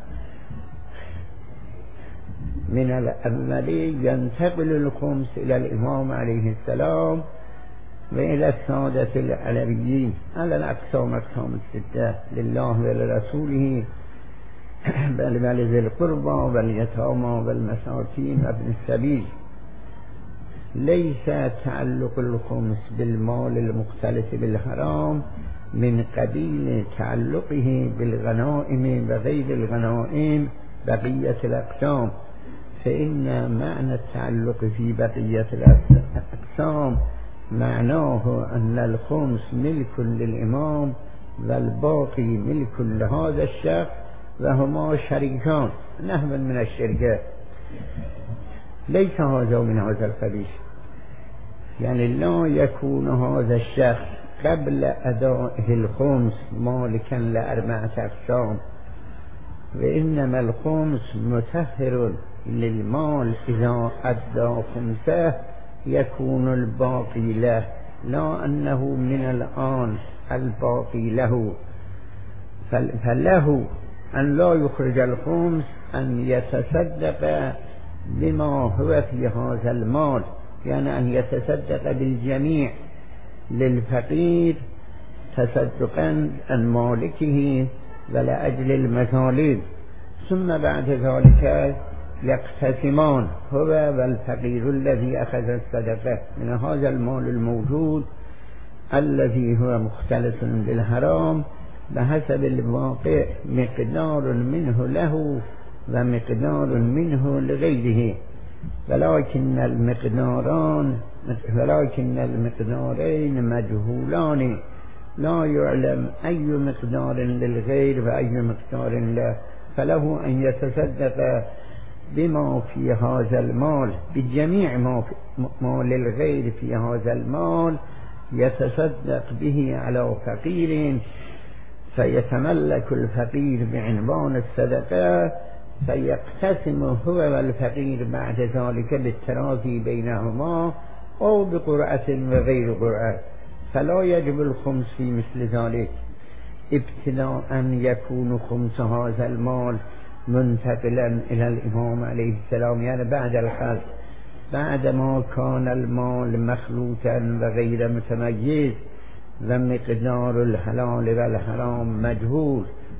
من الأول ينتقل الخمس إلى الإمام عليه السلام وإلى السادة العلويين على الأقسام أقسام الستة لله ولرسوله بل ولذي القربى واليتامى والمساكين وابن السبيل. ليس تعلق الخمس بالمال المختلط بالحرام من قبيل تعلقه بالغنائم وغير الغنائم بقية الأقسام، فإن معنى التعلق في بقية الأقسام معناه أن الخمس ملك للإمام والباقي ملك لهذا الشخص وهما شريكان نحو من الشركة. ليس هذا من هذا القبيل، يعني لا يكون هذا الشخص قبل أدائه الخمس مالكا لأربعة أقسام، وإنما الخمس مطهر للمال إذا أدى خمسه يكون الباقي له، لا أنه من الآن الباقي له. فله أن لا يخرج الخمس أن يتصدق بما هو في هذا المال، يعني أن يتصدق بالجميع للفقير تصدقا عن مالكه ولأجل المثالب، ثم بعد ذلك يقتسمان هو والفقير الذي أخذ الصدقة من هذا المال الموجود الذي هو مختلط بالحرام بحسب الواقع مقدار منه له ومقدار منه لغيره، ولكن المقداران ولكن المقدارين مجهولان لا يعلم أي مقدار للغير وأي مقدار له، فله أن يتصدق بما في هذا المال بجميع ما للغير في هذا المال، يتصدق به على فقير فيتملك الفقير بعنوان الصدقة، فيقتسم هو والفقير بعد ذلك بالتراضي بينهما أو بقرعة وغير قرعة، فلا يجب الخمس في مثل ذلك. ابتداء أن يكون خمس هذا المال منتقلا إلى الإمام عليه السلام، يعني بعد الخلق، بعدما كان المال مخلوطا وغير متميز ومقدار الحلال والحرام مجهول،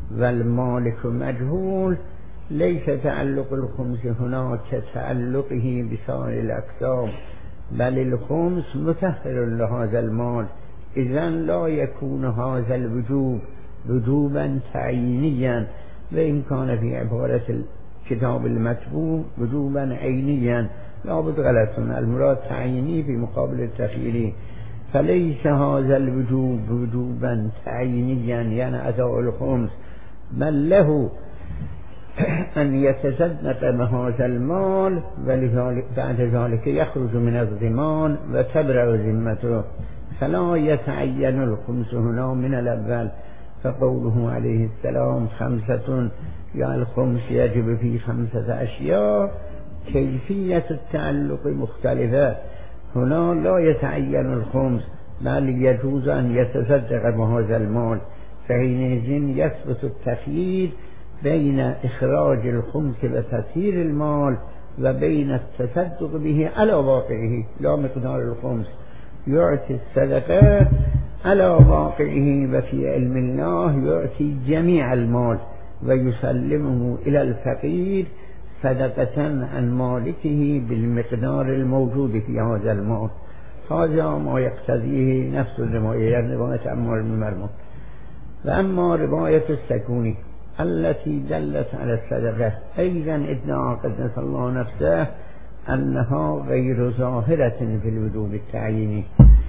والمالك مجهول ليس تعلق الخمس هنا كتعلقه بسائر الأقسام، بل الخمس متهر لهذا المال، إذن لا يكون هذا الوجوب وجوبا تعيينيا، وإن كان في عبارة الكتاب المتبوع وجوبا عينيا لابد غلط، المراد تعييني في مقابل التخييري، فليس هذا الوجوب وجوبا تعيينيا يعني أداء الخمس، بل له أن يتصدق بهذا المال، ولذلك بعد ذلك يخرج من الضمان وتبرأ ذمته، فلا يتعين الخمس هنا من الأول. فقوله عليه السلام خمسة، يعني الخمس يجب في خمسة أشياء، كيفية التعلق مختلفة، هنا لا يتعين الخمس بل يجوز أن يتصدق بهذا المال، فحينئذ يثبت التخيير بين إخراج الخمس وتسيير المال وبين التصدق به على واقعه لا مقدار الخمس، يعطي الصدقة على واقعه، وفي علم الله يعطي جميع المال ويسلمه إلى الفقير صدقة عن مالكه بالمقدار الموجود في هذا المال. هذا ما يقتضيه نفس الرواية، رواية عمار بن مرمون. وأما رواية السكوني التي دلت على الصدقة أيضا ادعى قدس الله نفسه أنها غير ظاهرة في الوجوب التعييني،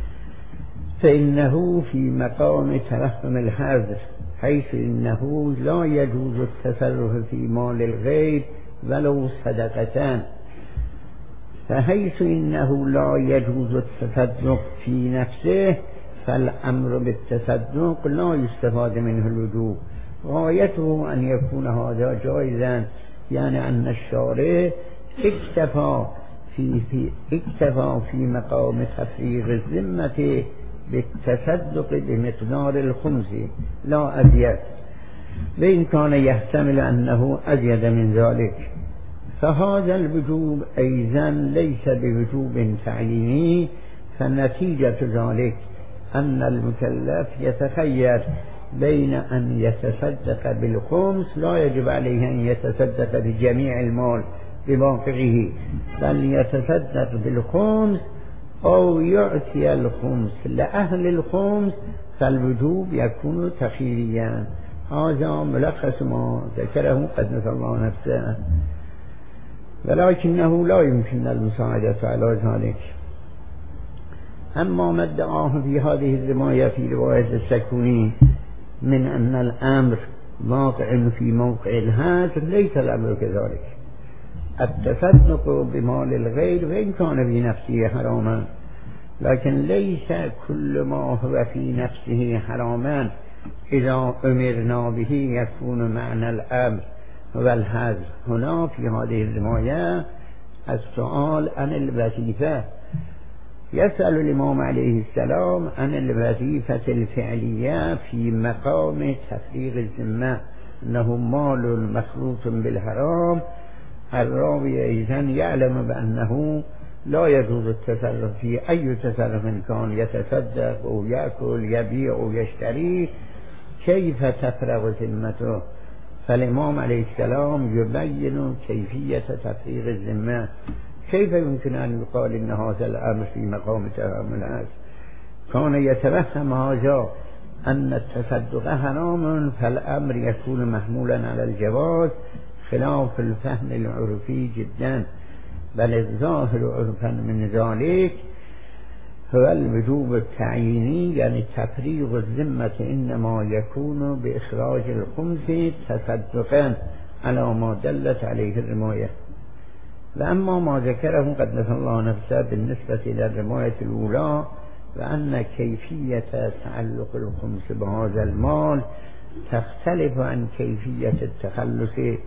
فإنه في مقام ترحم الحذر، حيث إنه لا يجوز التصرف في مال الغير ولو صدقتان، فحيث إنه لا يجوز التصدق في نفسه فالأمر بالتصدق لا يستفاد منه الوجوب، غايته أن يكون هذا جائزا، يعني أن الشارع اكتفى في, في, اكتفى في مقام تفريغ الذمة بالتصدق بمقدار الخمس لا أزيد، وإن كان يحتمل أنه أزيد من ذلك، فهذا الوجوب أيضا ليس بوجوب تعييني، فنتيجة ذلك أن المكلف يتخير بين أن يتصدق بالخمس، لا يجب عليه أن يتصدق بجميع المال بواقعه، بل يتصدق بالخمس أو يعطي الخمس لأهل الخمس، فالوجوب يكون تخييريا. هذا ملخص ما ذكره قدس الله نفسه، ولكنه لا يمكن المساعدة على ذلك. أما ما ادعاه في هذه الرواية في رواية السكوني من أن الأمر واقع في موقع الهجر، ليس الأمر كذلك. التصدق بمال الغير وإن كان في نفسه حراما، لكن ليس كل ما هو في نفسه حراما إذا أمرنا به يكون معنى الأمر والحظر. هنا في هذه الرواية السؤال عن الوظيفة، يسأل الإمام عليه السلام عن الوظيفة الفعلية في مقام تفريغ الذمة، أنه مال مخلوط بالحرام. الراوي أيضا يعلم بأنه لا يجوز التصرف في أي تصرف كان، يتصدق أو يأكل يبيع أو يشتري، كيف تفرغ ذمته؟ فالإمام عليه السلام يبين كيفية تفريغ الذمة. كيف يمكن أن يقال إن هذا الأمر في مقام تهام العز؟ كان يتوهم هذا أن التصدق حرام، فالأمر يكون محمولا على الجواز خلاف الفهم العرفي جدا، بل الظاهر عرفا من ذلك هو الوجوب التعييني، يعني تفريغ الذمة إنما يكون بإخراج الخمس تصدقا على ما دلت عليه الرواية. وأما ما ذكره قدس الله نفسه بالنسبة إلى الرواية الأولى، وأن كيفية تعلق الخمس بهذا المال تختلف عن كيفية التخلص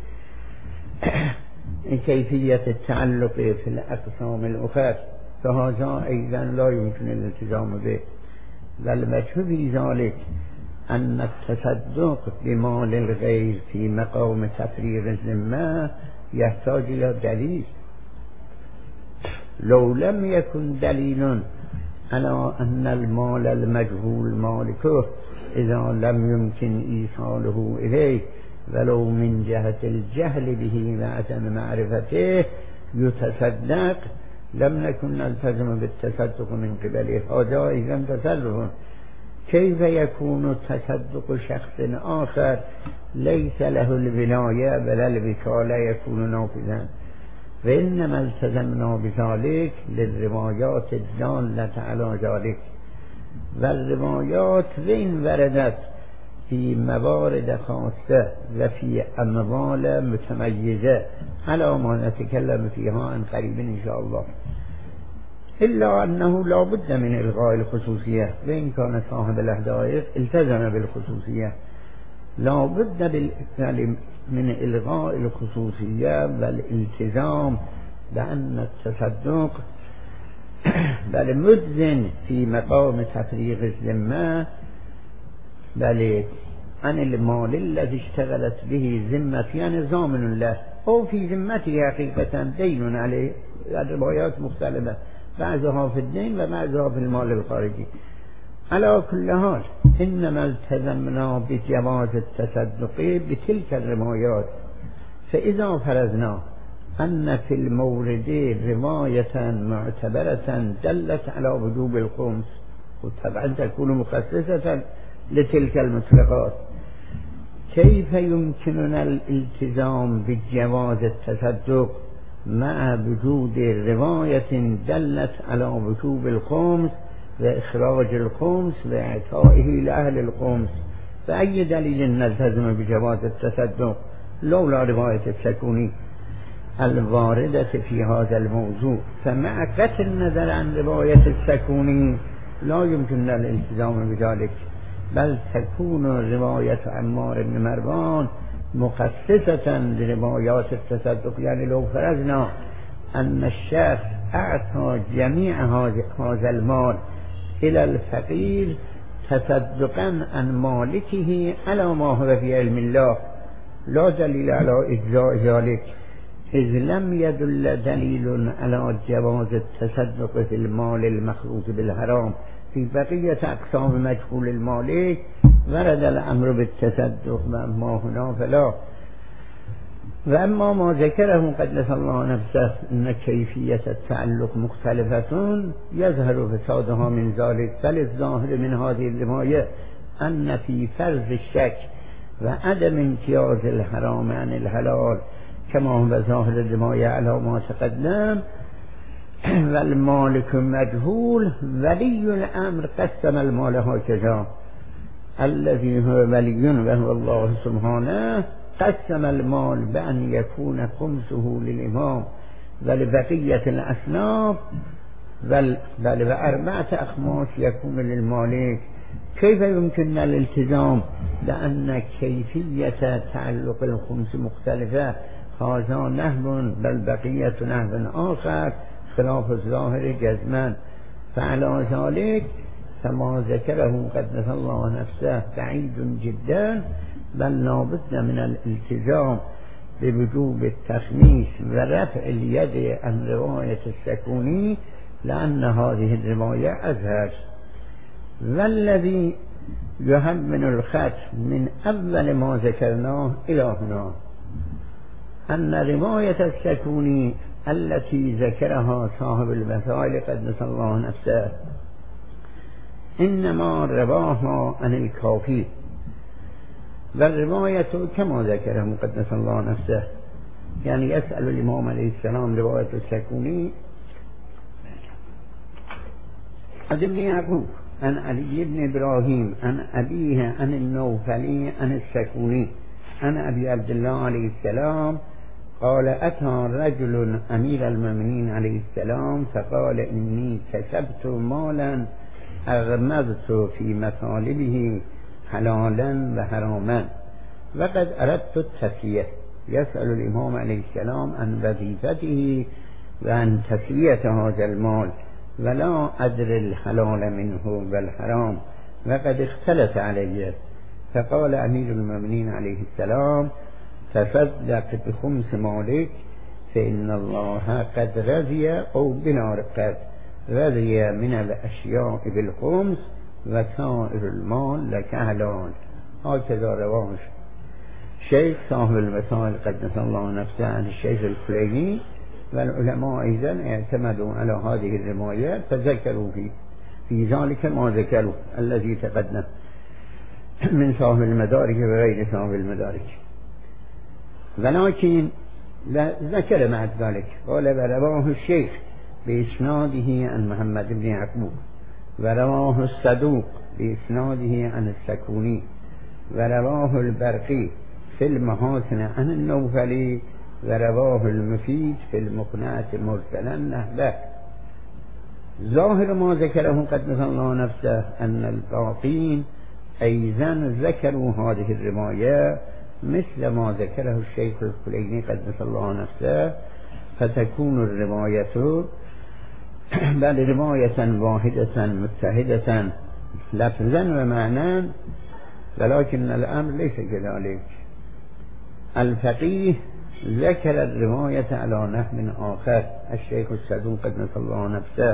كيفية التعلق في الأقسام الأخرى، فهذا أيضا لا يمكن الالتزام به، بل وجه في ذلك أن التصدق بمال الغير في مقام تفريغ الذمة يحتاج إلى دليل. لو لم يكن دليل الا ان المال المجهول مالكه اذا لم يمكن ایصاله الیه ولو من جهت الجهل به و عدم معرفته يتصدق لم نكن نلتزم بالتصدق من قبله هذا اذا تصرف. كيف يكون تصدق شخص آخر ليس له الولاية بل الوكالة يكون نافذا؟ وإنما التزمنا بذلك للروايات الدالة على ذلك، والروايات وإن وردت في موارد خاصة وفي أموال متميزة على ما نتكلم فيها عن قريب إن شاء الله، إلا أنه لا بد من إلغاء الخصوصية، وإن كان صاحب الحدائق التزم بالخصوصية لا بد من إلغاء الخصوصية والالتزام بأن التصدق بل مجزن في مقام تفريغ الذمة بل عن المال الذي اشتغلت به ذمة يعني ضامن له أو في ذمته حقيقة دين عليه. الروايات مختلفة، بعضها في الدين وبعضها في المال الخارجي. على كل حال إنما التزمنا بجواز التصدق بتلك الروايات، فإذا فرضنا أن في المورد رواية معتبرة دلت على وجوب الخمس وطبعا تكون مخصصة لتلك المطلقات، كيف يمكننا الالتزام بجواز التصدق مع وجود رواية دلت على وجوب الخمس وإخراج الخمس وإعطائه لأهل الخمس؟ فأي دليل نلتزم بجواز التصدق لولا رواية السكوني الواردة في هذا الموضوع؟ فمع قطع النظر عن رواية السكوني لا يمكن الالتزام بذلك، بل تكون رواية عمار بن مروان مخصصة لروايات التصدق. يعني لو فرضنا أن الشخص أعطى جميع هذا المال إلى الفقير تصدقا عن مالكه على ما هو في علم الله لا دليل على إجزاء ذلك، إذ لم يدل دليل على جواز التصدق في المال المخلوط بالحرام. في بقية أقسام مجهول المالك ورد الأمر بالتصدق، وأما هنا فلا. وأما ما ذكره قدس الله نفسه أن كيفية التعلق مختلفة يظهر فسادها من ذلك، بل الظاهر من هذه الرواية أن في فرض الشك وعدم امتياز الحرام عن الحلال كما هو ظاهر الرواية على ما تقدم، والمالك مجهول ولي الأمر قسم المال هكذا، الذي هو ولي وهو الله سبحانه قسم المال بأن يكون خمسه للإمام ولبقية الأصناف بل بأربعة أخماس يكون للمالك. كيف يمكن الالتزام لأن كيفية تعلق الخمس مختلفة؟ هذا نحو بل بقية نحو آخر خلاف الظاهر جزما. فعلى ذلك فما ذكره قدس الله نفسه بعيد جدا، بل لابد من الالتزام بوجوب التخميس ورفع اليد عن رواية السكوني لأن هذه الرواية أزهر. والذي يهمن الخط من أول ما ذكرناه إلى هنا أن رواية السكوني التي ذكرها صاحب المسائل قدس الله نفسه إنما رواها عن الكافي، والرواية كما ذكره مقدس الله نفسه. يعني يسأل الإمام عليه السلام رواية السكوني عن ابن يعقوب عن علي بن إبراهيم عن أبيه عن النوفلي عن السكوني عن أبي عبد الله عليه السلام قال أتى رجل أمير المؤمنين عليه السلام فقال إني كسبت مالا أغمضت في مطالبه حلالا وحراما وقد أردت التسوية. يسأل الإمام عليه السلام عن وظيفته وعن تسوية هذا المال ولا أدري الحلال منه والحرام وقد اختلف عليه. فقال أمير المؤمنين عليه السلام تصدق بخمس مالك فإن الله قد رضي أو بلا رقب رضي من الأشياء بالخمس و سائر المال لك حلال. هكذا رواه شيخ صاحب المسائل قدس الله نفسه عن الشيخ الكليني، والعلماء أيضا اعتمدوا على هذه الروايات فذكروا في في ذلك ما ذكروا الذي تقدم من صاحب المدارك وغير صاحب المدارك. ولكن ذكر مع ذلك قال ورواه الشيخ بإسناده عن محمد بن يعقوب، ورواه الصدوق بإسناده عن السكوني، ورواه البرقي في المحاسن عن النوفلي، ورواه المفيد في المقنعة مرسلا نحبه. ظاهر ما ذكره قدس الله نفسه أن الباقين أيضا ذكروا هذه الرواية مثل ما ذكره الشيخ الكليني قدس الله نفسه، فتكون الرواية بل رواية واحدة متحدة لفظا ومعنى، ولكن الأمر ليس كذلك. الفقيه ذكر الرواية على نحو آخر. الشيخ الصدوق قدس الله نفسه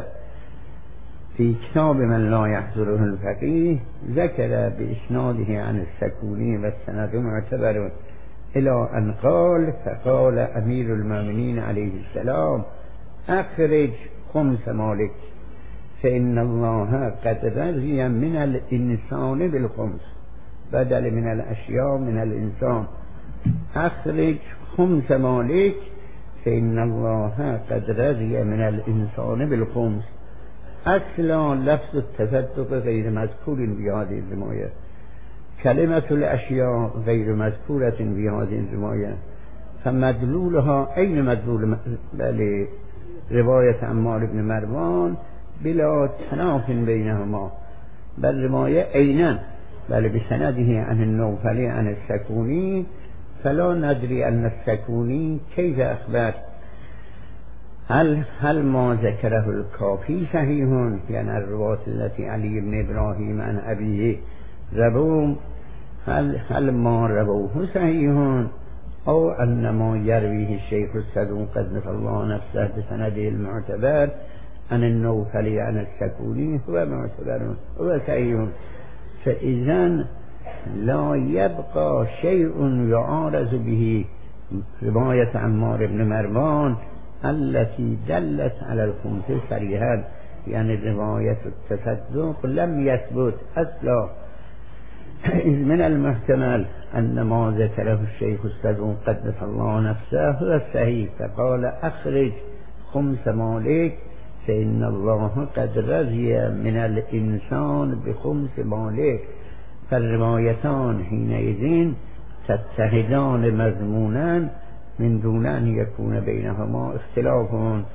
في كتاب من لا يحضره الفقيه ذكر بإسناده عن السكوني والسند معتبر إلى أن قال فقال أمير المؤمنين عليه السلام أخرج خمس مالك فإن الله قد رضي من الإنسان بالخمس، بدل من الأشياء من الإنسان. أخرج خمس مالك فإن الله قد رضي من الإنسان بالخمس. أصلا لفظ التصدق غير مذكور في هذه الرواية، كلمة الأشياء غير مذكورة في هذه الرواية، فمدلولها أين مدلول بل رواية عمار بن مروان بلا تناف بينهما، بل رواية أينا بل بسنده عن النوفلي عن السكوني، فلا ندري أن السكوني كيف أخبر. هل هل ما ذكره الكافي صحيح، يعني الرواية التي علي بن إبراهيم عن أبيه رووا، هل هل ما رووه صحيح، أو أن ما يرويه الشيخ الصدوق قدس الله نفسه بسنده المعتبر عن النوفلي عن السكوني هو معتبر هو صحيح. فإذن لا يبقى شيء يعارض به رواية عمار بن مروان التي دلت على الخمس صريحا، يعني رواية التصدق لم يثبت أصلا. من المحتمل أن ما ذكره الشيخ الصدوق قدس الله نفسه هو الصحيح، فقال أخرج خمس مالك فإن الله قد رضي من الإنسان بخمس مالك، فالروايتان حينئذ تتحدان مضمونا من دون أن يكون بينهما اختلاف.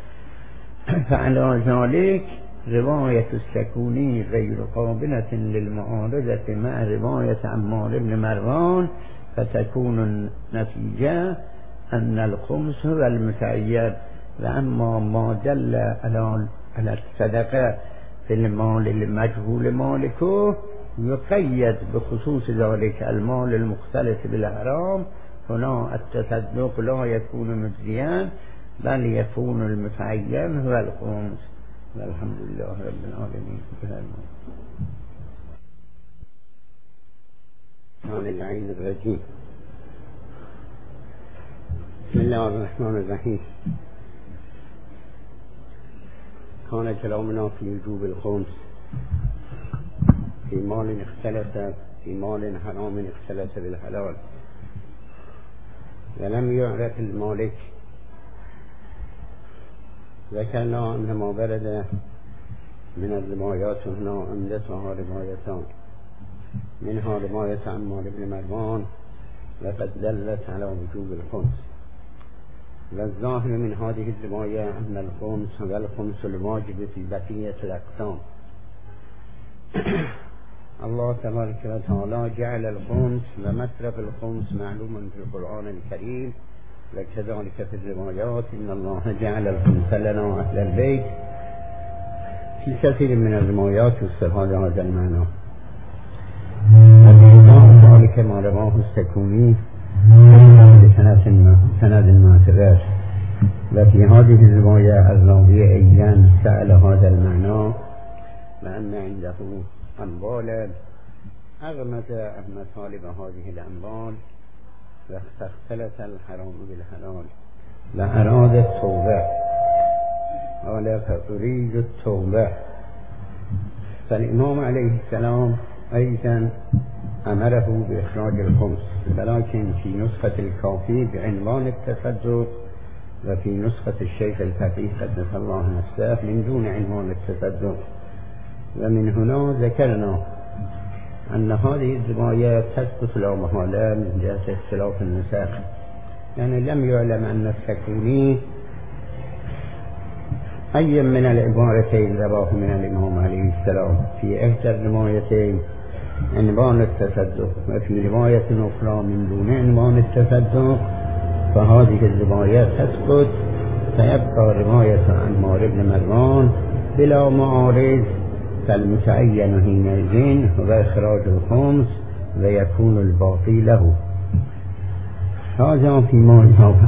فعلى ذلك رواية السكوني غير قابلة للمعارضة مع رواية عمار بن مروان، فتكون النتيجة أن الخمس هو المتعين، وأما ما دل على الصدقة في المال المجهول مالكه يقيد بخصوص ذلك المال المختلط بالحرام، هنا التصدق لا يكون مجزيا بل يكون المتعين هو الخمس. والحمد لله رب العالمين. عن العين الرجيم. بسم الله الرحمن الرحيم. كان كلامنا في وجوب الخمس في مال اختلف في مال حرام اختلف بالحلال، ولم يعرف المالك. ذكرنا أن ما ورد من الروايات هنا عمدتها روايتان، منها رواية عمار بن مروان وقد دلت على وجوب الخمس، والظاهر من هذه الرواية أن الخمس هو الخمس الواجب في بقية الأقسام. الله تبارك وتعالى جعل الخمس ومصرف الخمس معلوم في القرآن الكريم، وكذلك في الروايات إن الله جعل الخمس لنا أهل البيت. في كثير من الروايات استفاد هذا المعنى، ذلك ما رواه السكوني بسند معتبر وفي هذه الرواية الراوي أيضا سأل هذا المعنى وأن عنده أموالا أغمز عن مطالب هذه الأموال واختلط الحرام بالحلال وأراد التوبة قال فأريد التوبة. فالإمام عليه السلام أيضا أمره بإخراج الخمس، ولكن في نسخة الكافي بعنوان التصدق، وفي نسخة الشيخ الفقيه قدس الله نفسه من دون عنوان التصدق. ومن هنا ذكرنا أن هذه الرواية تثبت لا محالة من جهة اختلاف النسخ، يعني لم يعلم أن السكوني أي من العبارتين رواه من الإمام عليه السلام. في إحدى الروايتين عنوان التصدق، وفي رواية أخرى من دون عنوان التصدق، فهذه الرواية تثبت، فيبقى رواية عمار بن مروان بلا معارض، فالمتعين حينئذ هو إخراج الخمس ويكون الباقي له. هذا فيما إضافة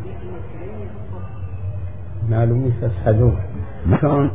معلوم الصدوق كان،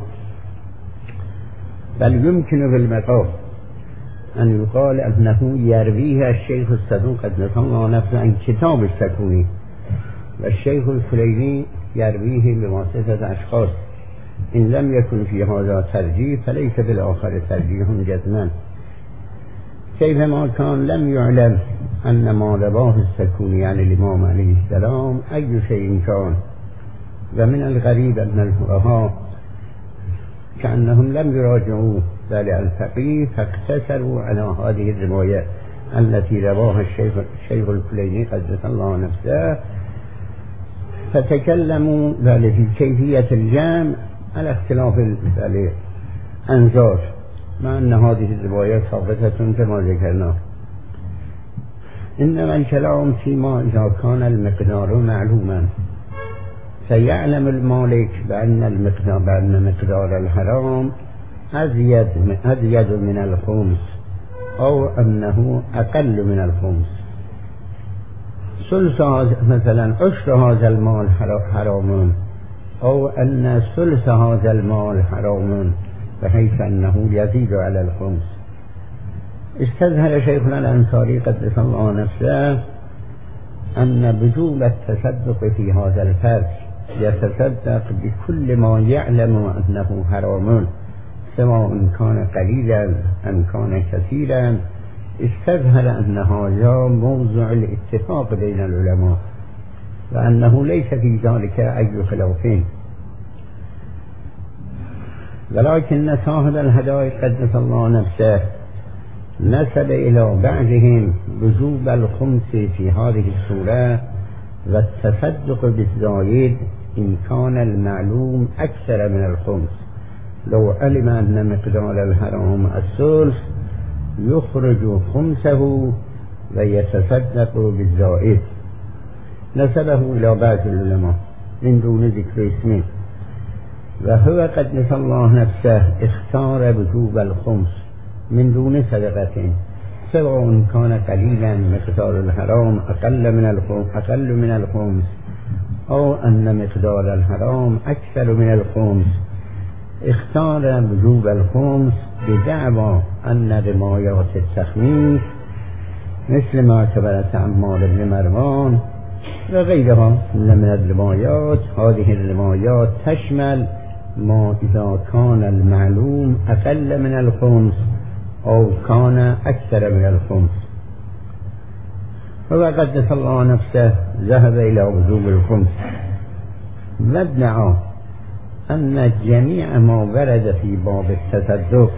بل يمكن بالمقام أن يقال أنه يرويه الشيخ الصدوق قدس الله نفسه عن كتاب السكوني، والشيخ الفليني يرويه بواسطة أشخاص. إن لم يكن في هذا ترجيح فليس بالآخر ترجيح جزما. كيفما كان لم يعلم أن ما رواه السكوني عن الإمام عليه السلام أي شيء كان. ومن الغريب أن الفقهاء كأنهم لم يراجعوا ذلك الفقيه، فاقتصروا على هذه الرواية التي رواها الشيخ, الشيخ الكليني قدس الله نفسه، فتكلموا ذلك في كيفية الجمع على اختلاف الأنظار، مع أن هذه الرواية ثابتة كما ذكرنا. إنما الكلام فيما إذا كان المقدار معلوما، فيعلم المالك بأن المقدار بأن مقدار الحرام أزيد أزيد من الخمس أو أنه أقل من الخمس. ثلث مثلا عشر هذا المال حرام، أو أن ثلث هذا المال حرام، بحيث أنه يزيد على الخمس. استظهر شيخنا الأنصاري قدس الله نفسه أن وجوب التصدق في هذا الفرد، يتصدق بكل ما يعلم أنه حرام سواء كان قليلا أم كان كثيرا. استظهر أن هذا موضوع الاتفاق بين العلماء، وأنه ليس في ذلك أي خلافين. ولكن صاحب الهداية قدس الله نفسه نسب إلى بعضهم وجوب الخمس في هذه الصورة والتصدق بالزايد إن كان المعلوم أكثر من الخمس. لو علم أن مقدار الحرام الثلث يخرج خمسه ويتصدق بالزائد. نسبه إلى بعض العلماء من دون ذكر اسمه، وهو قدس الله نفسه اختار وجوب الخمس من دون صدقة، سواء كان قليلا مقدار الحرام أقل من الخمس أقل من الخمس أو أن مقدار الحرام أكثر من الخمس. اختار وجوب الخمس بدعوى أن رمايات التخميس مثل ما كبرت عمار بن مروان وغيرها من الرمايات، هذه الرمايات تشمل ما إذا كان المعلوم أقل من الخمس أو كان أكثر من الخمس. هو قدس الله نفسه ذهب إلى وجوب الخمس، وادعى أن جميع ما ورد في باب التصدق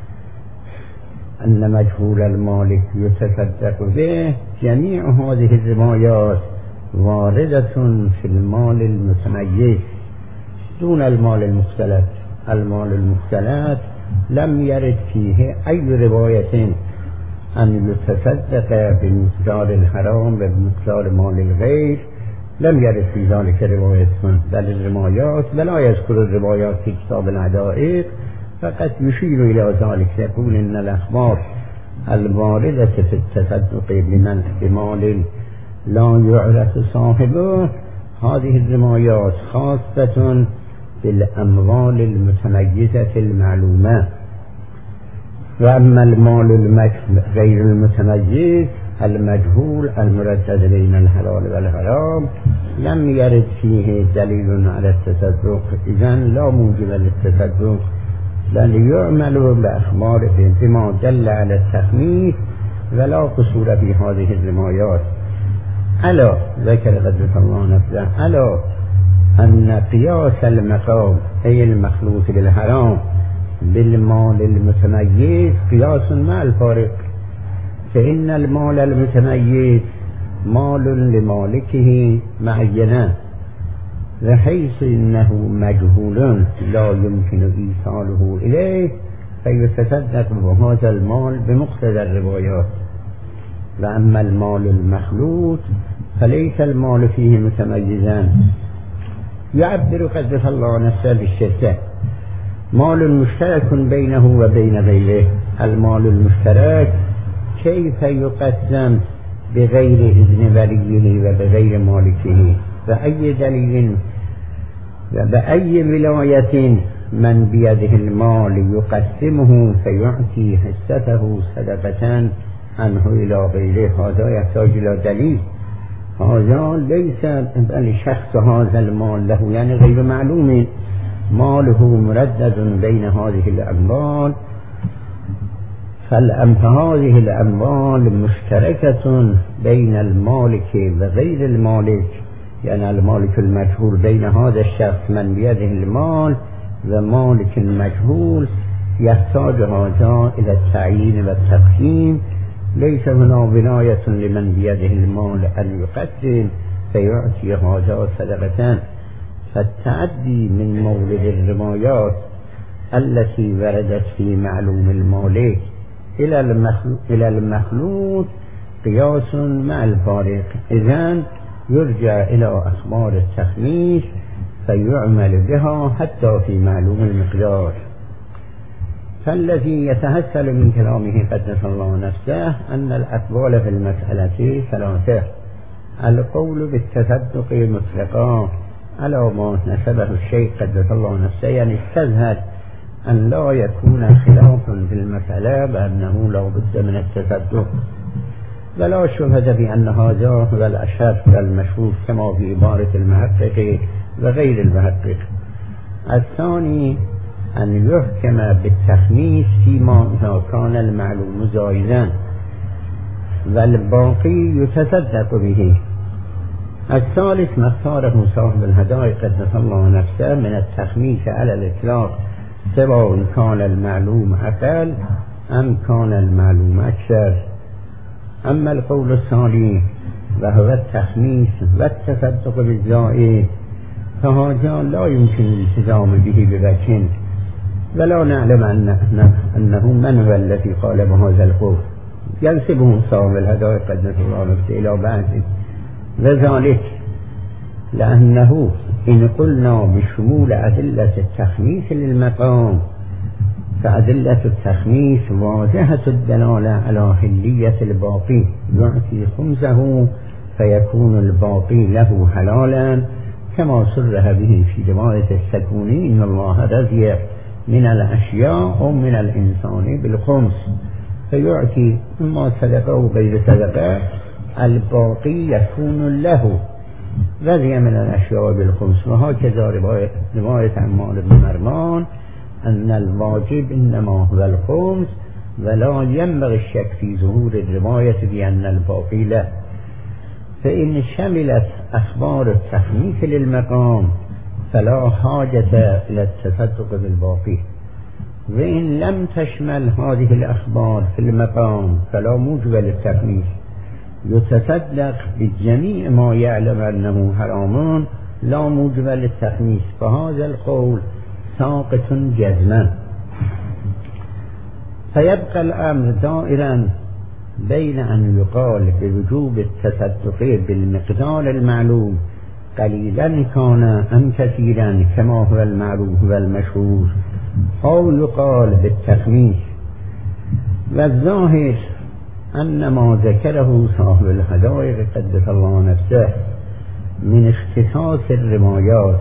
أن مجهول المالك يتصدق به، جميع هذه الروايات واردة في المال المتميز دون المال المختلط. المال المختلط لم يرد فيه أي رواية أن يتصدق بمقدار الحرام وبمقدار مال الغير، لم يرد في ذلك رواية. بل الروايات ولا يذكر الروايات في كتاب العدائق، فقط يشير إلى ذلك، يقول إن الأخبار الواردة في التصدق بمال لا يعرف صاحبه هذه الرمايات خاصة بالأموال المتميزة المعلومة، وأما المال غير المتميز المجهول المردد بين الحلال والحرام لم يرد فيه دليل على التصدق، إذن لا موجب للتصدق، بل يعمل بأخبار بما دل على التخميس ولا قصور في هذه الرمايات. ألا ذكر قدس الله نفسه ألا أن قياس المقام أي المخلوط بالحرام بالمال المتميز قياس مع الفارق، فإن المال المتميز مال لمالكه معينا، بحيث إنه مجهول لا يمكن إيصاله إليه فيتصدق بهذا المال بمقتضى الروايات. وأما المال المخلوط فليس المال فيه متميزان، يعبر قدس الله نفسه بالشركة مال مشترك بينه وبين غيره. المال المشترك كيف يقسم بغير إذن وليه وبغير مالكه؟ بأي دليل وبأي ولاية من بيده المال يقسمه فيعطي حصته صدقة عنه إلى غيره؟ هذا يحتاج إلى دليل. هذا ليس بل شخص هذا المال له يعني غير معلوم، ماله مردد بين هذه الأموال، فهذه الأموال مشتركة بين المالك وغير المالك، يعني المالك المجهول بين هذا الشخص من بيده المال ومالك المجهول، يحتاج هذا إلى التعيين والتقسيم. ليس هنا ولاية لمن بيده المال أن يقسم فيعطي هذا صدقة. فالتعدي من مورد الرمايات التي وردت في معلوم المالك إلى المخلوط, إلى المخلوط قياس مع الفارق، إذن يرجع إلى أخبار التخميس فيعمل بها حتى في معلوم المقدار. فالذي يتحصل من كلامه قدس الله نفسه أن الأقوال في المسألة ثلاثة: القول بالتصدق مطلقا على ما نسبه الشيخ قدس الله نفسه، يعني استظهر أن لا يكون خلاف في المسألة بأنه لا بد من التصدق، ولا شبهة بأن هذا هو الأشهر والمشهور كما في عبارة المحقق وغير المحقق. الثاني أن يحكم بالتخميس فيما إذا كان المعلوم زائدا والباقي يتصدق به. الثالث ما اختاره صاحب الهدايا قدس الله نفسه من التخميس على الإطلاق، سواء كان المعلوم أقل أم كان المعلوم أكثر. أما القول الثاني وهو التخميس والتصدق بالزائد فهذا لا يمكن الالتزام به بوجه، ولا نعلم أن أنه من هو الذي قال بهذا القول، ينسبه صاحب الهدايا قدس الله نفسه إلى بعض، وذلك لأنه إن قلنا بشمول أدلة التخميس للمقام فأدلة التخميس واضحة الدلالة على حلية الباقي، يعطي خمسه فيكون الباقي له حلالا، كما صرح به في رواية السكوني إن الله رضي من الأشياء أو من الإنسان بالخمس، فيعطي إما صدقة أو غير صدقة، الباقي يكون له رضي من الأشياء بالخمس. وهكذا رواية, رواية عمار بن مرمان أن الواجب إنما هو الخمس، ولا ينبغي الشك في ظهور الرواية بأن الباقي له. فإن شملت أخبار التخميس للمقام فلا حاجة إلى التصدق بالباقي، وإن لم تشمل هذه الأخبار في المقام فلا موجب للتخميس، يتصدق بجميع ما يعلم أنه حرام لا موجب للتخميس. فهذا القول ساقط جزما، فيبقى الأمر دائرا بين أن يقال بوجوب التصدق بالمقدار المعلوم قليلا كان أم كثيرا كما هو المعروف والمشهور، أو يقال بالتخميس. والظاهر أن ما ذكره صاحب الهدايا قدس الله نفسه من اختصاص الرمایات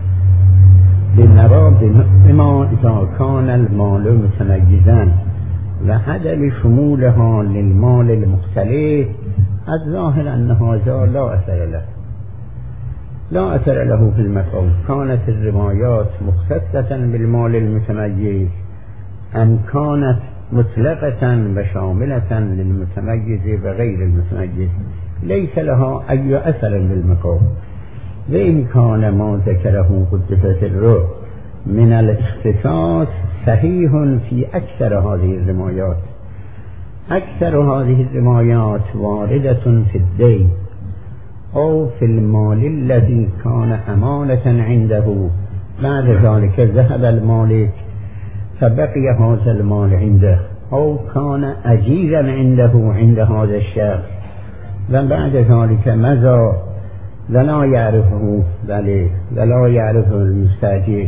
بنواب بما اذا كان المال متميزا و عدم شمولها للمال المختلف الظاهر أن هذا لا أثر له لا أثر له في المقام. كانت الرمايات مختصة بالمال المتميز أم كانت مطلقة وشاملة للمتميز وغير المتميز ليس لها أي أثر بالمقام. وإن كان ما ذكره قدس سره من الاختصاص صحيح في أكثر هذه الرمايات. أكثر هذه الرمايات واردة في الدين أو في المال الذي كان أمانة عنده، بعد ذلك ذهب المالك فبقي هذا المال عنده، أو كان أجيرا عنده عند هذا الشخص وبعد ذلك مضى ولا يعرفه بل ولا يعرفه المستأجر،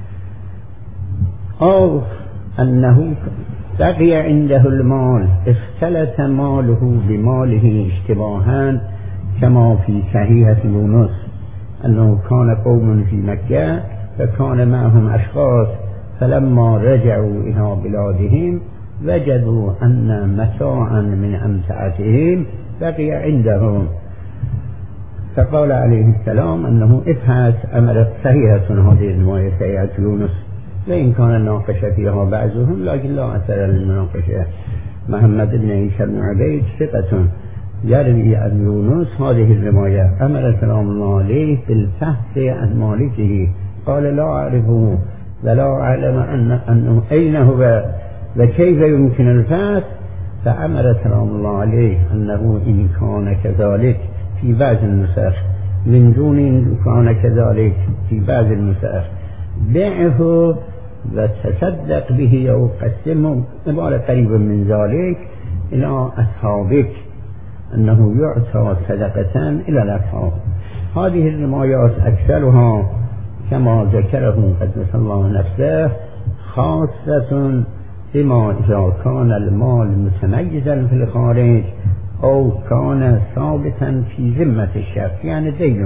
أو أنه بقي عنده المال اختلط ماله بماله اشتباها كما في صحيحة يونس أنه كان قوم في مكة فكان معهم أشخاص فلما رجعوا إلى بلادهم وجدوا أن متاعا من أمتعتهم بقي عندهم، فقال عليه السلام أنه ابحث. أمرت صحيحة هذه الرواية صحيحة يونس، وإن كان ناقش فيها بعضهم لكن لا أثر للمناقشة. محمد بن عيسى بن عبيد ثقة يروي عن يونس هذه الرواية. أمر سلام الله عليه بالبحث عن مالكه، قال لا أعرفه ولا أعلم أن أنه أين هو وكيف يمكن البحث، فأمر سلام الله عليه أنه إن كان كذلك في بعض النسخ من دون إن كان كذلك في بعض النسخ بيعه وتصدق به أو قسمه عبارة قريبا من ذلك إلى أصحابك، أنه يعطى صدقة إلى الأصحاب. هذه الرمايات أكثرها كما ذكره قدس الله نفسه خاصة بما إذا كان المال متميزا في الخارج أو كان ثابتا في ذمة الشخص يعني دينه.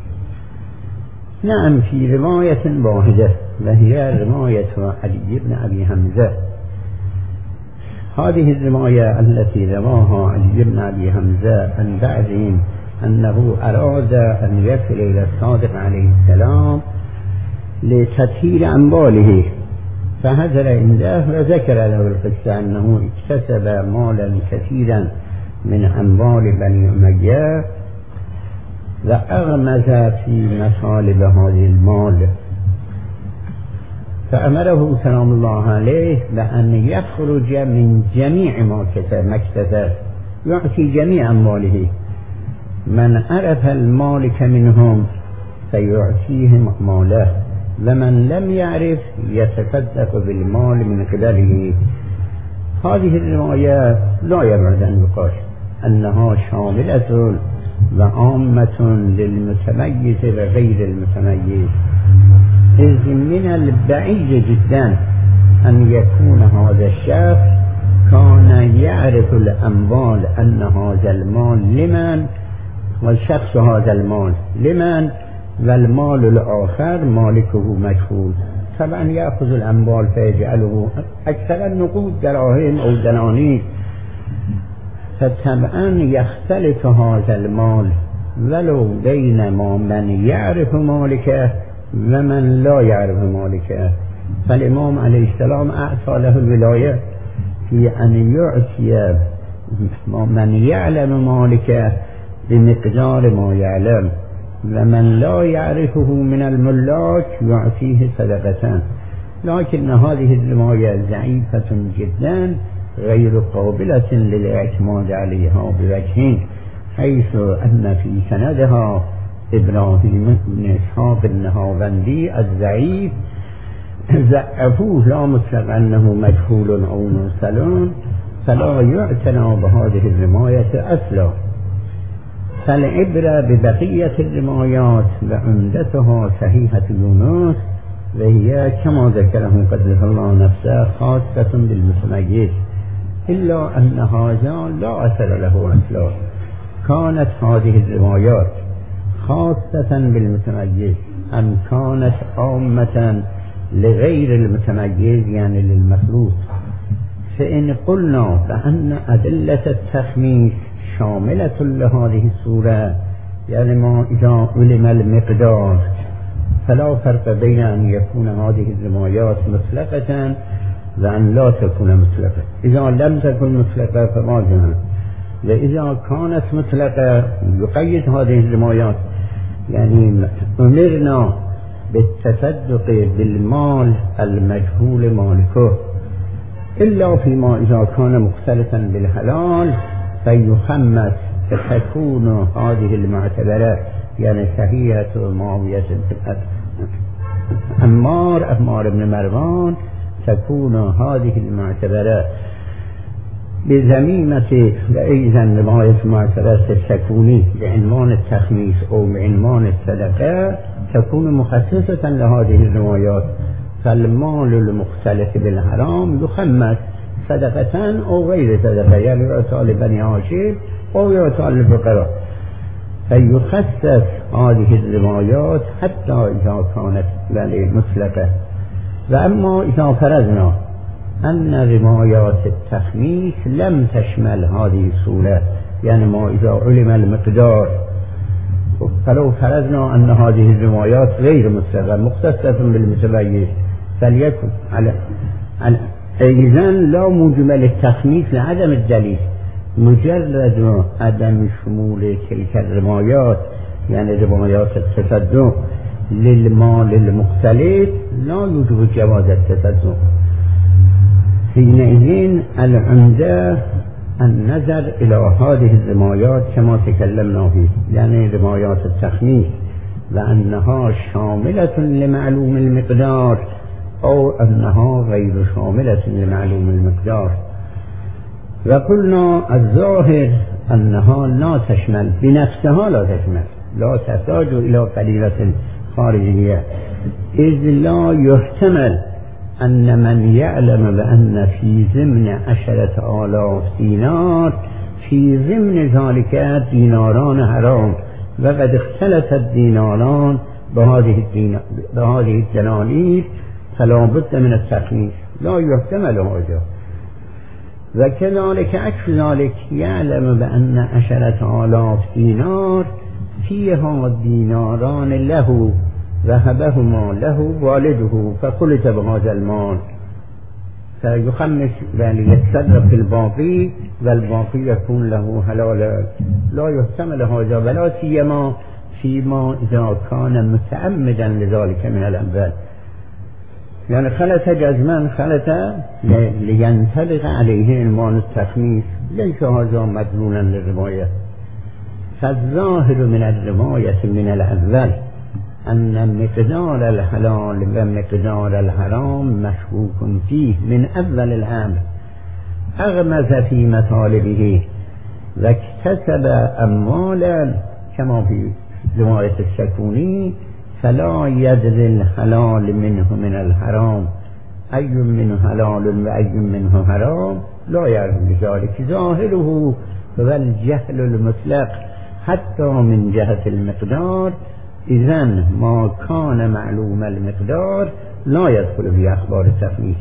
نعم في رواية واحدة وهي رواية علي بن أبي حمزة. هذه الرواية التي رواها علي بن أبي حمزة عن بعضهم أنه أراد أن يصل إلى الصادق عليه السلام لتطهير أمواله فهجر عنده وذكر له القصة أنه اكتسب مالا كثيرا من أموال بني أمية وأغمز في مصالب هذه المال، فأمره سلام الله عليه بأن يخرج من جميع ما اكتسب يعطي جميع أمواله، من عرف المالك منهم فيعطيهم ماله ومن لم يعرف يتصدق بالمال من قبله. هذه الرواية لا يبعد أن يقال أنها شاملة وعامة للمتميز وغير المتميز، إذ من البعيد جدا أن يكون هذا الشخص كان يعرف الأموال أن هذا المال لمن والشخص هذا المال لمن والمال الآخر مالكه مجهول، طبعا يأخذ الأموال فيجعله أكثر النقود دراهم أو دنانير، فطبعا يختلف هذا المال ولو بين ما من يعرف مالكه ومن لا يعرف مالكه. فالإمام عليه السلام أعطى له الولاية في أن يعطي من يعلم مالكه بمقدار ما يعلم ومن لا يعرفه من الملاك يعطيه صدقة. لكن هذه الرواية ضعيفة جدا غير قابلة للاعتماد عليها بوجهين، حيث أن في سندها إبراهيم بن إسحاق النهاوندي الضعيف ضعفوه لا مطلق أنه مجهول أو مرسل، فلا يعتنى بهذه الرواية أصلا. فالعبرة ببقية الروايات وعمدتها صحيحة يونس وهي كما ذكره قدس الله نفسه خاصة بالمتميز، إلا أن هذا لا أثر له أصلا. كانت هذه الروايات خاصة بالمتميز أم كانت عامة لغير المتميز يعني للمخلوط. فإن قلنا بأن أدلة التخميس شاملة لهذه الصورة يعني ما إذا علم المقدار فلا فرق بين أن يكون هذه الرمايات مطلقة وأن لا تكون مطلقة. إذا لم تكن مطلقة فما جمع، وإذا كانت مطلقة يقيد هذه الرمايات يعني أمرنا بالتصدق بالمال المجهول مالكه إلا فيما إذا كان مختلفا بالحلال فيخمس، فتكون هذه المعتبرة يعني صحيحة معاوية عمار عمار بن مروان، تكون هذه المعتبرة بذميمة وأيضا رواية معتبرة السكوني بعنوان التخميس أو بعنوان الصدقة تكون مخصصة لهذه الروايات. فالمال المختلف بالحرام يخمس صدقة أو غير صدقة يعني يعطى لبني هاشم أو يعطى للفقراء، فيخصص هذه الروايات حتى إذا كانت مطلقة. وأما إذا فرضنا أن روايات التخميس لم تشمل هذه الصورة يعني ما إذا علم المقدار، فلو فرضنا أن هذه الروايات غير مطلقة مختصة بالمتميز فليكن على إذن لا موجب للتخميس لعدم الدليل، مجرد عدم شمول تلك الروايات يعني روايات التصدق للمال المختلف لا يوجب جواز التصدق. حينئذ العمدة النظر إلى هذه الروايات كما تكلمنا فيه يعني روايات التخميس وأنها شاملة لمعلوم المقدار أو أنها غير شاملة لمعلوم المقدار. وقلنا الظاهر أنها لا تشمل بنفسها، لا تشمل لا تحتاج إلى قرينة خارجية، إذ لا يحتمل أن من يعلم بأن في ضمن عشرة آلاف دينار في ضمن ذلك ديناران حرام وقد اختلف الديناران بهذه بهذه الدنانير فلا بد من التخميس، لا يحتمل هذا. وكذلك عكس ذلك يعلم بأن عشرة آلاف دينار فيها ديناران له ذهبهما له والده فقلت بهذا المال فيخمس وليتصرف في الباقي والباقي يكون له حلالا، لا يحتمل هذا ولا سيما فيما إذا كان متعمدا لذلك من الأول يعني خلت جزما خلت لينطبق عليه عنوان التخميس، ليس هذا مدلولا للرواية. فالظاهر من الرواية من الأول أن مقدار الحلال ومقدار الحرام مشكوك فيه من أول الأمر، أغمز في مطالبه واكتسب أموالا كما في رواية السكوني فلا يدري الحلال منه من الحرام، أي منه حلال وأي منه حرام لا يعرف بذلك. ظاهره هو الجهل المطلق حتى من جهة المقدار، إذن ما كان معلوم المقدار لا يدخل في أخبار التخميس.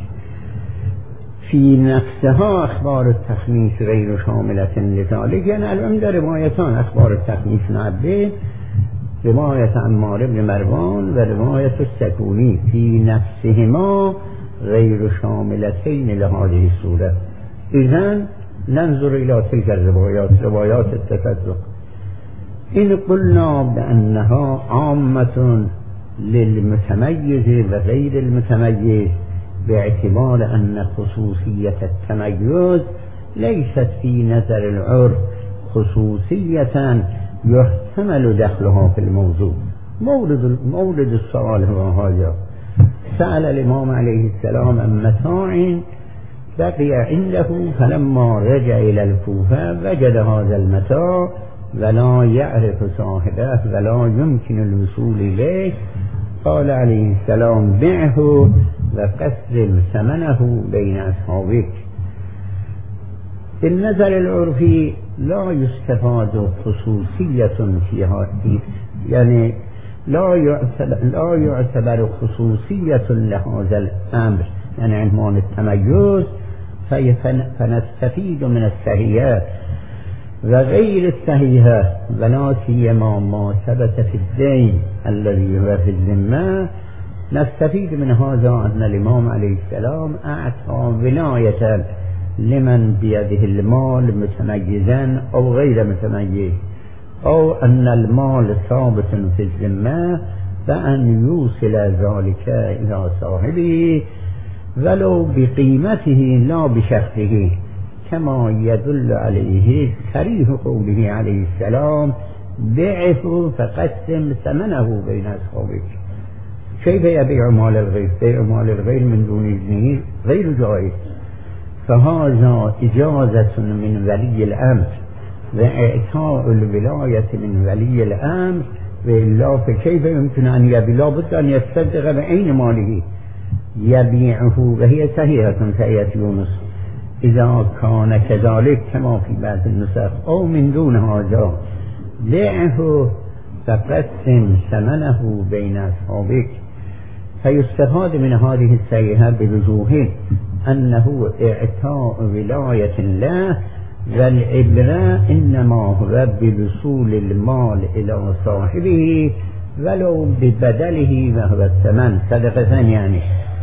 في نفسها أخبار التخميس غير شاملة لذلك يعني العمدة روايتان أخبار التخميس نعبه، رواية عمار بن مروان و رواية السكوني في نفسهما غير شاملتين لهذه الصورة. إذن ننظر إلى تلك الروايات روايات التصدق. إن قلنا بأنها عامة للمتميز وغير المتميز باعتبار أن خصوصية التميز ليست في نظر العرف خصوصية يحتمل دخلها في الموضوع. مورد, مورد السؤال هو هذا: سأل الإمام عليه السلام عن متاع بقي عنده فلما رجع إلى الكوفة وجد هذا المتاع ولا يعرف صاحبه ولا يمكن الوصول إليه، قال عليه السلام: بعه وقسم ثمنه بين أصحابك. بالنظر العرفي لا يستفاد خصوصية فيها يعني لا يعتبر, لا يعتبر خصوصية لهذا الأمر، يعني عنوان التميز، فنستفيد من الصحيحة وغير الصحيحة، ولا سيما ما ثبت في الدين الذي هو في الذمة. نستفيد من هذا أن الإمام عليه السلام أعطى ولاية لمن بيده المال متميزا أو غير متميز، أو أن المال ثابت في الذمة، فأن يوصل ذلك إلى صاحبه ولو بقيمته لا بشخصه، كما يدل عليه صريح قوله عليه السلام: بيعه فقسم ثمنه بين أصحابك. كيف يبيع مال الغير؟ بيع مال الغير من دون إذنه غير جائز، فهذا إجازة من ولي الأمر وإعطاء الولاية من ولي الأمر، وإلا فكيف يمكن أن يبيع؟ لابد أن يصدق بعين ماله يبيعه، وهي صحيحة كآية يونس إذا كان كذلك كما في بعض النسخ، أو من دون هذا: بيعه فقسم ثمنه بين أصحابك. فيستفاد من هذه الصحيحة بوجوه أنه إعطاء ولاية الله، والعبرة إنما هو بوصول المال إلى صاحبه ولو ببدله وهو الثمن، صدقة يعني.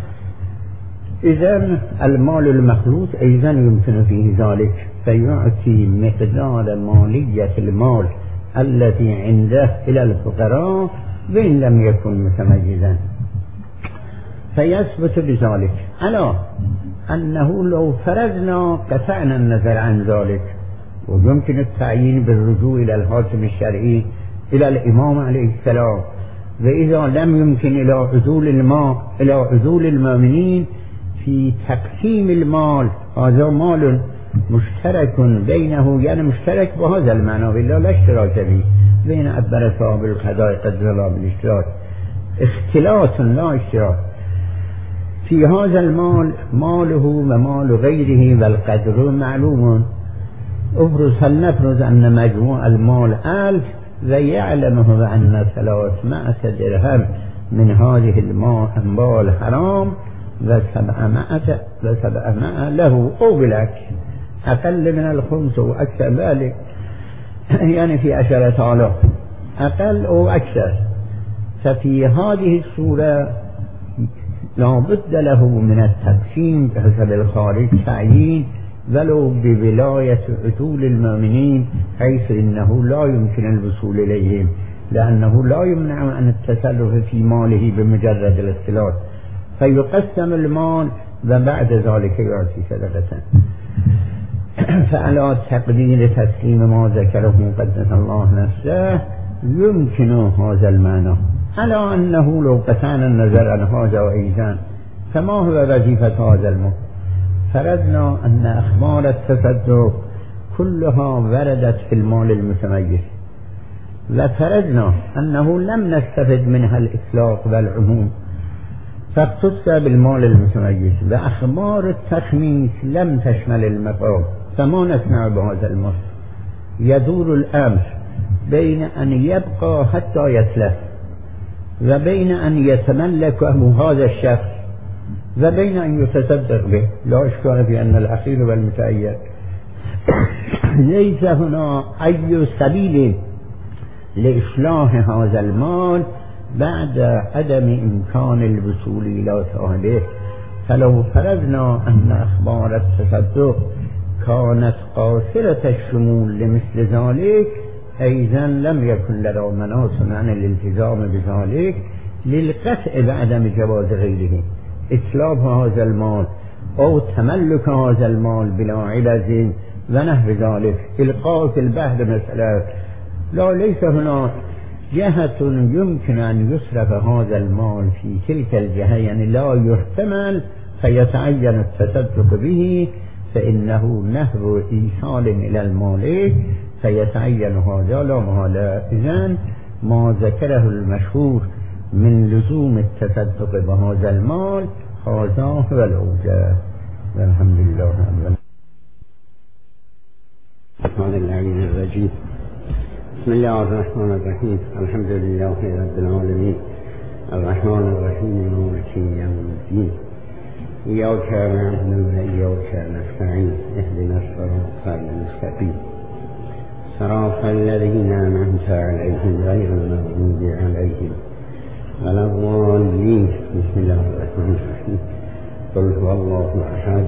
إذن المال المخلوط أيضا يمكن فيه ذلك، فيعطي مقدار مالية المال الذي عنده إلى الفقراء وإن لم يكن متميزا، فيثبت بذلك على أنه لو فرضنا قطعنا النظر عن ذلك، ويمكن التعيين بالرجوع إلى الحاكم الشرعي إلى الإمام عليه السلام، وإذا لم يمكن إلى عزول الماء إلى عزول المؤمنين في تقسيم المال، هذا مال مشترك بينه، يعني مشترك بهذا المعنى، وإلا لا اشتراك به بين أكبر صاحب القضاء قدر الله بالاشتراك، اختلاط لا اشتراك في هذا المال، ماله ومال غيره والقدر معلوم. افرض فلنفرض أن مجموع المال ألف ويعلمه أن ثلاثمائة درهم من هذه المال حرام وسبعمائة وسبعمائة له أو بالعكس، أقل من الخمس وأكثر ذلك، يعني في عشرة آلاف أقل أو أكثر. ففي هذه الصورة لا بد له من التقسيم بحسب الخارج تعيين ولو بولاية عدول المؤمنين، حيث إنه لا يمكن الوصول إليهم، لأنه لا يمنع عن التصرف في ماله بمجرد الاختلاط، فيقسم المال وبعد ذلك يعطي صدقة. فعلى تقدير تسليم ما ذكره قدس الله نفسه يمكن هذا المعنى، على أنه لو قطعنا النظر عن هذا وإيزان، فما هو وظيفة هذا المال؟ فرضنا أن أخبار التصدق كلها وردت في المال المتميز، وفرضنا أنه لم نستفد منها الإطلاق والعموم، فاختص بالمال المتميز، وأخبار التخميس لم تشمل المقام، فما نصنع بهذا المال؟ يدور الأمر بين أن يبقى حتى يتلف، وبين أن يتملكه هذا الشخص، وبين أن يتصدق به. لا إشكال في أن الأخير والمتأيد ليس هنا أي سبيل لإصلاح هذا المال بعد عدم إمكان الوصول إلى صاحبه. فلو فرضنا أن أخبار التصدق كانت قاصرة الشمول لمثل ذلك، أيضا لم يكن لنا مناص عن الالتزام بذلك للقطع بعدم جواز غيره، إتلاف هذا المال أو تملك هذا المال بلا عوض ونحو ذلك، إلقاء في البحر مثلا. لا، ليس هنا جهة يمكن أن يصرف هذا المال في تلك الجهة، يعني لا يحتمل فيتعين التصدق به، فإنه نحو إيصال إلى المالك فيتعين هذا لا محالة. إذن ما ذكره المشهور من لزوم التصدق بهذا المال هذا هو الأوجه، والحمد لله رب العالمين. الرحمن الرحيم الرجيم. بسم الله الرحمن الرحيم. الحمد لله رب العالمين الرحمن الرحيم مالك يوم الدين إياك نعبد وإياك نستعين اهدنا الصراط المستقيم صراط الذين أنعمت عليهم غير المغضوب عليهم ولا الضالين. بسم الله الرحمن الرحيم. قل هو الله أحد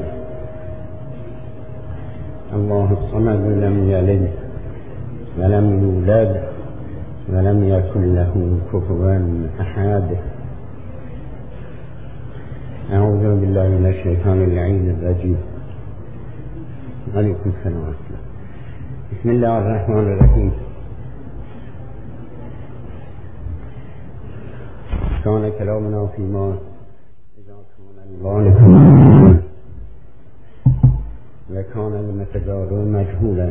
الله الصمد لم يلد ولم يولد ولم يكن له كفوا أحد. أعوذ بالله من الشيطان اللعين الرجيم. عليكم السلام ورحمة الله. بسم الله الرحمن الرحيم. كان كلامنا فيما إذا كان الوالد وكان المقدار مجهولا،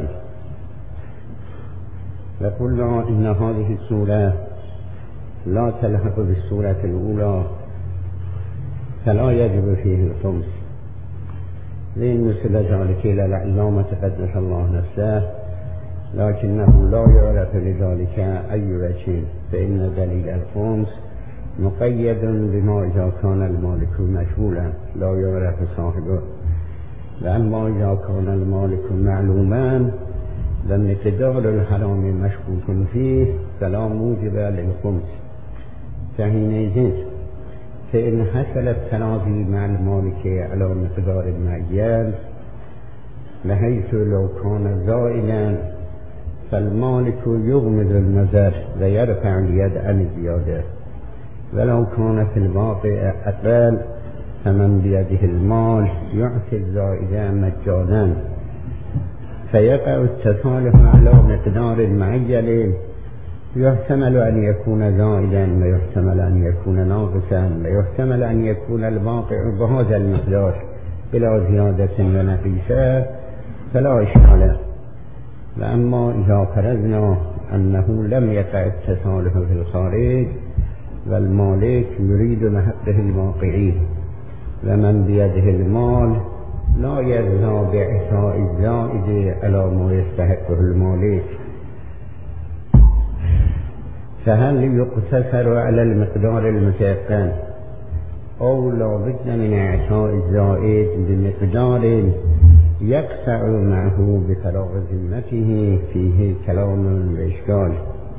وقلنا إن هذه السورة لا تلحق بالسورة الأولى فلا يجب فيه الخمس، لأن مثل ذلك إلى العلامة قدس الله نفسه، لكنه لا يعرف لذلك أي وجه، فإن دليل الخمس مقيد بما إذا كان المالك مجهولا لا يعرف صاحبه، وأما إذا كان المالك معلوما ومقدار الحرام مشكوك فيه فلا موجب للخمس. فحينئذ فإن حصل التراضي مع المالك على مقدار معين بحيث لو كان زائلا فالمالك يغمض النظر ويرفع اليد عن الزيادة، ولو كان في الواقع أقل فمن بيده المال يعطي الزائد مجانا، فيقع التصالح على مقدار معين يحتمل أن يكون زائدا ويحتمل أن يكون ناقصا ويحتمل أن يكون الواقع بهذا المقدار بلا زيادة ونقيصة فلا إشكال. وأما إذا فرضنا أنه لم يقع التصالح في الخارج والمالك يريد محقه الواقعي ومن بيده المال لا يرضى بإعطاء الزائد على ما يستحقه المالك، فهل يقتصر على المقدار المتيقن أو لا بد من إعطاء الزائد بمقدار يقطع معه بفراغ ذمته؟ فيه كلام وإشكال.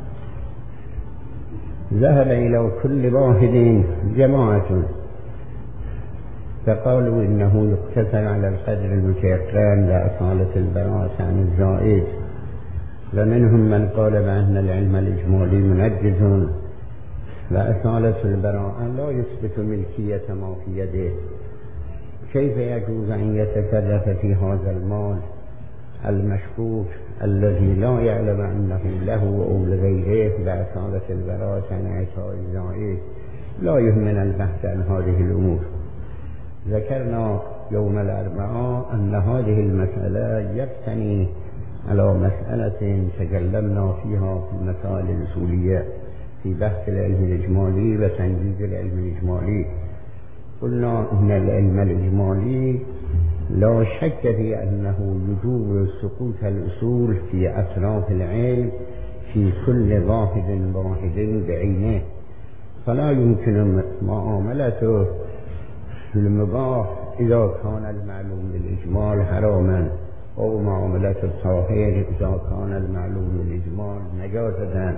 ذهب إلى كل واحد جماعة فقالوا إنه يقتصر على القدر المتيقن لأصالة البراءة عن الزائد، ومنهم من قال بأن العلم الإجمالي منجز وأصالة البراءة لا يثبت ملكية ما في يده، كيف يجوز أن يتصرف في هذا المال المشكوك الذي لا يعلم أنه له أو لغيره بأصالة البراءة عن إعطاء الزائد؟ لا يهمنا البحث عن هذه الأمور. ذكرنا يوم الأربعاء أن هذه المسألة يبتني على مسألة تكلمنا فيها في المسائل الأصولية في بحث العلم الإجمالي وتنجيز العلم الإجمالي. قلنا إن العلم الإجمالي لا شك في أنه يجوز سقوط الأصول في أطراف العلم في كل واحد واحد بعينه، فلا يمكن معاملته المباح إذا كان المعلوم بالإجمال حراما أو معاملة الطاهر إذا كان المعلوم بالإجمال نجاسة،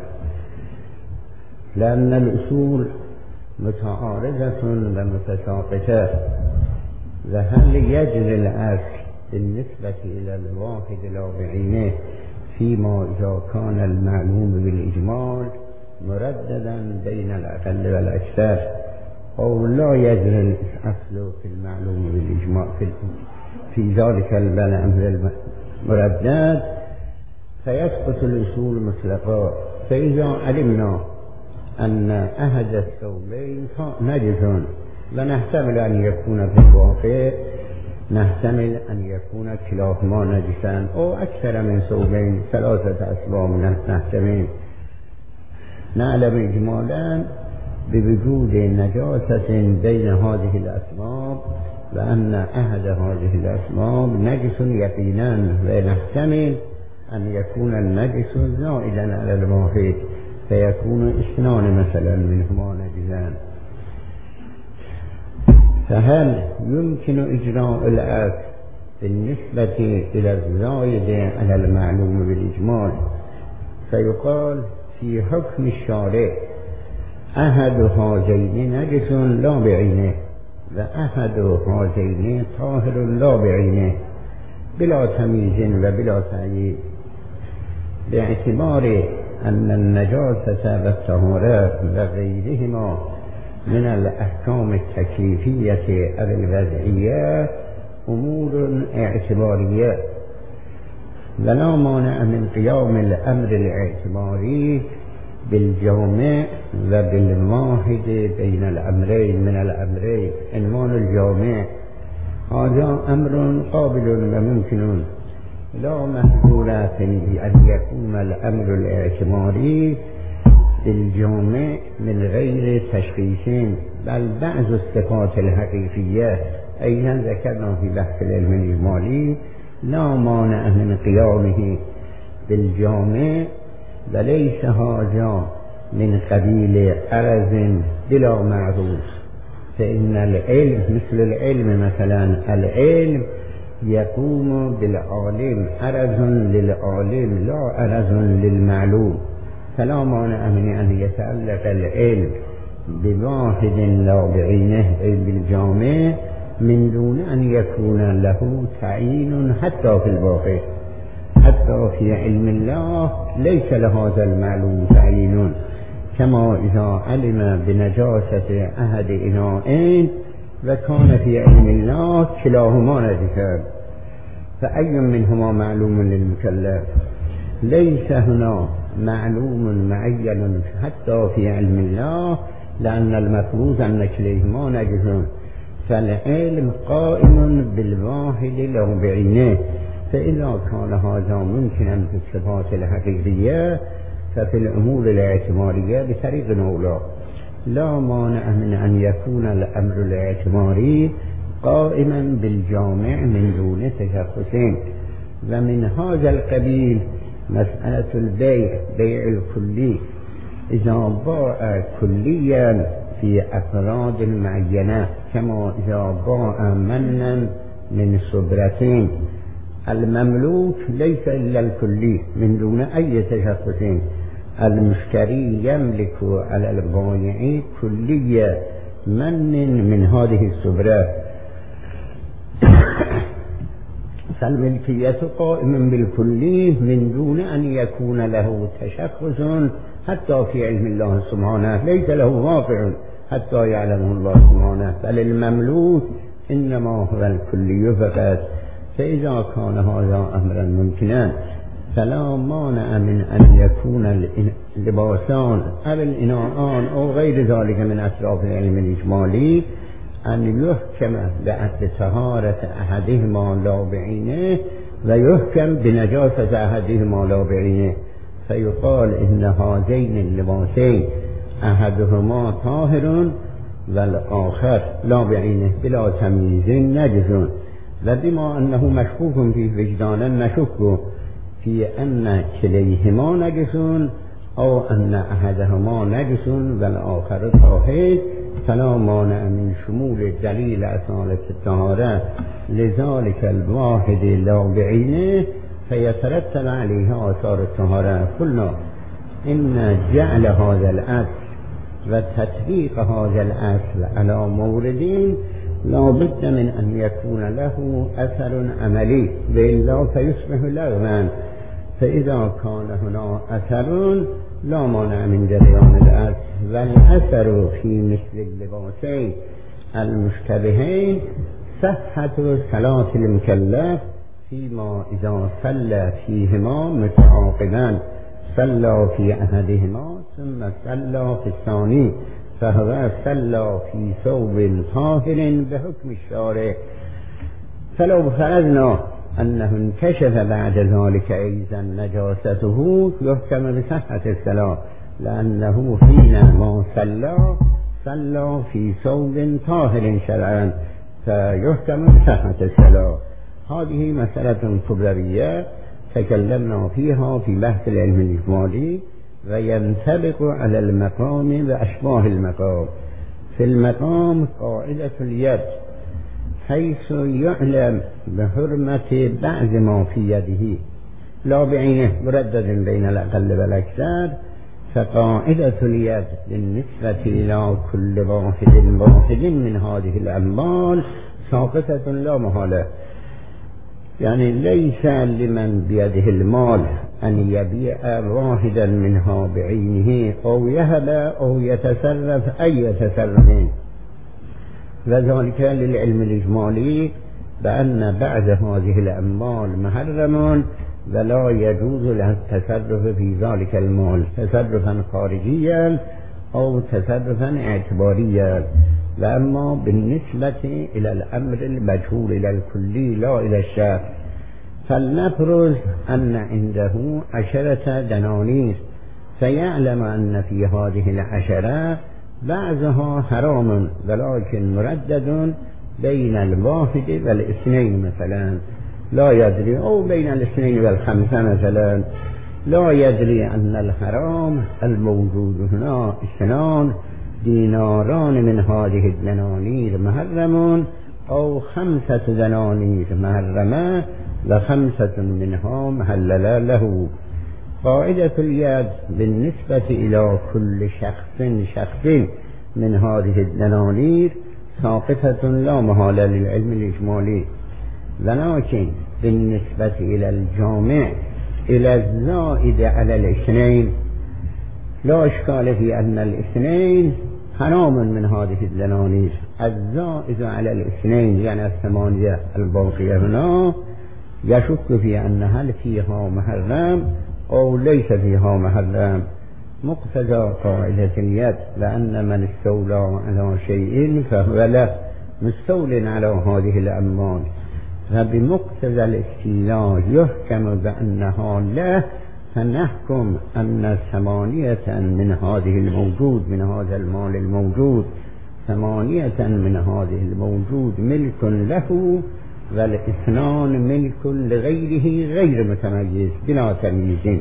لأن الأصول متعارضة ومتساقطة. وهل يجري الأصل بالنسبة إلى الواحد لا بعينه فيما إذا كان المعلوم بالإجمال مرددا بين الأقل والأكثر، أو لا يجري الأصل في المعلوم بالإجمال في, في ذلك البلد المردد فيسقط الأصول مطلقا. فإذا علمنا أن أحد الثوبين نجس ونحتمل أن يكون في الواقع نحتمل أن يكون كلاهما نجسا أو أكثر من ثوبين ثلاثة أسباب نحتمل، نعلم إجمالا بوجود نجاسة بين هذه الأسباب وأن أحد هذه الأسباب نجس يقينا، ونحتمل أن يكون النجس زائدا على الواحد فيكون اثنان مثلا منهما نجسان. فهل يمكن إجراء العكس بالنسبة إلى الزائد على المعلوم بالإجمال؟ فيقال في حكم الشارع أحد هذين نجس لا بعينه وأحد هذين طاهر لا بعينه بلا تمييز وبلا تعيين، باعتبار أن النجاسة والطهارة وغيرهما من الأحكام التكليفية أو الوضعية أمور اعتبارية، ولا مانع من قيام الأمر الاعتباري بالجامع وبالواحد بين الأمرين من الأمرين. عنوان الجامع هذا أمر قابل وممكن، لا محظورة بأن يكون الأمر الاعتباري بالجامع من غير تشخيص، بل بعض الصفات الحقيقية أيضا ذكرنا في بحث العلم الإجمالي لا مانع من قيامه بالجامع، وليس هذا من قبيل عرض بلا معروف، فإن العلم مثل العلم مثلا العلم يقوم بالعالم، عرض للعالم لا عرض للمعلوم، فلا مانع من أن يتعلق العلم بواحد لا بعينه أي بالجامع من دون أن يكون له تعيين حتى في الواقع. حتى في علم الله ليس لهذا المعلوم تعيين، كما إذا علم بنجاسة أحد إناءين وكان في علم الله كلاهما نجسان فأي منهما معلوم للمكلف؟ ليس هنا معلوم معين حتى في علم الله، لأن المفروض أن كليهما نجسان، فالعلم قائم بالواحد لا بعينه. فإذا كان هذا ممكنا في الصفات الحقيقية ففي الأمور الاعتبارية بطريق أولى لا مانع من أن يكون الأمر الاعتباري قائما بالجامع من دون تشخص. ومن هذا القبيل مسألة البيع، بيع الكلي، إذا باع كليا في أفراد معينة كما إذا باع منا من صبرتين، المملوك ليس إلا الكلي من دون أي تشخص، المشتري يملك على البائع كلية من من هذه الصبرة، فالملكية قائم بالكلي من دون أن يكون له تشخص حتى في علم الله سبحانه، ليس له واقع حتى يعلمه الله سبحانه، بل المملوك إنما هو الكلي فقط. فإذا كان هذا أمرا ممكنا فلا مانع من أن يكون اللباسان أو الإناءان أو غير ذلك من أسراف العلم الإجمالي أن يحكم بعد طهارة أحدهما لا بعينه ويحكم بنجاسة أحدهما لا بعينه، فيقال إن هذين اللباسين أحدهما طاهر والآخر لا بعينه بلا تمييز نجس، وبما أنه مشكوك في وجدانا نشك في أن كليهما نجس أو أن أحدهما نجس والآخر طاهر، فلا مانع من شمول دليل أصالة الطهارة لذلك الواحد لا بعينه فيترتب عليها آثار الطهارة. قلنا إن جعل هذا الأصل وتطبيق هذا الأصل على موردين لا بد من أن يكون له أثر عملي وإلا فيصبح لغوا، فإذا كان هنا أثر لا مانع من جريان الأصل، والأثر في مثل اللباسين المشتبهين صحة صلاة المكلف فيما إذا صلى فيهما متعاقبا، صلى في أحدهما ثم صلى في الثاني، فهو صلى في ثوب طاهر بحكم الشارع. فلو فرضنا أنه انكشف بعد ذلك أيضا نجاسته يحكم بصحة الصلاة، لأنه حينما صلى صلى في ثوب طاهر شرعا فيحكم بصحة الصلاة. هذه مسألة كبروية تكلمنا فيها في بحث العلم الإجمالي، وينطبق على المقام وأشباه المقام. في المقام قاعدة اليد، حيث يعلم بحرمة بعض ما في يده لا بعينه مردد بين الأقل والأكثر، فقاعدة اليد بالنسبة إلى كل واحد واحد من هذه الأموال ساقطة لا محالة. يعني ليس لمن بيده المال أن يبيع واحدا منها بعينه أو يهب أو يتصرف أي تصرف، وذلك للعلم الإجمالي بأن بعض هذه الأموال محرم ولا يجوز له التصرف في ذلك المال تصرفا خارجيا أو تصرفا اعتباريا. وأما بالنسبة إلى الأمر المجهول إلى الكلي لا إلى الشخص، فلنفرض أن عنده عشرة دنانير، فيعلم أن في هذه العشرة بعضها حرام ولكن مردد بين الواحد والاثنين مثلا، لا يدري، أو بين الاثنين والخمسة مثلا، لا يدري أن الحرام الموجود هنا اثنان ديناران من هذه الدنانير محرمون أو خمسة دنانير محرمة وخمسة منها محللة له. قاعدة اليد بالنسبة إلى كل شخص شخص من هذه الدنانير ساقطة لا محالة للعلم الإجمالي، ولكن بالنسبة إلى الجامع إلى الزائد على الاثنين لا إشكال في أن الاثنين حرام من هذه الدنانير. الزائد على الاثنين يعني الثمانية الباقية هنا يشك في أن هل فيها محرم أو ليس فيها محرم. مقتضى قاعدة اليد لأن من استولى على شيء فهو له مستول على هذه الأموال، فبمقتضى الاستيلاء يحكم بأنها له، فنحكم أن ثمانية من هذه الموجود من هذا المال الموجود ثمانية من هذه الموجود ملك له، والاثنان ملك لغيره غير متميز بلا تمييز.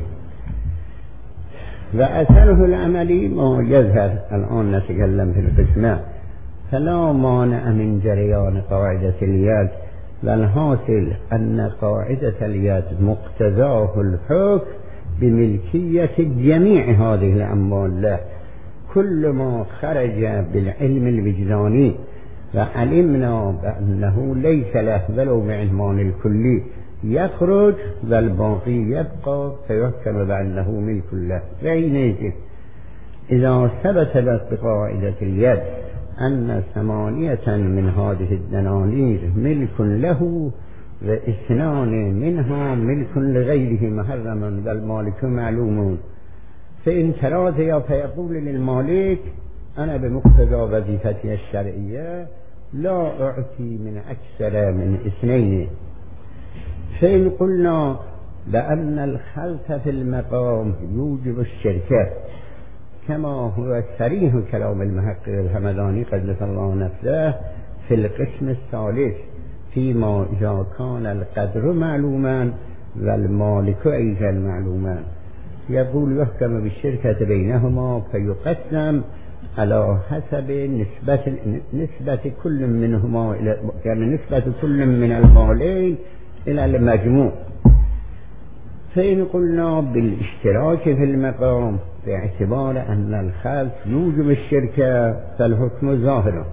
وأثره العملي ما يظهر الآن نتكلم في القسمة، فلا مانع من جريان قاعدة اليد، والحاصل أن قاعدة اليد مقتضاه الحكم بملكية جميع هذه الأموال له. كل ما خرج بالعلم الوجداني وعلمنا بأنه ليس له ولو بعنوان الكلي يخرج والباقي يبقى فيحكم بأنه ملك له. فحينئذ إذا ثبت بقاعدة اليد أن ثمانية من هذه الدنانير ملك له واثنان منها ملك لغيره محرم والمالك معلوم، فإن تراضي فيقول للمالك أنا بمقتضى وظيفتي الشرعية لا أعطي من أكثر من اثنين. فإن قلنا بأن الخلط في المقام يوجب الشركة كما هو صريح كلام المحقق الحمداني قدس الله نفسه في القسم الثالث فيما إذا كان القدر معلوما والمالك أيضا معلوما، يقول يحكم بالشركة بينهما فيقسم على حسب نسبة نسبة كل منهما إلى يعني نسبة كل من المالين إلى المجموع. فإن قلنا بالاشتراك في المقام باعتبار أن الخلط يوجب الشركة فالحكم ظاهر.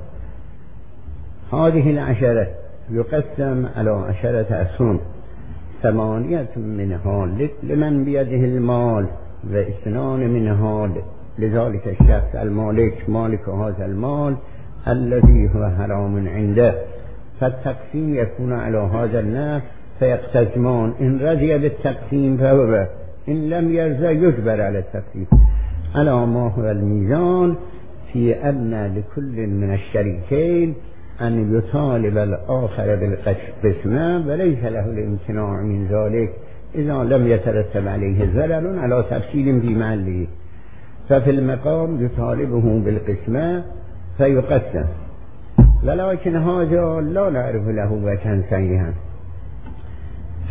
هذه العشرة يقسم على عشرة أسهم، ثمانية منها لمن بيده المال واثنان منها لذلك الشخص المالك مالك هذا المال الذي هو حرام عنده، فالتقسيم يكون على هذا النحو فيقتسمان، إن رضي بالتقسيم فهو، إن لم يرضى يجبر على التقسيم على ما هو الميزان في أن لكل من الشريكين أن يطالب الآخر بالقسمة وليس له الامتناع من ذلك إذا لم يترتب عليه ضرر على تفصيل في محله، ففي المقام يطالبه بالقسمة فيقسم، ولكن هذا لا نعرف له وجها صحيحا.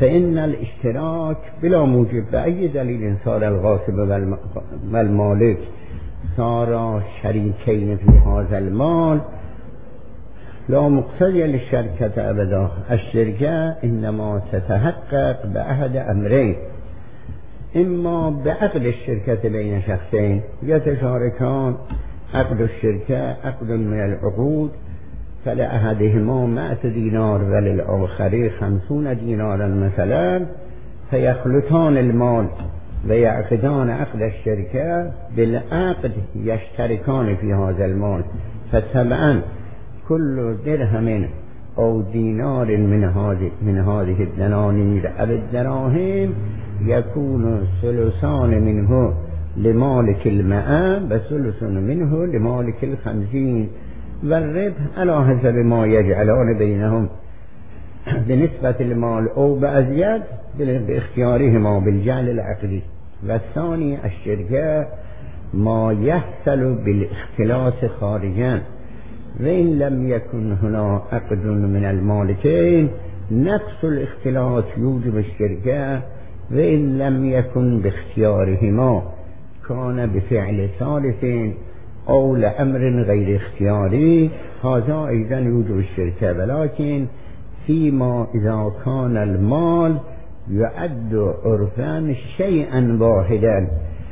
فإن الاشتراك بلا موجب بأي دلیل صار الغاصب والمالك صار شريكين في هذا المال لا مقتضي للشركة أبدا. الشركة إنما تتحقق بأحد أمرين: إما بعقد الشركة بين شخصين يتشاركان، عقد الشركة عقد من العقود، فلأحدهما مائة دينار وللآخر خمسون دينارا مثلا، فيخلطان المال ويعقدان عقد الشركة بالعقد يشتركان في هذا المال، فطبعا كل درهم أو دينار من هذه من هذه الدنانير أو الدراهم يكون ثلثان منه لمالك المئة وثلث منه لمالك الخمسين، والربح على حسب ما يجعلان بينهم بنسبة المال أو بأزيد باختيارهما بالجعل العقدي. والثاني الشركة ما يحصل بالاختلاط خارجا، وإن لم يكن هنا عقد من المالكين نفس الاختلاط يوجب الشركة، وإن لم يكن باختيارهما كان بفعل ثالث أو لأمر غير اختياري، هذا أيضا يوجب الشركة. ولكن فيما إذا كان المال يعد عرفا شيئا واحدا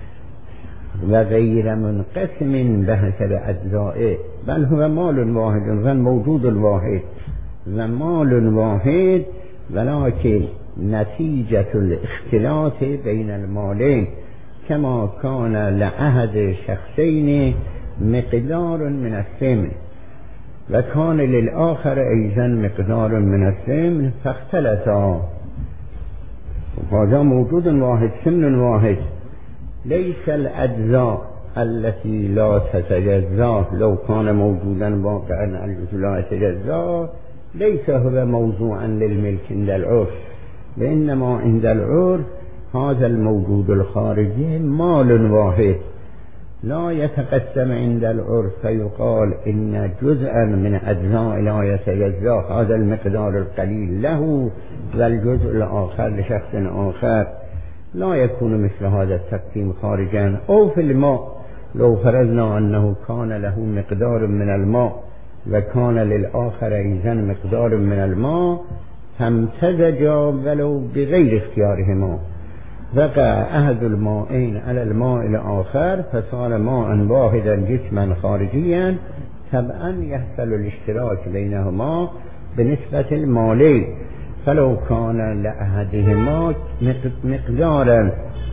وغير منقسم بحسب أجزائه، بل هو مال واحد وموجود واحد ومال واحد، ولكن نتيجة الاختلاط بين المالين كما كان لأحد شخصين مقدار من الثمن وكان للآخر أيضا مقدار من الثمن فاختلطا، هذا موجود واحد ثمن واحد. ليس الأجزاء التي لا تتجزا لو كان موجودا واقعا التي لا تتجزا ليس هو موضوعا للملك عند العرف، وإنما عند العرف هذا الموجود الخارجي مال واحد لا يتقسم عند العرف فيقال إن جزءا من أجزاء لا يتجزا هذا المقدار القليل له والجزء الآخر لشخص آخر، لا يكون مثل هذا التقسيم خارجا. أو في الماء لو فرضنا أنه كان له مقدار من الماء وكان للآخر أيضا مقدار من الماء فامتزجا ولو بغير اختيارهما، وقع أحد المائين على الماء الآخر فصار ماء واحدا جسما خارجيا، طبعا يحصل الاشتراك بينهما بنسبة المالي، فلو كان لأحدهما مقدارا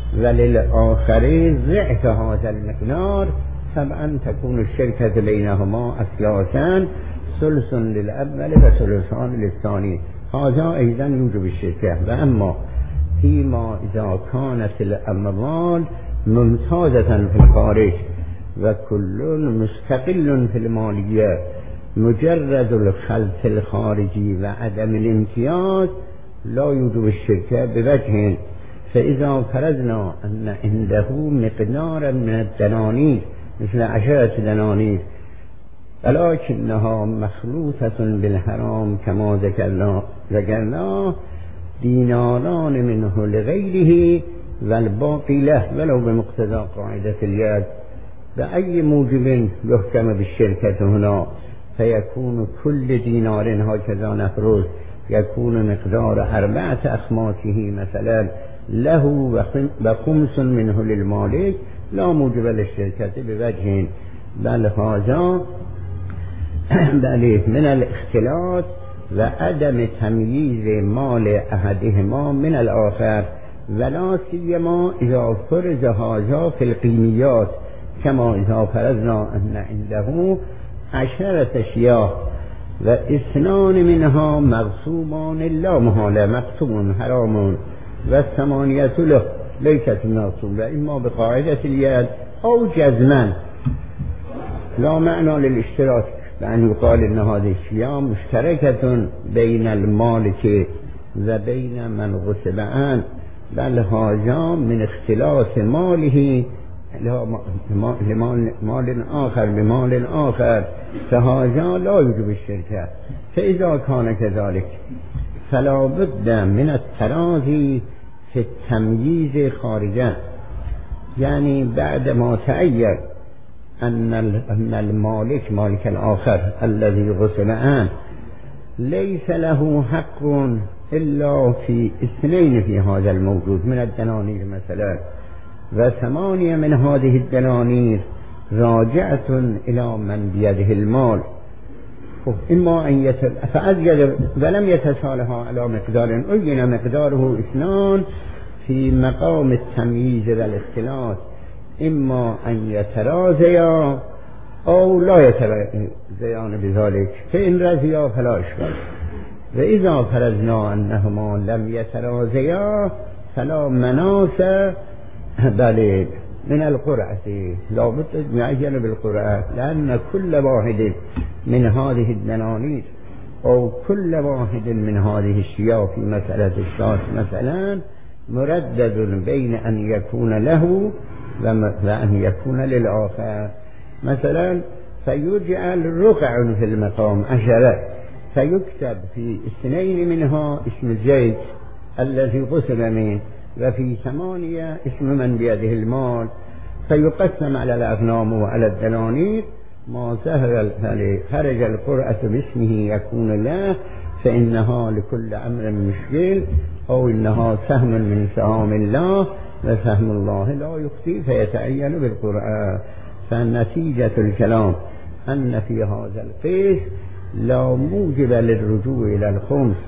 وللآخر ضعف هذا المقدار طبعا تكون الشركة بينهما أثلاثان، ثلث للأول وثلثان للثاني، هذا أيضا يوجب الشركة. وأما فيما إذا كانت الأموال ممتازة في الخارج وكل مستقل في المالية مجرد الخلط الخارجي وعدم الامتياز لا يوجب الشركة بوجه. فإذا فرضنا أن عنده مقدار من الدنانير مثل عشرة دنانير ولكنها مخلوطة بالحرام كما ذكرنا ذكرنا ديناران منه لغيره والباقي له ولو بمقتضى قاعدة اليد، بأي موجب يحكم بالشركة هنا فيكون كل دينار هكذا نفرض يكون مقدار أربعة أخماسه مثلا له وخمس منه للمالك، لا موجب للشركة بوجه، بل هذا بل من الاختلاط وعدم تمييز مال أحدهما من الآخر، ولا سيما إذا فرض هذا في القيميات كما إذا فرضنا أن عنده عشرة أشياء واثنان منها مغصوبان لا محالة مقسوم حرام والثمانية له ليست مغصوبة إما بقاعدة اليد أو جزما، لا معنى للاشتراك بأن يقال إن هذه الأشياء مشتركة بين المالك وبين من غصب عنه، بل هذا من اختلاط ماله لمال آخر بمال آخر، فهذا لا يوجب الشركة. فإذا كان كذلك فلا بد من التراضی في التمييز خارجا، يعني بعد ما تأيّد أن أن المالك مالك الآخر الذي غصب عنه ليس له حق إلا في اثنين في هذا الموجود من الدنانير مثلا، وثمانية من هذه الدنانير راجعة إلى من بيده المال، إما أن يت... فأزيد ولم يتصالحا على مقدار أين مقداره اثنان في مقام التمييز والاختلاط، إما أن يتراضيا أو لا يتراضيان بذلك، فإن رضيا فلا إشكال، وإذا فرضنا أنهما لم يتراضيا فلا مناس بل من القرعة، لا بد أن يعجل بالقرعة، لأن كل واحد من هذه الدنانير أو كل واحد من هذه الشياء في مسألة الشاة مثلا مردد بين أن يكون له وأن يكون للآخر. مثلا فيجعل رقع في المقام عشرة، فيكتب في اثنين منها اسم زيد الذي غصب منه، وفي ثمانية اسم من بيده المال، فيقسم على الأغنام وعلى الدنانير، ما ظهر خرج القرعة باسمه يكون له، فإنها لكل أمر مشكل، أو إنها سهم من سهام الله وسهم الله لا يخطي فيتعين بالقرعة. فنتيجة الكلام أن في هذا القيس لا موجب للرجوع إلى الخمس،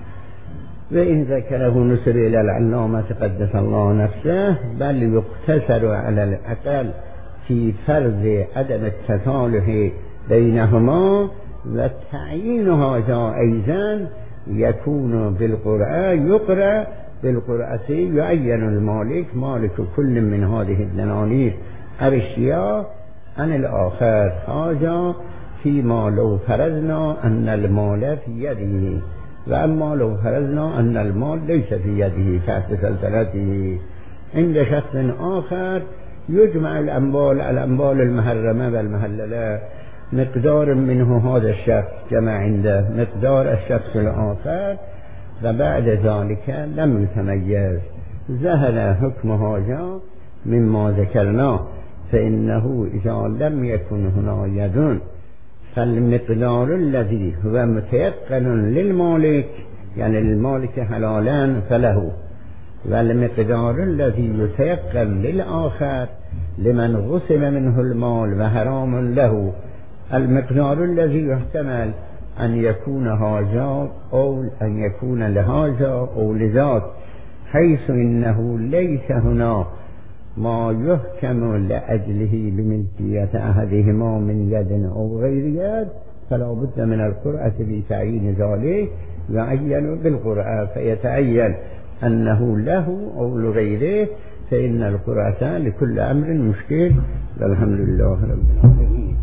وإن ذكره نسب إلى العلامة قدس الله نفسه، بل يقتصر على الأقل في فرض عدم التصالح بينهما، والتعيين هذا أيضا يكون بالقرعة، يقرأ بالقرعة يعين المالك مالك كل من هذه الدنانير أرشياء عن الآخر، هذا فيما لو فرضنا أن المال في يده، وأما لو فرضنا أن المال ليس في يده تحت سلطنته عند شخص آخر، يجمع الأموال الأموال المحرمة والمحللة، مقدار منه هذا الشخص جمع عنده مقدار الشخص الآخر، وبعد ذلك لم يتميز ظهر حكم هذا مما ذكرنا، فإنه إذا لم يكن هنا يد فالمقدار الذي هو متيقن للمالك يعني للمالك حلالا فله، والمقدار الذي يتيقن للآخر لمن غصب منه المال وحرام له، المقدار الذي يحتمل أن يكون هذا أو أن يكون لهذا أو لذاك، حيث إنه ليس هنا ما يحكم لأجله بملكية أحدهما من يد أو غير يد، فلا بد من القرعة بتعيين ذلك، يعين بالقرعة فيتعين أنه له أو لغيره، فإن القرعة لكل أمر مشكل. والحمد لله رب العالمين.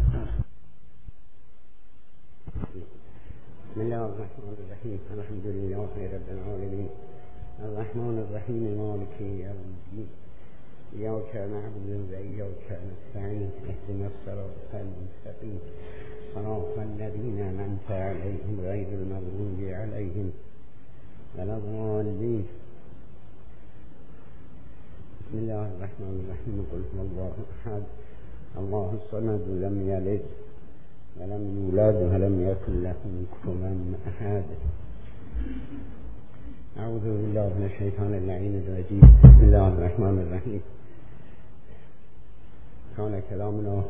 بسم الله الرحمن الرحيم، الحمد لله رب العالمين، الرحمن الرحيم، مالك يوم الدين، إياك نعبد وإياك نستعين، اهدنا الصراط المستقيم، صراط الذين أنعمت عليهم غير المغضوب عليهم ولا الضالين. بسم الله الرحمن الرحيم، قل هو الله أحد الله الصمد لم يلد ولم يولد ولم يكن له كفوا أحد. أعوذ بالله من الشيطان اللعين الرجيم. بسم الله الرحمن الرحيم. كان كلامنا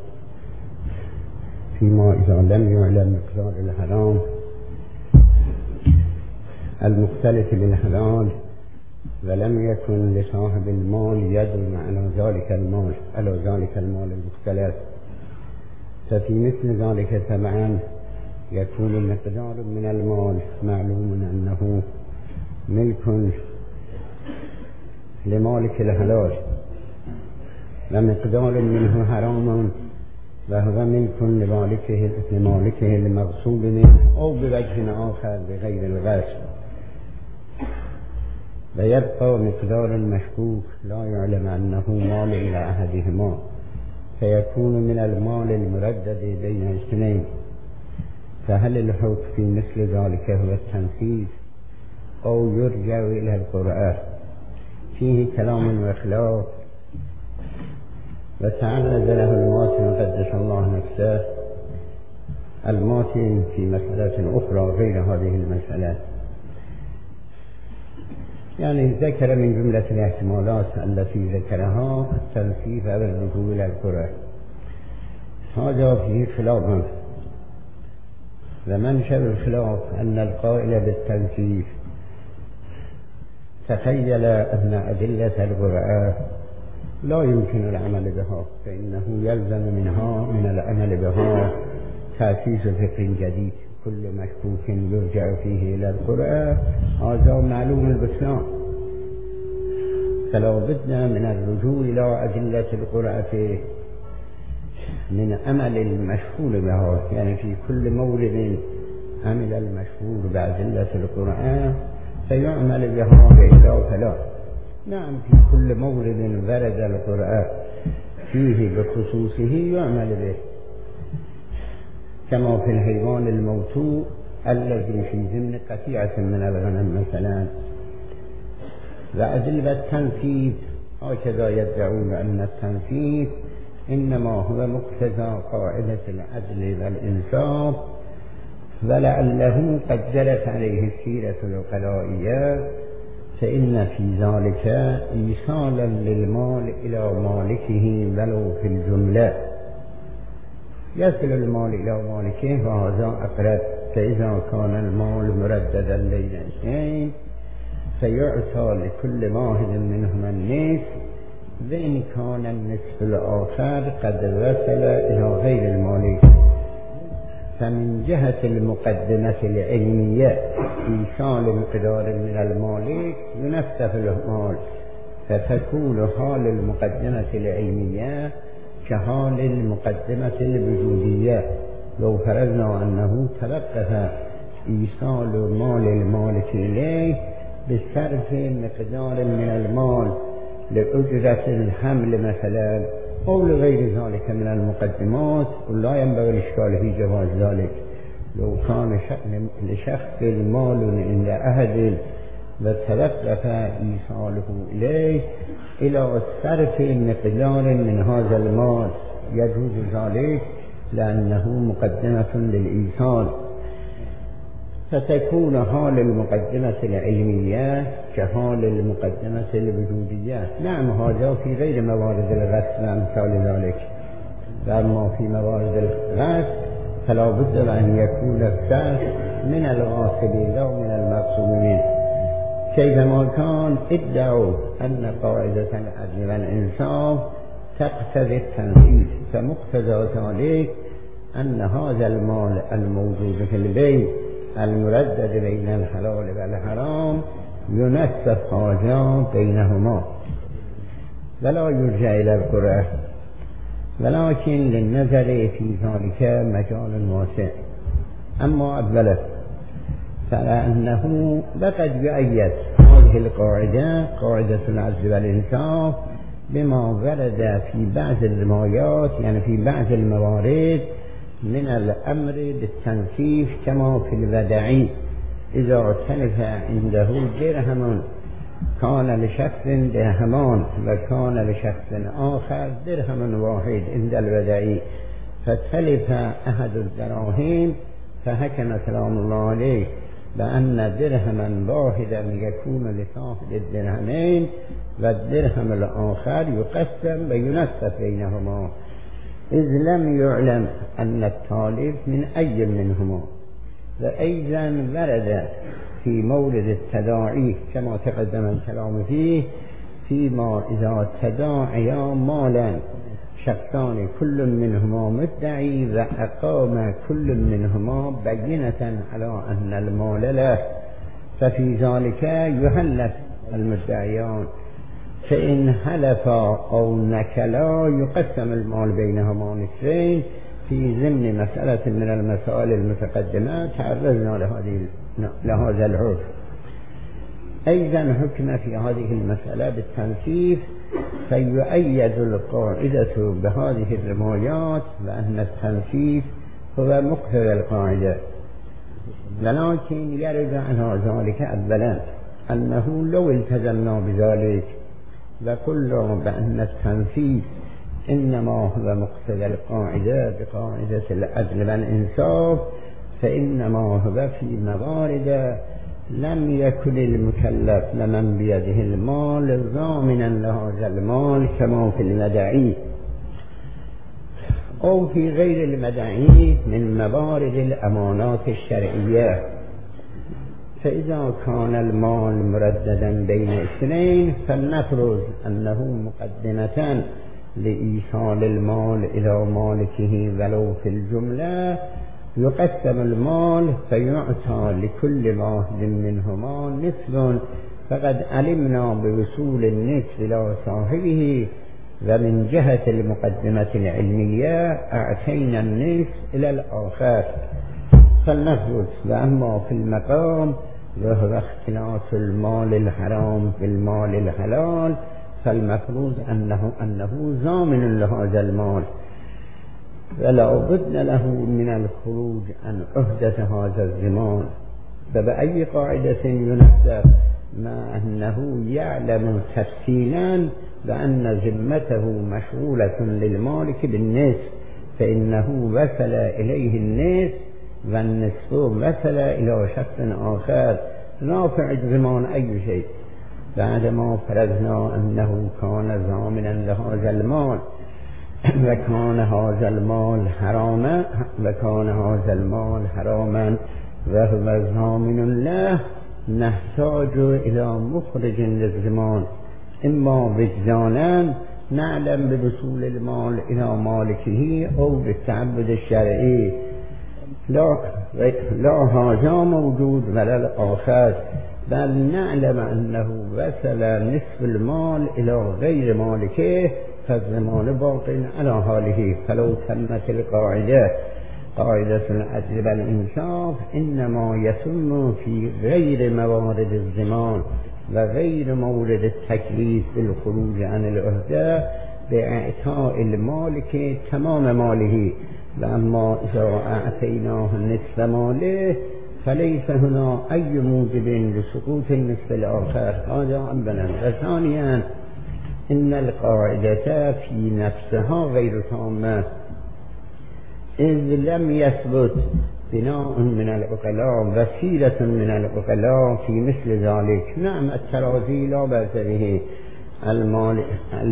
فيما إذا لم يعلم مقدار الحرام المختلف بالحلال ولم يكن لصاحب المال يد على ذلك المال على ذلك المال المختلف، ففي مثل ذلك طبعا يكون مقدار من المال معلوم أنه ملك لمالك الحلال، ومقدار منه حرام وهو ملك لمالكه لمالكه المغصوب منه أو بوجه آخر بغير الغصب، ويبقى مقدار مشكوك لا يعلم أنه مال إلى أحدهما، فيكون من المال المردد بين اثنين. فهل الحكم في مثل ذلك هو التنفيذ أو يرجع إلى القرآن فيه كلام وخلاف، وتعرض له الماتن قدس الله نفسه الماتن في مسألة أخرى غير هذه المسألة. يعني ذكر من جملة الاحتمالات التي ذكرها التنسيف أو الرجوع إلى القرآن، هذا فيه خلاف. ومنشأ الخلاف أن القائل بالتنسيف تخيل أن أدلة القرآن لا يمكن العمل بها، فإنه يلزم منها من العمل بها تأسيس فكر جديد، كل مشكوك يرجع فيه إلى القرآن هذا معلوم البطلان، فلا بد من الرجوع إلى أدلة القرآن من عمل المشهور بها. يعني في كل مورد عمل المشهور بأدلة القرآن فيعمل بها وإلا فلا. نعم في كل مورد ورد القرآن فيه بخصوصه يعمل به، كما في الحيوان الموتوء الذي في ضمن قطيعة من الغنم مثلا. وأدلة التنفيذ هكذا يدعون أن التنفيذ إنما هو مقتضى قاعدة العدل والإنصاف، ولعله قد جرت عليه السيرة العقلائية، فإن في ذلك إيصالا للمال إلى مالكه ولو في الجملة. يصل المال إلى مالكه وهذا أقرب، فإذا كان المال مرددا بين اثنين فيعطى لكل واحد منهما النصف، وإن كان النصف الآخر قد وصل إلى غير المالك. فمن جهة المقدمة العلمية إيصال مقدار من المالك ينفذ المال، فتكون حال المقدمة العلمية كحال المقدمة الوجودية. لو فرضنا أنه توقف إيصال مال المالك إليه بصرف مقدار من المال لأجرة الحمل مثلا أو لغير ذلك من المقدمات، ولا ينبغي الإشكال في جواز ذلك. لو كان لشخص المال عند أحد وتوقف إيصاله إليه إلى صرف مقدار من هذا المال يجوز ذلك لأنه مقدمة للإيصال، فتكون حال المقدمة العلمية كحال المقدمة الوجودية. نعم هذا في غير موارد الغسل وأمثال ذلك، وأما في موارد الغسل فلا بد أن يكون الشخص من الغاسلين لا من المغسولين. كيفما كان ادعوا أن قاعدة العدل والإنصاف تقتضي التنفيذ، فمقتضى ذلك أن هذا المال الموجود في البيت المردد بين الحلال والحرام ينسف هذا بينهما ولا يرجع إلى القرآن، ولكن للنظر في ذلك مجال واسع. أما أولا فأنه لقد يؤيد هذه القاعدة قاعدة العدل والإنصاف بما ورد في بعض الروايات، يعني في بعض الموارد من الأمر بالتنفيذ، كما في الوداع إذا تلف عنده درهم كان لشخص درهمان وكان لشخص آخر درهم واحد عند الوداع، فتلف أحد الدراهم فحكم سلام الله عليه بأن درهما واحدا يكون لصاحب الدرهمين والدرهم الآخر يقسم وينسف بينهما، إذ لم يعلم أن التالف من أي منهما. وأيضا ورد في مورد التداعي كما تقدم الكلام فيه فيما إذا تداعيا مالا شخصان كل منهما مدعي وأقام كل منهما بينة على أن المال له، ففي ذلك يهلك المدعيان، فإن حلفا أو نكلا يقسم المال بينهما نصفين. في ضمن مسألة من المسائل المتقدمة تعرضنا لهذه لهذا الحكم. أيضا حكم في هذه المسألة بالتنفيذ، فيؤيد القاعدة بهذه الروايات وأن التنفيذ هو مقتضى القاعدة. ولكن يرد على ذلك أولا أنه لو التزمنا بذلك وقلنا بأن التنفيذ إنما هو مقتضى القاعدة بقاعدة العدل والإنصاف، فإنما هو في موارد لم يكن المكلف لمن بيده المال ضامنا لهذا المال كما في المدعي أو في غير المدعي من موارد الأمانات الشرعية. فإذا كان المال مرددا بين اثنين فلنفرض أنه مقدمة لإيصال المال إلى مالكه ولو في الجملة، يقسم المال فيعطى لكل واحد منهما نصف، فقد علمنا بوصول النصف إلى صاحبه، ومن جهة المقدمة العلمية أعطينا النصف إلى الآخر. فلنفرض وأما في المقام وهو اختلاط المال الحرام بالمال الحلال، فالمفروض أنه أنه ضامن لهذا المال ولا بد له من الخروج عن عهدة هذا الضمان. فبأي قاعدة ينسب ما أنه يعلم تفصيلا بأن ذمته مشغولة للمالك بالنصف، فإنه وصل إليه النصف والنصف وصل إلى شخص آخر رافع الضمان أي شيء، بعدما فرضنا أنه كان ضامنا لهذا المال وكان هذا المال حراما وكان هذا المال حراما وهو ضامن له، نحتاج إلى مخرج للضمان، إما وجدانا نعلم بوصول المال إلى مالكه أو بالتعبد الشرعي. لا, لا هذا موجود ولا الآخر، بل نعلم أنه وصل نصف المال إلى غير مالكه فالضمان باق على حاله. فلو تمت القاعدة قاعدة العدل والإنصاف إنما يتم في غير موارد الضمان وغير مورد التكليف بالخروج عن العهدة بإعطاء المالك تمام ماله، وأما إذا أعطيناه نصف ماله فليس هنا أي موجب لسقوط النصف الآخر. هذا أولا. وثانيا إن القاعدة في نفسها غير تامة، إذ لم يثبت بناء من العقلاء وسيلة من العقلاء في مثل ذلك. نعم التراضي لا بأس به، المال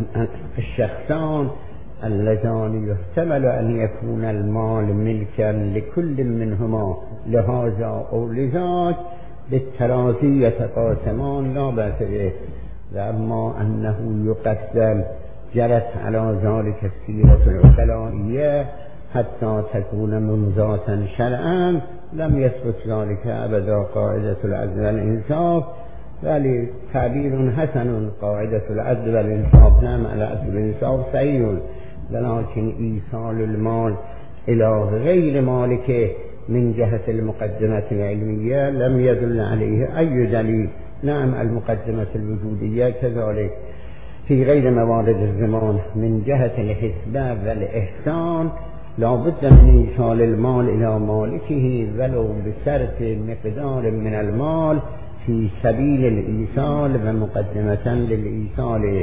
الشخصان اللذان يحتمل أن يكون المال ملكا لكل منهما لهذا أو لذاك بالتراضي يتقاسمان لا بأس به، وأما أنه يقسم جرت على ذلك السيرة العقلائية حتى تكون منزاتا شرعا لم يثبت ذلك أبدا. قاعدة العدل والإنصاف بل تعبير حسن، قاعدة العدل والإنصاف نعم العدل والإنصاف صحيح، ولكن إيصال المال إلى غير مالكه من جهة المقدمة العلمية لم يدل عليه أي دليل. نعم المقدمة الوجودية كذلك في غير موارد الزمان من جهة الحسبة والإحسان لا بد من إيصال المال إلى مالكه ولو بشرط مقدار من المال في سبيل الإيصال ومقدمة للإيصال.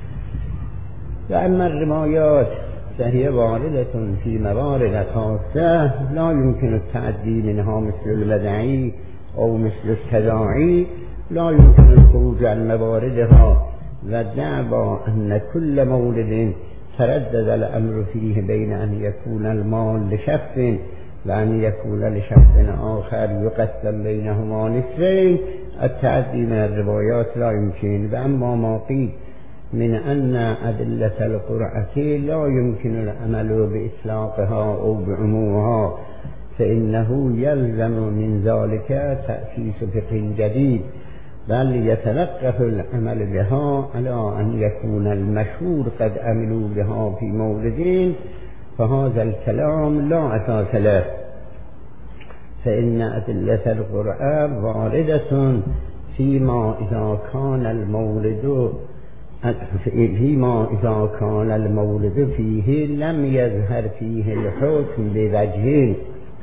وأما الرمايات فهي واردة في موارد خاصة لا يمكن التعدي منها مثل المدعي أو مثل التداعي، لا يمكن الخروج عن مواردها، والدعوى أن كل مورد تردد الأمر فيه بين أن يكون المال لشخص وأن يكون لشخص آخر يقسم بينهما نصفين، التعدي من الروايات لا يمكن. وأما ما قيل من أن أدلة القرعة لا يمكن العمل بإطلاقها أو بعمومها فإنه يلزم من ذلك تأسيس فقه جديد، بل يتلقف العمل بها على أن يكون المشهور قد عملوا بها في موردين، فهذا الكلام لا أساس له، فإن أدلة القرآن واردة فيما إذا كان المورد فيما إذا كان المورد فيه لم يظهر فيه الحكم بوجهين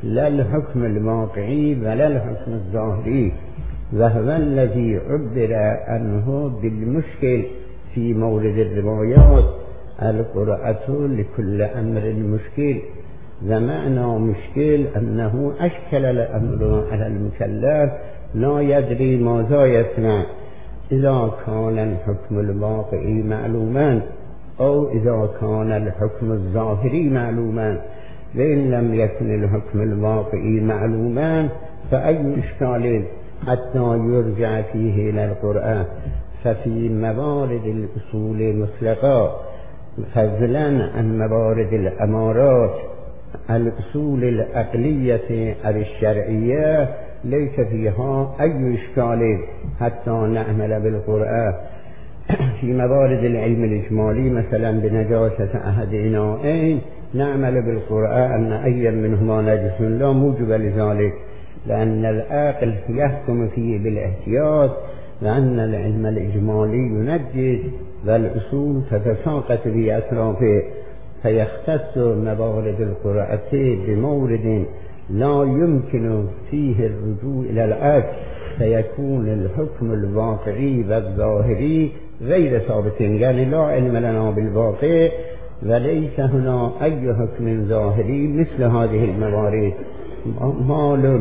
لا الحكم الواقعي ولا الحكم الظاهري، وهو الذي عبر عنه بالمشكل في مورد الروايات القرأة لكل أمر مشكل. ومعنى مشكل أنه أشكل الأمر على المكلف لا يدري ماذا يصنع، إذا كان الحكم الواقعي معلوما أو إذا كان الحكم الظاهري معلوما. وإن لم يكن الحكم الواقعي معلوما فأي إشكال حتى يرجع فيه إلى القرآن. ففي موارد الأصول مطلقة فضلا عن موارد الأمارات الأصول العقلية أو الشرعية ليس فيها أي إشكال حتى نعمل بالقرآن. في موارد العلم الإجمالي مثلا بنجاسة أحد إناءين نعمل بالقرآن أن أي منهما نجس لا موجب لذلك، لأن العقل يحكم فيه بالاحتياط، لأن العلم الإجمالي ينجس والأصول تتساقط في أطرافه، فيختص موارد القرآن بمورد لا يمكن فيه الرجوع إلى العقل، فيكون الحكم الواقعي والظاهري غير ثابت، يعني لا علم لنا بالواقع وليس هنا أي حكم ظاهري مثل هذه الموارد. مال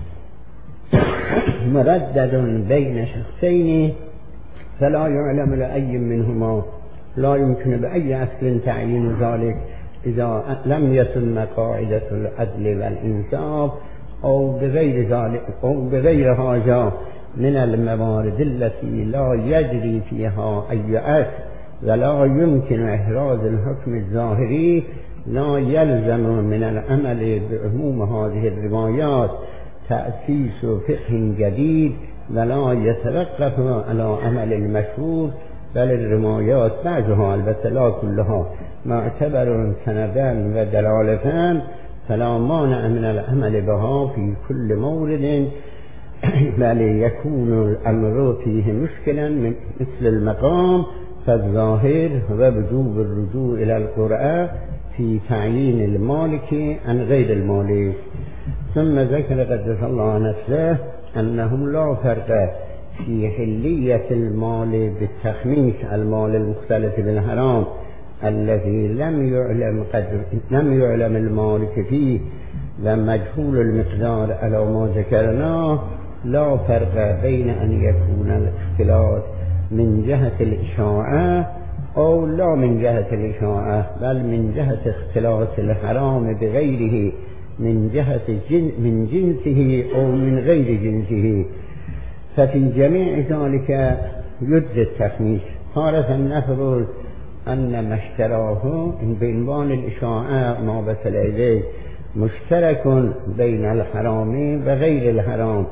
مردد بين شخصين فلا يعلم لأي منهما، لا يمكن بأي أصل تعيين ذلك إذا لم يتم قاعدة العدل والإنصاف أو بغير ذلك أو بغير هذا من الموارد التي لا يجري فيها أي أصل ولا يمكن إحراز الحكم الظاهري. لا يلزم من العمل بعموم هذه الروايات تأسيس فقه جديد ولا يتوقف على عمل المشهور، بل الروايات بعضها البته لا كلها معتبر سندا ودلالة، فلا مانع من العمل بها في كل مورد، بل يكون الأمر فيه مشكلا مثل المقام. فالظاهر هو وجوب الرجوع إلى القرآن في تعيين المالك عن غير المالك. ثم ذكر قدس الله نفسه أنهم لا فرق في حلية المال بالتخميس، المال المختلف بالحرام الذي لم يعلم قدر لم يعلم المالك فيه ومجهول المقدار على ما ذكرناه. لا فرق بين أن يكون الاختلاط من جهة الإشاعة أو لا من جهة الإشاعة، بل من جهة اختلاط الحرام بغيره من جهة جن من جنسه أو من غير جنسه. ففي جميع ذلك يجزي التخميس. تارة نفرض أن ما اشتراه بعنوان الإشاعة ما بصل إليه مشترك بين الحرام وغير الحرام،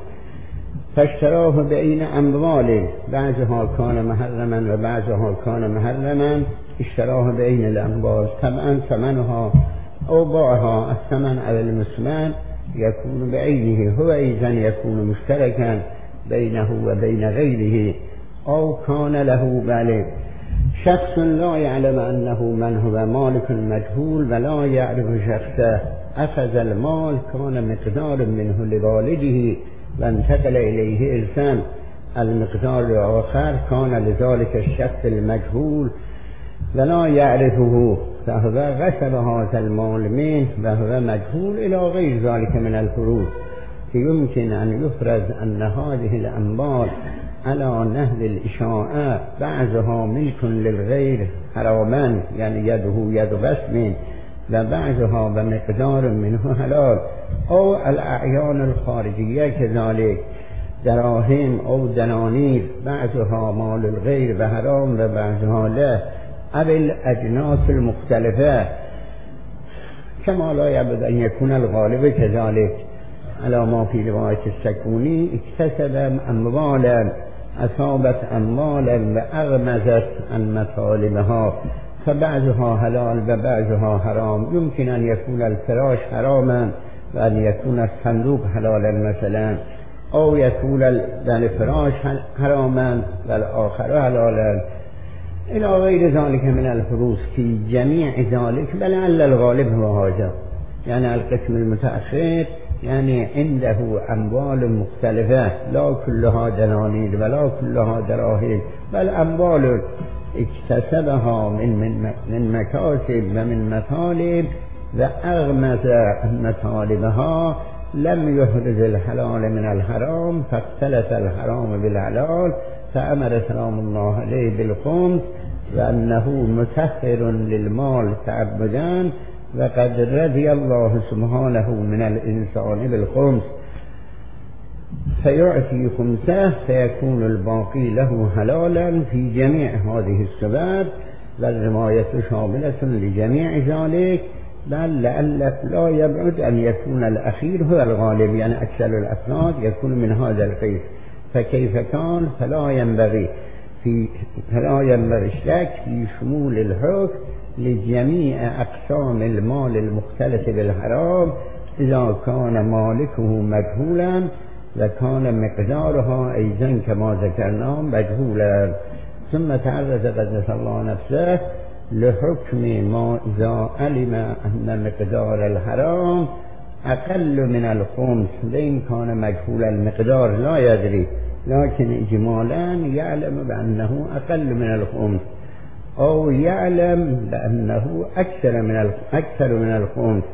فاشتراه بين أموال بعضها كان محرما وبعضها كان محرما، اشتراه بين الأموال طبعا ثمنها أو باعها الثمن على المسلم يكون بعينه، هو أيضا يكون مشتركا بينه وبين غيره. أو كان له بالغ شخص لا يعلم أنه من هو مالك مجهول ولا يعرف شخصه، أخذ المال كان مقدار منه لوالده وانتقل إليه إرثا، المقدار الآخر كان لذلك الشخص المجهول ولا يعرفه، فهو غصب هذا المال منه وهو مجهول إلى غير ذلك من الفروض. يمكن أن يفرض أن هذه الأموال على نهج الإشاعة بعضها ملك للغير حراما، يعني يده يد غصب، وبعضها بمقدار منه حلال، أو الأعيان الخارجية كذلك دراهم أو دنانير بعضها مال الغير بحرام وبعضها لا، أو الأجناس المختلفة كما لا يبدو أن يكون الغالب كذلك على ما في رواية السكوني. اكتسب أموالا أصابت أموالا وأغمزت عن مطالبها، فبعضها حلال وبعضها حرام. يمكن أن يكون الفراش حراما وأن يكون الصندوق حلالا مثلا، أو يكون الفراش حراما والآخر حلالا إلى غير ذلك من الفروض. في جميع ذلك بل على الغالب هو هذا، يعني القسم المتأخر يعني عنده أموال مختلفة لا كلها دنانير ولا كلها دراهم، بل أموال اكتسبها من من من مكاسب ومن مطالب، وأغمز مطالبها لم يحرز الحلال من الحرام فاختلط الحرام بالحلال، فأمر سلام الله عليه بالخمس، وأنه مسخر للمال تعبدا، وقد رضي الله سبحانه من الإنسان بالخمس، فيعطي خمسه فيكون الباقي له حلالا في جميع هذه السبب، والرماية شاملة لجميع ذلك، بل لعل لا يبعد أن يكون الأخير هو الغالب، يعني أكثر الأفراد يكون من هذا القيس، فكيف كان فلا ينبغي في فلا ينبغي الشك في شمول الحكم لجميع أقسام المال المختلط بالحرام إذا كان مالكه مجهولا، وكان مقدارها أيضا كما ذكرنا مجهولا. ثم تعرض قدس الله نفسه لحكم ما إذا علم أن مقدار الحرام أقل من الخمس، وإن كان مجهول المقدار لا يدري، لكن إجمالا يعلم بأنه أقل من الخمس، أو يعلم بأنه أكثر من أكثر من الخمس.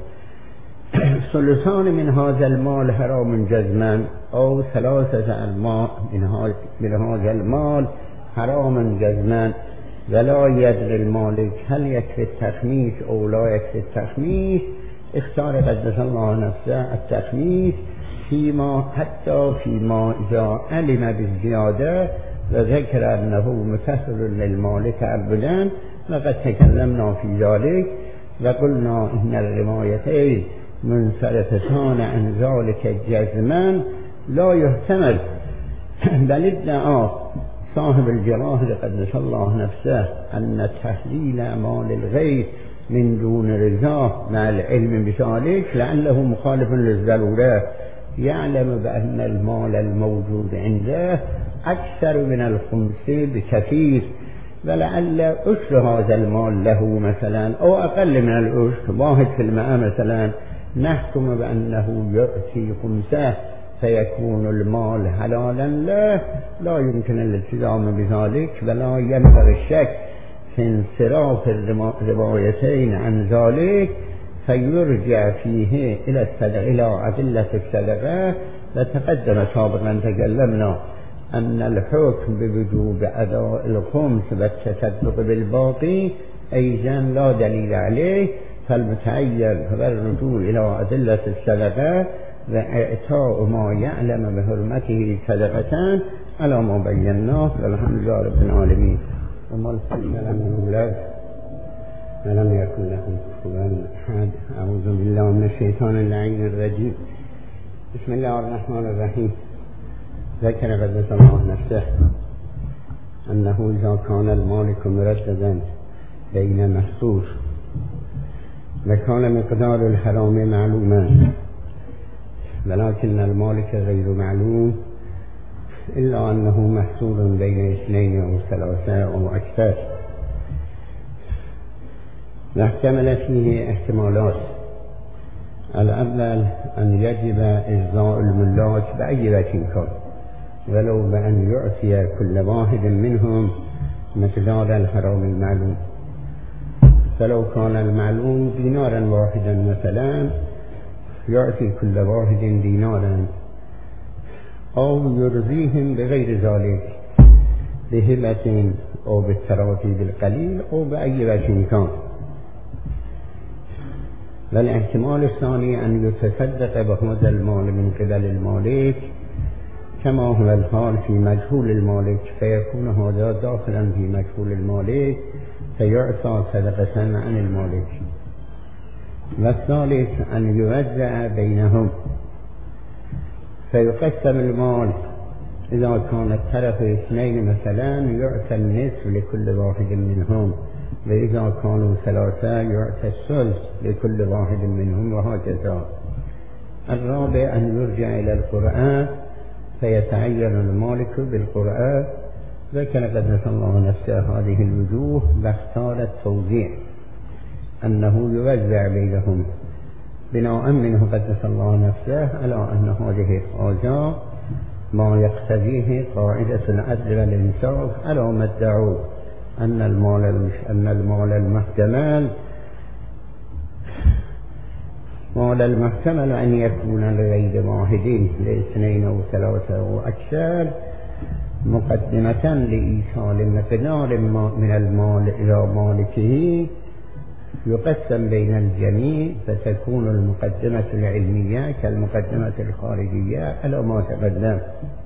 ثلثان من هذا المال حرام جزما، أو ثلاثة أرباع من هذا المال حرام جزما، ولا يدري المالك هل يكفي التخميس أو لا يكفي التخميس. اختار قدس الله نفسه التخميس فيما حتى فيما إذا علم بالزيادة، وذكر أنه مسخر للمال تعبدا، لقد تكلمنا في ذلك وقلنا إن الرمايتين منصرفتان عن ذلك جزما لا يحتمل، بل ادعى صاحب الجواهر قدس الله نفسه أن تحليل مال الغير من دون رضاه مع العلم بذلك لعله مخالف للضرورة، يعلم بأن المال الموجود عنده أكثر من الخمس بكثير، ولعل أشر هذا المال له مثلا أو أقل من الأشر واحد في المئة مثلا، نحكم بأنه يؤتي خمسه فيكون المال حلالا له، لا يمكن الالتزام بذلك، ولا ينبغي الشك في انصراف الروايتين عن ذلك، فيرجع فيه إلى الصدقة إلى أدلة الصدقة. وتقدم سابقا تكلمنا أن الحكم بوجوب أداء الخمس والتصدق بالباقي أيضا لا دليل عليه، فالمتعين هو الرجوع إلى أدلة الصدقة وإعطاء ما يعلم بحرمته صدقة على ما بيناه، والحمد لله رب العالمين. وما الفضل لم يولد ولم يكن له كفوا أحد. أعوذ بالله من الشيطان اللعين الرجيم. بسم الله الرحمن الرحيم. ذكر قدس الله نفسه أنه إذا كان المالك مرددا بين محصور وكان مقدار الحرام معلوما، ولكن المالك غير معلوم إلا أنه محصور بين اثنين أو ثلاثة أو أكثر، واحتمل فيه احتمالات. الأول أن يجب إرضاء الملاك بأي وجه كان، ولو بأن يعطي كل واحد منهم مقدار الحرام المعلوم، فلو كان المعلوم دينارا واحدا مثلا يعطي كل واحد دينارا، أو يرضيهم بغير ذلك بهبة أو بالتراضي بالقليل أو بأي وجه كان. والاحتمال الثاني أن يتصدق بهذا المال من قبل المالك كما هو الحال في مجهول المالك، فيكون هذا داخلا في مجهول المالك فيعطى صدقة عن المالك. والثالث أن يوزع بينهم فيقسم المال، إذا كان الطرف اثنين مثلا يعطى النصف لكل واحد منهم، وإذا كانوا ثلاثة يعطى الثلث لكل واحد منهم، وهكذا. الرابع أن يرجع إلى القرآن فيتعين المالك بالقرآن. ذكر قدس الله نفسه هذه الوجوه واختار التوزيع أنه يوزع بينهم، بناء منه قدس الله نفسه على أن هذه الحاجة ما يقتضيه قاعدة العدل والإنصاف على ما ادعوا أن المال أن المال المحتمل مال المحتمل أن يكون لغير واحد لاثنين أو ثلاثة أو أكثر مقدمة لإيصال مقدار من المال إلى مالكه يقسم بين الجميع فتكون المقدمة العلمية كالمقدمة الخارجية على ما تقدم.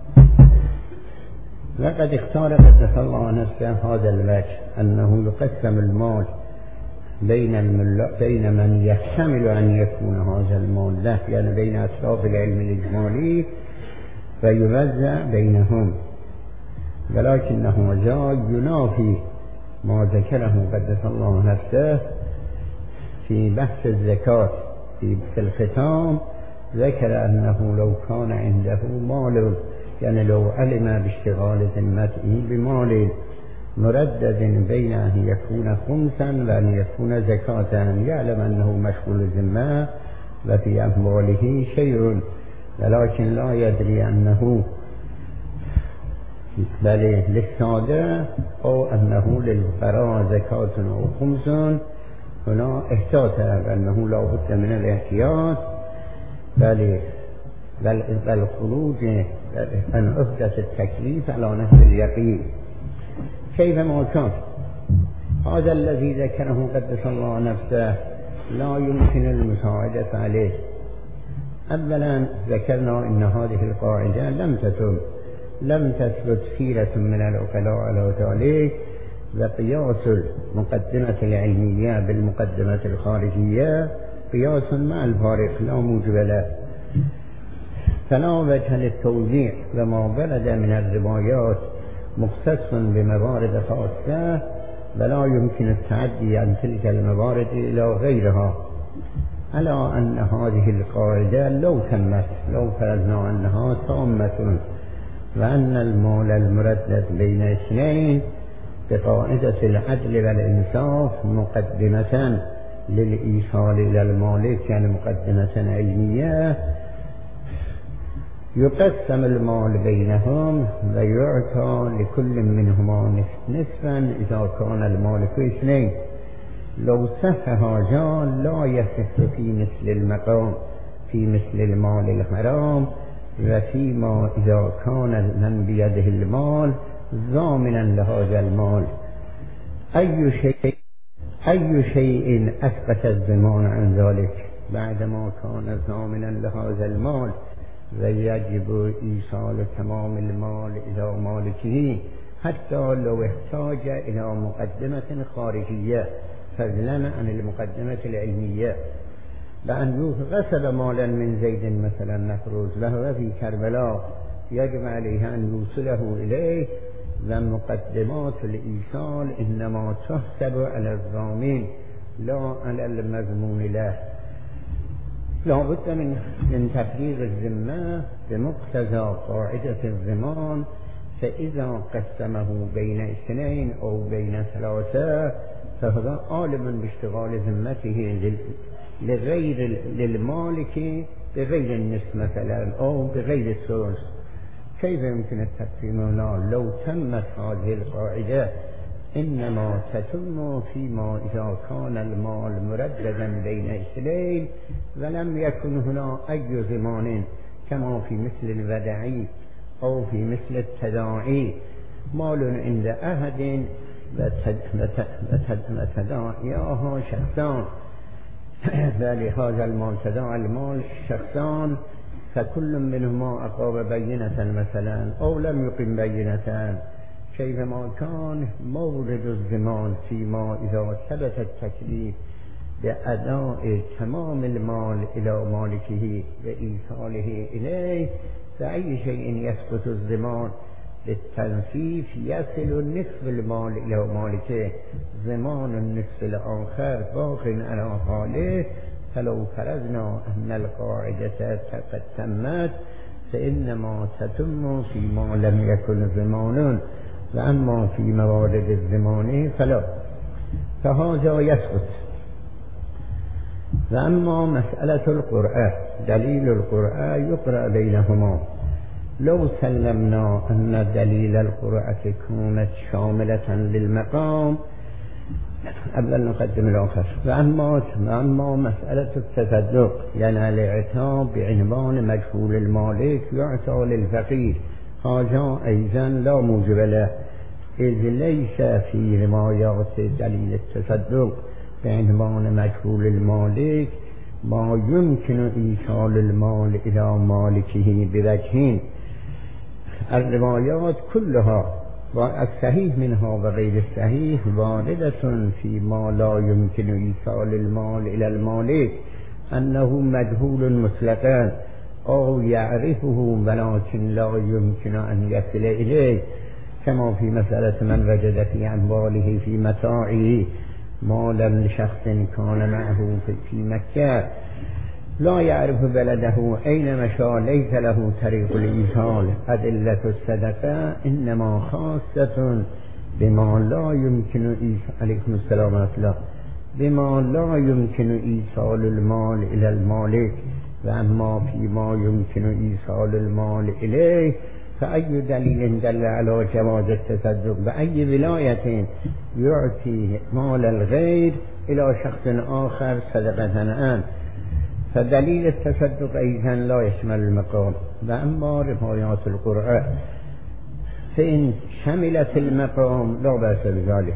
لقد اختار قدس الله نفسه هذا الوجه أنه يقسم المال بين بين من يحتمل أن يكون هذا المال له، يعني بين أطراف العلم الإجمالي، فيوزع بينهم، ولكنه جاء ينافي ما ذكره قدس الله نفسه في بحث الزكاة. في الختام ذكر أنه لو كان عنده مال، يعني لو علم باشتغال ذمته بمال مردد بين أن يكون خمسا وأن يكون زكاة، يعلم أنه مشغول الذمة وفي أمواله شيء، ولكن لا يدري أنه بل للسادة أو أنه للفقراء زكاة أو خمس، هنا احتاط أنه لا بد من الاحتياط بل بل خروج عن عهدة التكليف على نفس اليقين. كيفما كان هذا الذي ذكره قدس الله نفسه لا يمكن المساعدة عليه. أولا ذكرنا أن هذه القاعدة لم تتم لم تثبت سيرة من العقلاء على ذلك، وقياس المقدمة العلمية بالمقدمة الخارجية قياس مع الفارق لا موجب له، فلا وجه للتوزيع، وما ورد من الروايات مختص بموارد خاصة ولا يمكن التعدي عن تلك الموارد إلى غيرها، على أن هذه القاعدة لو تمت لو فرضنا أنها تامة، وأن المال المردد بين اثنين بقاعدة العدل والإنصاف مقدمة للإيصال إلى المالك، يعني مقدمة علمية، يقسم المال بينهم ويعطى لكل منهما نصفا إذا كان المالك اثنين. لو صح هذا لا يصح في مثل المقام في مثل المال الحرام، وفيما إذا كان من بيده المال ضامنا لهذا المال. أي شيء أي شيء أثبت الضمان عن ذلك بعدما كان ضامنا لهذا المال، ويجب إيصال تمام المال إلى مالكه حتى لو احتاج إلى مقدمة خارجية فضلا عن المقدمة العلمية. لأن غسل مالا من زيد مثلا نفرض وهو في كربلاء، يجب عليه أن يوصله إليه، ومقدمات الإيصال إنما تحسب على الضامن لا على المضمون له. لا بد من من تفريغ الذمة بمقتضى قاعدة الضمان، فإذا قسمه بين اثنين أو بين ثلاثة فهذا عالم باشتغال ذمته لغير للمالك بغير النصف مثلا أو بغير الثلث. كيف يمكن التقسيم؟ لو تمت هذه القاعدة إنما تتم فيما إذا كان المال مرددا بين اثنين ولم يكن هنا أي ضمان، كما في مثل الودعي أو في مثل التداعي، مال عند أحد وتداعيها شخصان، بل هذا المال تداعى المال شخصان، فكل منهما أقام بينة مثلا أو لم يقم بينة. كيفما كان مورد الضمان فيما إذا ثبت التكليف بأداء تمام المال إلى مالكه وإيصاله إليه، فأي شيء يثبت الضمان للتنفيذ يصل نصف المال إلى مالكه، ضمان النصف الآخر باق على حاله. فلو فرضنا أن القاعدة قد تمت فإنما تتم فيما لم يكن ضمان، وأما في موارد الضمان فلا، فهذا يثبت. و اما مسئله القرآن، دلیل القرآن یقرأ بینهما. لو سلمنا ان دلیل القرآن كانت شاملة للمقام قبل أن نقدم الآخر. وأما أما مسألة التصدق يعني الاعتاب بعنوان مجهول المالك يعطى للفقير، هذا أيضا لا موجب له، إذ ليس في روايات دليل التصدق بعنوان مجهول المالك ما يمكن إيصال المال إلى مالكه بوجهين. الروايات كلها والصحيح منها وغير الصحيح واردة فيما لا يمكن إيصال المال إلى المالك أنه مجهول مطلقا أو يعرفه ولكن لا يمكن أن يصل إليه، كما في مسألة من وجد في أمواله في متاعه مالا لشخص كان معه في مكة لا يعرف بلده أين مشى ليس له طريق الإيصال. أدلة الصدقة إنما خاصة بما لا يمكن إيصال عليكم السلام ورحمة بما لا يمكن إيصال المال إلى المالك، وأما فيما يمكن إيصال المال إليه فأي دليل دل على جواز التصدق بأي ولاية يعطي مال الغير إلى شخص آخر صدقة عنه، فدليل التصدق أيضا لا يشمل المقام. وأما روايات القرآن فإن شملت المقام لا بأس بذلك،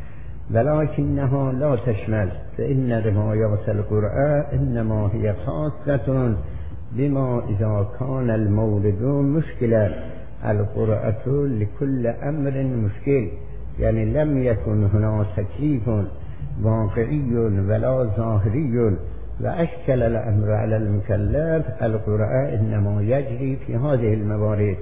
ولكنها لا تشمل، فإن روايات القرآن إنما هي خاصة بما إذا كان المولد مشكلة. القرآن لكل أمر مشكل، يعني لم يكن هنا تكليف واقعي ولا ظاهري وأشكل الأمر على المكلف، القرآن إنما يجري في هذه الموارد.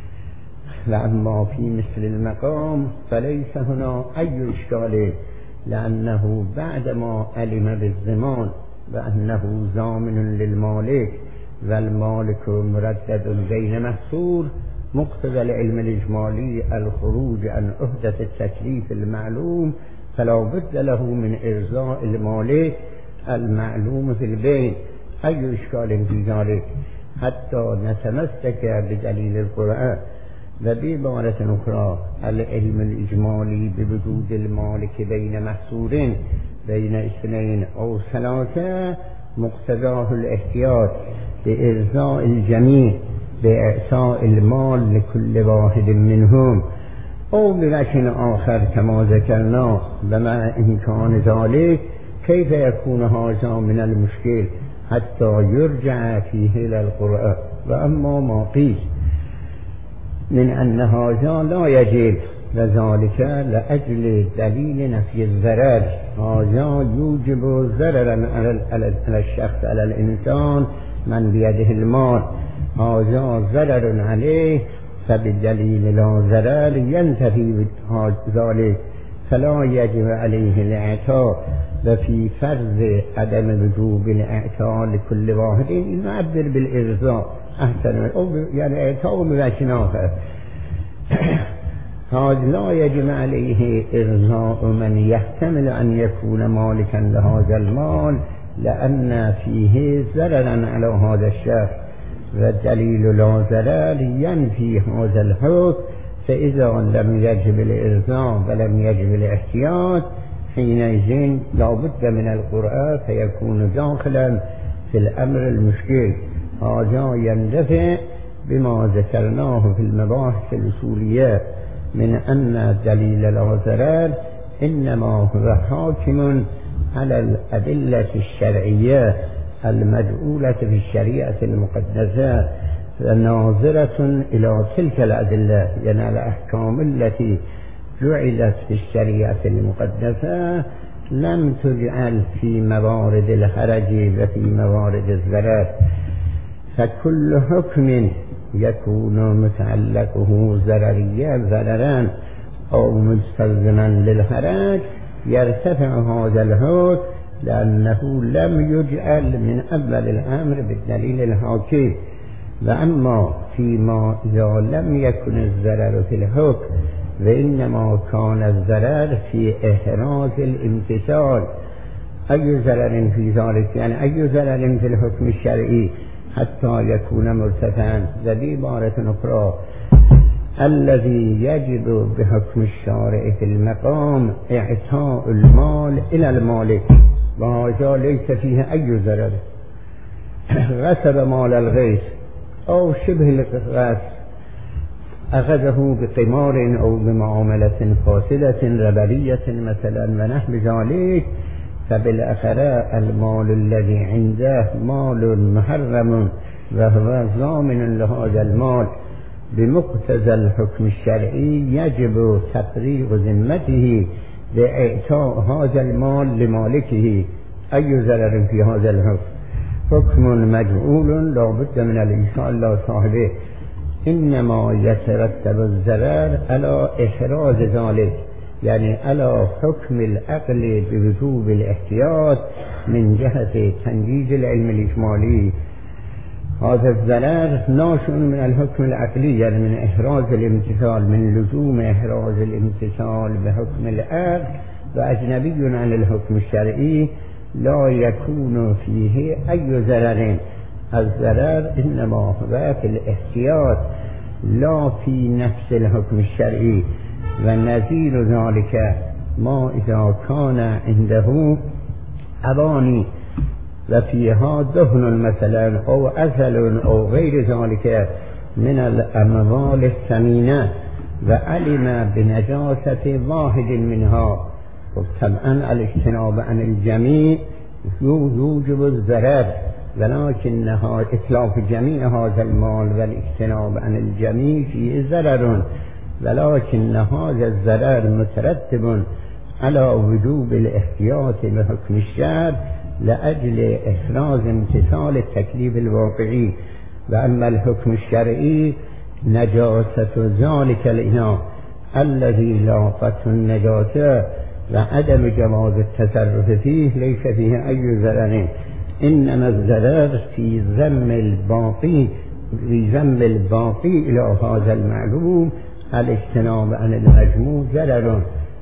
وأما في مثل المقام فليس هنا أي إشكال، لأنه بعدما علم بالضمان وأنه ضامن للمالك والمالك مردد بين محصور، مقتضى العلم الإجمالي الخروج عن عهدة التكليف المعلوم، فلا بد له من إرضاء المالك المعلوم في البين. أي إشكال في ذلك؟ حتى نتمسك بدليل القرآن. وبعبارة أخرى العلم الإجمالي بوجود المالك بين محصورين بين اثنين أو ثلاثة مقتضاه الاحتياط بإرضاء الجميع بإعطاء المال لكل واحد منهم، أو بوجه آخر كما ذكرنا. ومع إمكان ذلك كيف يكون هذا من المشكل حتى يرجع فيه إلى القرآن؟ وأما ما قيل من أن هذا لا يجب وذلك لأجل دليل نفي الضرر، هذا يوجب ضررا على الشخص على الإنسان من بيده المال، هذا ضرر عليه، فبالدليل لا ضرر ينتفي ذلك، فلا يجب عليه الإعطاء. وفي فرض عدم وجوب الإعطاء لكل واحد نعبر بالإرضاء أحسن، يعني إعطاء بوجه آخر. هذا لا يجب عليه إرضاء من يحتمل أن يكون مالكا لهذا المال لأن فيه ضررا على هذا الشخص، والدليل لا ضرر ينفي هذا الحكم. فإذا لم يجب الإرضاء ولم يجب الاحتياط حينئذ لا بد من القرآن فيكون داخلا في الأمر المشكل. هذا يندفع بما ذكرناه في المباحث الأصولية من أن الدليل لا ضرر إنما هو حاكم على الأدلة الشرعية المدعولة في الشريعة المقدسة، ناظرة إلى تلك الأدلة، يعني الأحكام التي جعلت في الشريعة المقدسة لم تجعل في موارد الحرج وفي موارد الضرر. فكل حكم يكون متعلقه ضرريا ضررا أو مستلزما للحرج يرتفع هذا الحكم لأنه لم يجعل من أول الأمر بالدليل الحاكم. وأما فيما إذا لم يكن الضرر في الحكم وإنما كان الضرر في إحراز الامتثال أي ضرر في ذلك يعني أي ضرر في الحكم الشرعي حتى يكون مرتفعا. ذي عبارة أخرى الذي يجب بحكم الشارع في المقام إعطاء المال إلى المالك وهذا ليس فيه أي ضرر. غصب مال الغيث أو شبه الغصب أخذه بقمار أو بمعاملة فاسدة ربوية مثلا ونحو ذلك، فبالآخرة المال الذي عنده مال محرم وهو ضامن لهذا المال بمقتضى الحكم الشرعي يجب تفريغ ذمته بإعطاء هذا المال لمالكه. أي ضرر في هذا الحكم؟ حكم مجهول لا بد من الإنشاء الله صاحبه، إنما يترتب الضرر على إحراز ذلك، يعني على حكم العقل بوجوب الاحتياط من جهة تنجيز العلم الإجمالي. هذا الضرر ناشئ من الحكم العقلي، يعني من إحراز الامتثال، من لزوم إحراز الامتثال بحكم العقل، وأجنبي عن الحكم الشرعي لا يكون فيه أي ضرر. الضرر إنما هو في الاحتياط لا في نفس الحكم الشرعي. ونظير ذلك ما إذا كان عنده أواني وفيها دهن مثلا أو أثل أو غير ذلك من الأموال الثمينة وعلم بنجاسة واحد منها، طبعا الاجتناب عن الجميع يوجب الضرر، ولكنها إتلاف جميع هذا المال والاجتناب عن الجميع فيه ضرر، ولكن هذا الضرر مترتب على وجوب الاحتياط بحكم الشرع لأجل إحراز امتثال التكليف الواقعي. وأما الحكم الشرعي نجاسة ذلك الإناء الذي لاقته النجاسة وعدم جواز التصرف فيه ليس فيه أي ضرر، إنما الضرر في ذم الباقي في ذم الباقي إلى هذا المعلوم الاجتناب عن المجموع ضرر.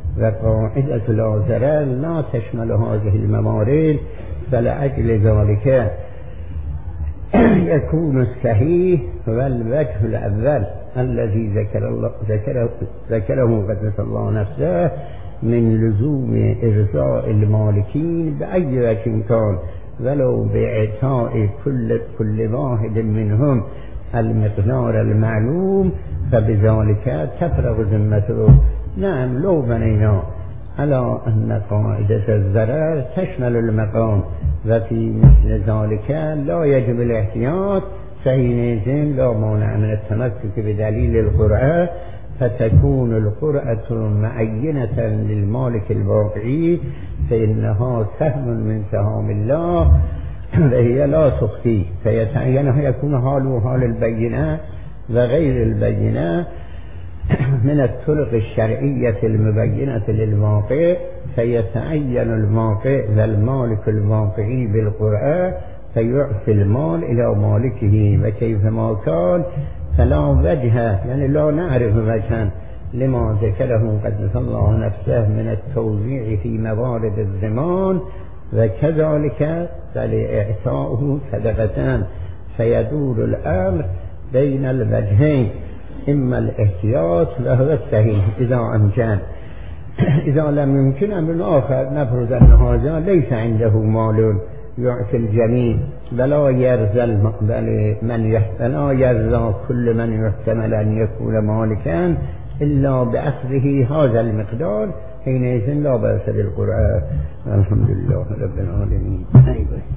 وقاعدة لا ضرر لا تشمل هذه الموارد، فلأجل ذلك يكون الصحيح والوجه الأول الذي ذكر الله ذكره ذكره قدس الله نفسه من لزوم إرضاء المالكين بأي وجه كان، ولو بإعطاء كل كل واحد منهم المقدار المعلوم، فبذلك تفرغ ذمته. نعم لو بنينا على أن قاعدة الضرر تشمل المقام وفي مثل ذلك لا يجب الاحتياط، فحينئذ لا مانع من التمسك بدليل القرآن، فتكون القرآن معينة للمالك الواقعي، فإنها سهم من سهام الله وهي لا تخفي، فيتعين يكون حاله حال البينة وغير البينة من الطرق الشرعية المبينة للواقع، فيتعين الواقع والمالك الواقعي بالقرآن فيعطي المال إلى مالكه، وكيفما كان فلا وجه، يعني لا نعرف وجها لما ذكره قدس الله نفسه من التوزيع في موارد الزمان، وكذلك فلإعطاؤه صدقتان، فيدور الأمر بين الوجهين، إما الاحتياط وهو الصحيح إذا أمكن. إذا لم يمكن أمر آخر، نفرض أن هذا ليس عنده مال يعطي الجميع ولا يرزى من يحتمل يرزى كل من يحتمل أن يكون مالكا إلا بأخذه هذا المقدار، حينئذ لا بأس بالقرآن. الحمد لله رب العالمين.